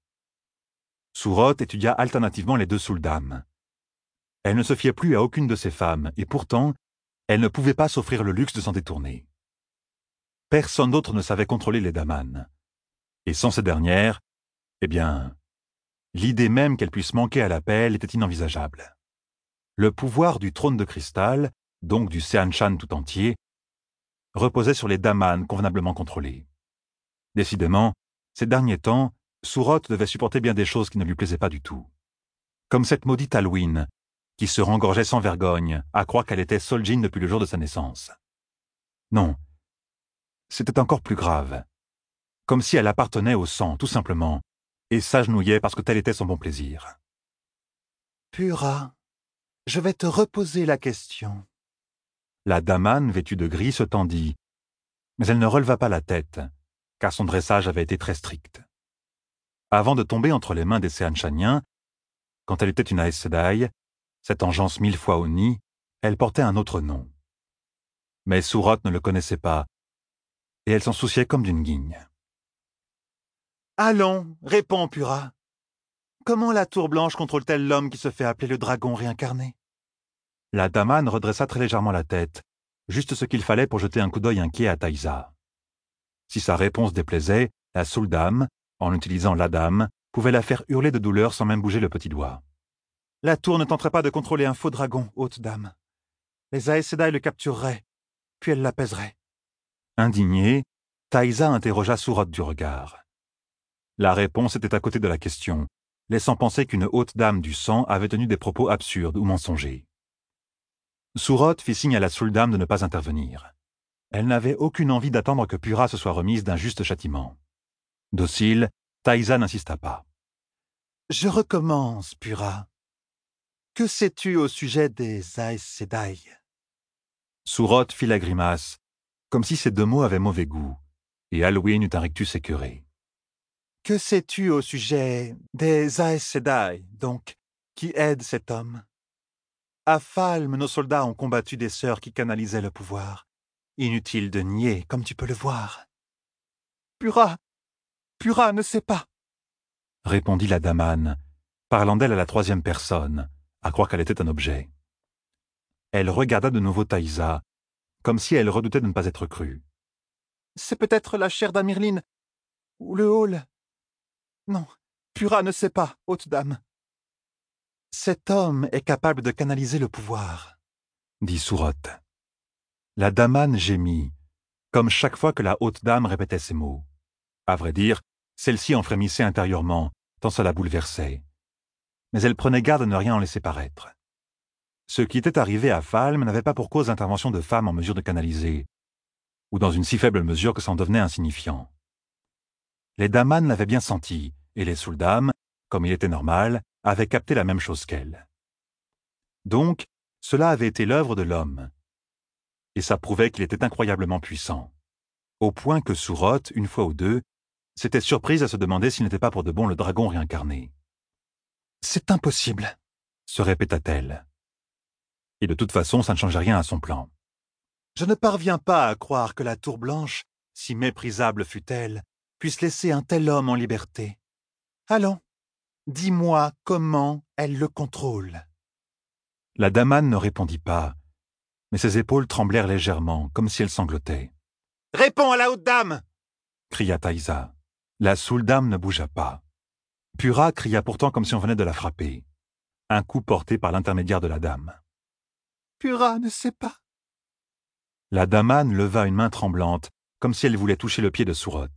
Sourod étudia alternativement les deux souldames. Elle ne se fiait plus à aucune de ces femmes, et pourtant, elle ne pouvait pas s'offrir le luxe de s'en détourner. Personne d'autre ne savait contrôler les damanes. Et sans ces dernières, eh bien, l'idée même qu'elles puissent manquer à l'appel était inenvisageable. Le pouvoir du trône de cristal, donc du Seanchan tout entier, reposait sur les damanes convenablement contrôlées. Décidément, ces derniers temps, Sourod devait supporter bien des choses qui ne lui plaisaient pas du tout. Comme cette maudite Alwyn, qui se rengorgeait sans vergogne à croire qu'elle était Soljin depuis le jour de sa naissance. Non, c'était encore plus grave. Comme si elle appartenait au sang, tout simplement, et s'agenouillait parce que tel était son bon plaisir. « Pura, je vais te reposer la question. » La damane, vêtue de gris, se tendit, mais elle ne releva pas la tête, car son dressage avait été très strict. Avant de tomber entre les mains des Séanchaniens, quand elle était une Aes Sedai, cette engeance mille fois honnie, elle portait un autre nom. Mais Sourod ne le connaissait pas, et elle s'en souciait comme d'une guigne. « Allons, réponds, Pura. Comment la Tour Blanche contrôle-t-elle l'homme qui se fait appeler le dragon réincarné ?» La damane redressa très légèrement la tête, juste ce qu'il fallait pour jeter un coup d'œil inquiet à Thaïsa. Si sa réponse déplaisait, la souldame, en utilisant la dame, pouvait la faire hurler de douleur sans même bouger le petit doigt. La tour ne tenterait pas de contrôler un faux dragon, haute dame. Les Aes Sedai le captureraient, puis elle l'apaiserait. Indignée, Thaïsa interrogea Sourod du regard. La réponse était à côté de la question, laissant penser qu'une haute dame du sang avait tenu des propos absurdes ou mensongers. Sourod fit signe à la souldame de ne pas intervenir. Elle n'avait aucune envie d'attendre que Pura se soit remise d'un juste châtiment. Docile, Thaïsa n'insista pas. « Je recommence, Pura. Que sais-tu au sujet des Aes Sedai ?» Sourod fit la grimace, comme si ces deux mots avaient mauvais goût, et Alwyn eut un rictus écœuré. Que sais-tu au sujet des Aes Sedai, donc, qui aident cet homme? À Falme, nos soldats ont combattu des sœurs qui canalisaient le pouvoir. Inutile de nier, comme tu peux le voir. Pura, Pura ne sait pas, répondit la damane, parlant d'elle à la troisième personne, à croire qu'elle était un objet. Elle regarda de nouveau Thaïsa, comme si elle redoutait de ne pas être crue. C'est peut-être la chair d'Amirline, ou le hall. Non, Pura ne sait pas, haute dame. Cet homme est capable de canaliser le pouvoir, dit Sourotte. La damane gémit, comme chaque fois que la haute dame répétait ces mots. À vrai dire, celle-ci en frémissait intérieurement, tant ça la bouleversait. Mais elle prenait garde à ne rien en laisser paraître. Ce qui était arrivé à Falme n'avait pas pour cause l'intervention de femmes en mesure de canaliser, ou dans une si faible mesure que ça en devenait insignifiant. Les damanes l'avaient bien senti, et les souldames, comme il était normal, avaient capté la même chose qu'elle. Donc, cela avait été l'œuvre de l'homme. Et ça prouvait qu'il était incroyablement puissant. Au point que Sourotte, une fois ou deux, s'était surprise à se demander s'il n'était pas pour de bon le dragon réincarné. « C'est impossible, » se répéta-t-elle. Et de toute façon, ça ne changeait rien à son plan. « Je ne parviens pas à croire que la Tour Blanche, si méprisable fût-elle, puisse laisser un tel homme en liberté. Allons, dis-moi comment elle le contrôle. » La damane ne répondit pas, mais ses épaules tremblèrent légèrement, comme si elle sanglotait. « Réponds à la haute dame !» cria Thaïsa. La souldame ne bougea pas. Pura cria pourtant comme si on venait de la frapper. Un coup porté par l'intermédiaire de la dame. « Pura ne sait pas. » La damane leva une main tremblante, comme si elle voulait toucher le pied de Sourotte.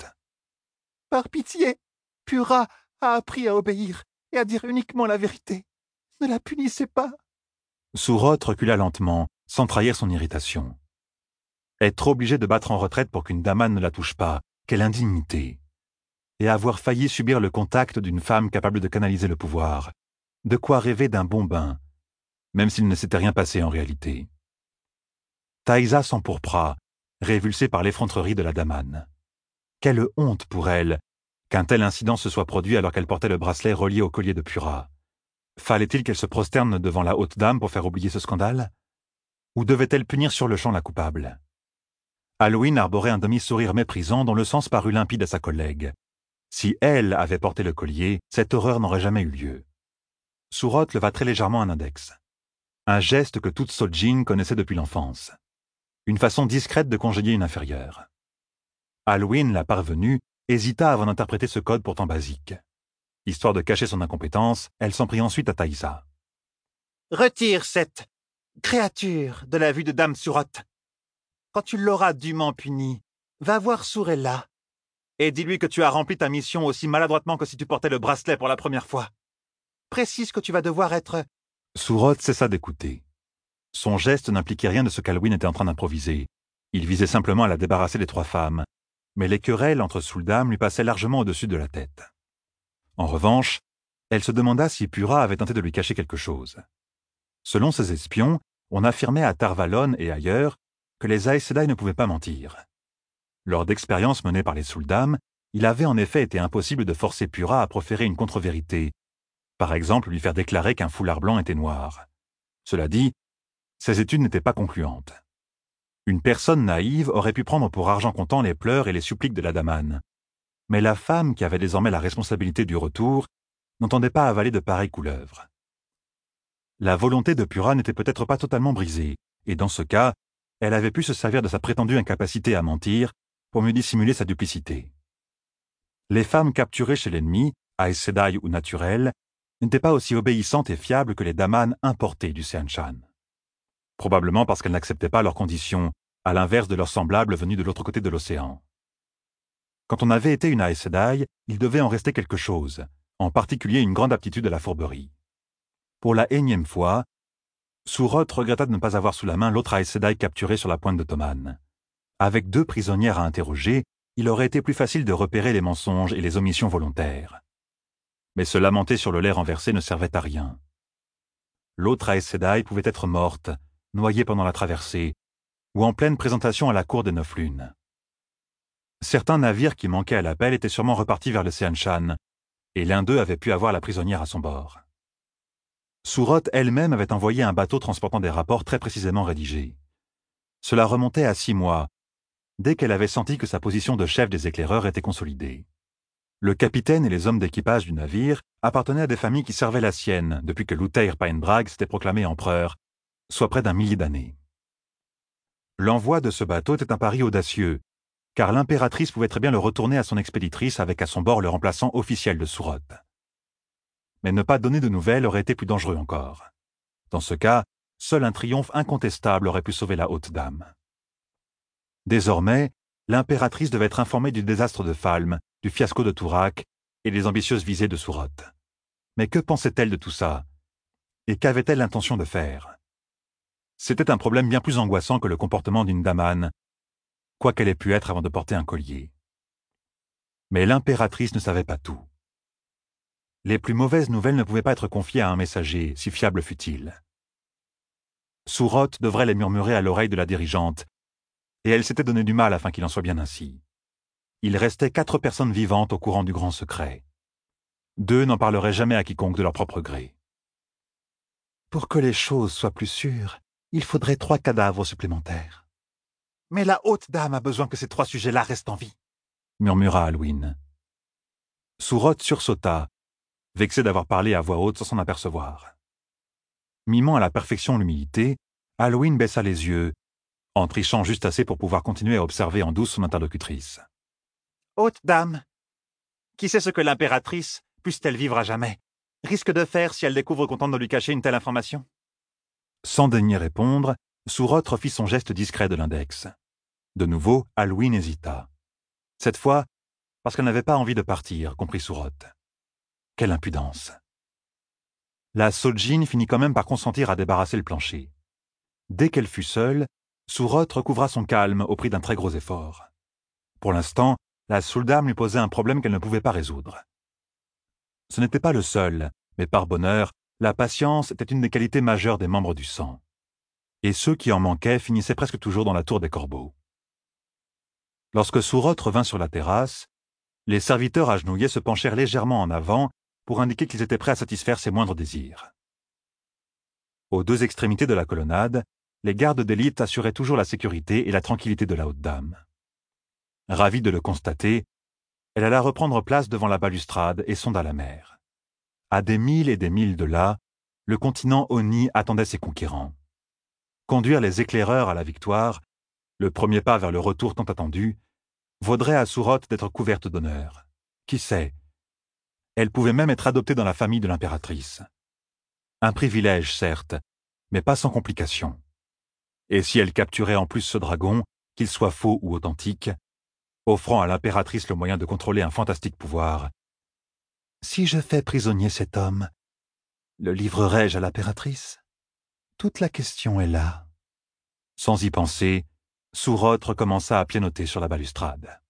« Par pitié, Pura a appris à obéir et à dire uniquement la vérité. Ne la punissez pas. » Sourotte recula lentement, sans trahir son irritation. Être obligée de battre en retraite pour qu'une damane ne la touche pas, quelle indignité! Et avoir failli subir le contact d'une femme capable de canaliser le pouvoir. De quoi rêver d'un bon bain, même s'il ne s'était rien passé en réalité. Thaïsa s'empourpra, révulsée par l'effronterie de la damane. Quelle honte pour elle qu'un tel incident se soit produit alors qu'elle portait le bracelet relié au collier de Pura. Fallait-il qu'elle se prosterne devant la haute dame pour faire oublier ce scandale? Ou devait-elle punir sur le champ la coupable? Halloween arborait un demi-sourire méprisant dont le sens parut limpide à sa collègue. Si elle avait porté le collier, cette horreur n'aurait jamais eu lieu. Sourotte leva très légèrement un index. Un geste que toute Soljin connaissait depuis l'enfance. Une façon discrète de congédier une inférieure. Halloween, la parvenue, hésita avant d'interpréter ce code pourtant basique. Histoire de cacher son incompétence, elle s'en prit ensuite à Thaïsa. « Retire cette créature de la vue de Dame Sourotte. Quand tu l'auras dûment punie, va voir Sourella et dis-lui que tu as rempli ta mission aussi maladroitement que si tu portais le bracelet pour la première fois. Précise que tu vas devoir être... » Sourotte cessa d'écouter. Son geste n'impliquait rien de ce qu'Halloween était en train d'improviser. Il visait simplement à la débarrasser des trois femmes, mais les querelles entre souldames lui passaient largement au-dessus de la tête. En revanche, elle se demanda si Pura avait tenté de lui cacher quelque chose. Selon ses espions, on affirmait à Tarvalon et ailleurs que les Aes Sedai ne pouvaient pas mentir. Lors d'expériences menées par les souldames, il avait en effet été impossible de forcer Pura à proférer une contre-vérité, par exemple lui faire déclarer qu'un foulard blanc était noir. Cela dit, ces études n'étaient pas concluantes. Une personne naïve aurait pu prendre pour argent comptant les pleurs et les suppliques de la damane. Mais la femme qui avait désormais la responsabilité du retour n'entendait pas avaler de pareilles couleuvres. La volonté de Pura n'était peut-être pas totalement brisée, et dans ce cas, elle avait pu se servir de sa prétendue incapacité à mentir pour mieux dissimuler sa duplicité. Les femmes capturées chez l'ennemi, Aes Sedai ou naturelles, n'étaient pas aussi obéissantes et fiables que les damanes importées du Seanchan. Probablement parce qu'elles n'acceptaient pas leurs conditions, à l'inverse de leurs semblables venus de l'autre côté de l'océan. Quand on avait été une Aes Sedai, il devait en rester quelque chose, en particulier une grande aptitude à la fourberie. Pour la énième fois, Sourotte regretta de ne pas avoir sous la main l'autre Aes Sedai capturé sur la pointe d'Ottoman. Avec deux prisonnières à interroger, il aurait été plus facile de repérer les mensonges et les omissions volontaires. Mais se lamenter sur le lait renversé ne servait à rien. L'autre Aes Sedai pouvait être morte, noyée pendant la traversée, ou en pleine présentation à la cour des Neuf Lunes. Certains navires qui manquaient à l'appel étaient sûrement repartis vers l'océan Shan, et l'un d'eux avait pu avoir la prisonnière à son bord. Sourot elle-même avait envoyé un bateau transportant des rapports très précisément rédigés. Cela remontait à six mois, dès qu'elle avait senti que sa position de chef des éclaireurs était consolidée. Le capitaine et les hommes d'équipage du navire appartenaient à des familles qui servaient la sienne depuis que Luther Pine-Bragg s'était proclamé empereur, soit près d'un millier d'années. L'envoi de ce bateau était un pari audacieux, car l'impératrice pouvait très bien le retourner à son expéditrice avec à son bord le remplaçant officiel de Sourot. Mais ne pas donner de nouvelles aurait été plus dangereux encore. Dans ce cas, seul un triomphe incontestable aurait pu sauver la haute dame. Désormais, l'impératrice devait être informée du désastre de Falme, du fiasco de Toorak et des ambitieuses visées de Sourot. Mais que pensait-elle de tout ça? Et qu'avait-elle l'intention de faire? C'était un problème bien plus angoissant que le comportement d'une damane, quoi qu'elle ait pu être avant de porter un collier. Mais l'impératrice ne savait pas tout. Les plus mauvaises nouvelles ne pouvaient pas être confiées à un messager, si fiable fût-il. Sourot devrait les murmurer à l'oreille de la dirigeante, et elle s'était donné du mal afin qu'il en soit bien ainsi. Il restait quatre personnes vivantes au courant du grand secret. Deux n'en parleraient jamais à quiconque de leur propre gré. Pour que les choses soient plus sûres, il faudrait trois cadavres supplémentaires. Mais la haute dame a besoin que ces trois sujets-là restent en vie, murmura Alwyn. Sourot sursauta, vexé d'avoir parlé à voix haute sans s'en apercevoir. Mimant à la perfection l'humilité, Alwyn baissa les yeux, en trichant juste assez pour pouvoir continuer à observer en douce son interlocutrice. Haute dame, qui sait ce que l'impératrice, puisse-t-elle vivre à jamais, risque de faire si elle découvre qu'on tente de lui cacher une telle information? Sans daigner répondre, Sourot refit son geste discret de l'index. De nouveau, Alwyn hésita. Cette fois, parce qu'elle n'avait pas envie de partir, comprit Sourot. Quelle impudence! La Sojin finit quand même par consentir à débarrasser le plancher. Dès qu'elle fut seule, Sourot recouvra son calme au prix d'un très gros effort. Pour l'instant, la Souldame lui posait un problème qu'elle ne pouvait pas résoudre. Ce n'était pas le seul, mais par bonheur, la patience était une des qualités majeures des membres du sang. Et ceux qui en manquaient finissaient presque toujours dans la tour des corbeaux. Lorsque Sourot revint sur la terrasse, les serviteurs agenouillés se penchèrent légèrement en avant pour indiquer qu'ils étaient prêts à satisfaire ses moindres désirs. Aux deux extrémités de la colonnade, les gardes d'élite assuraient toujours la sécurité et la tranquillité de la haute dame. Ravie de le constater, elle alla reprendre place devant la balustrade et sonda la mer. À des milles et des milles de là, le continent Oni attendait ses conquérants. Conduire les éclaireurs à la victoire, le premier pas vers le retour tant attendu, vaudrait à Sourot d'être couverte d'honneur. Qui sait? Elle pouvait même être adoptée dans la famille de l'impératrice. Un privilège, certes, mais pas sans complications. Et si elle capturait en plus ce dragon, qu'il soit faux ou authentique, offrant à l'impératrice le moyen de contrôler un fantastique pouvoir, si je fais prisonnier cet homme, le livrerai-je à l'impératrice? Toute la question est là. Sans y penser, Sourot recommença à pianoter sur la balustrade.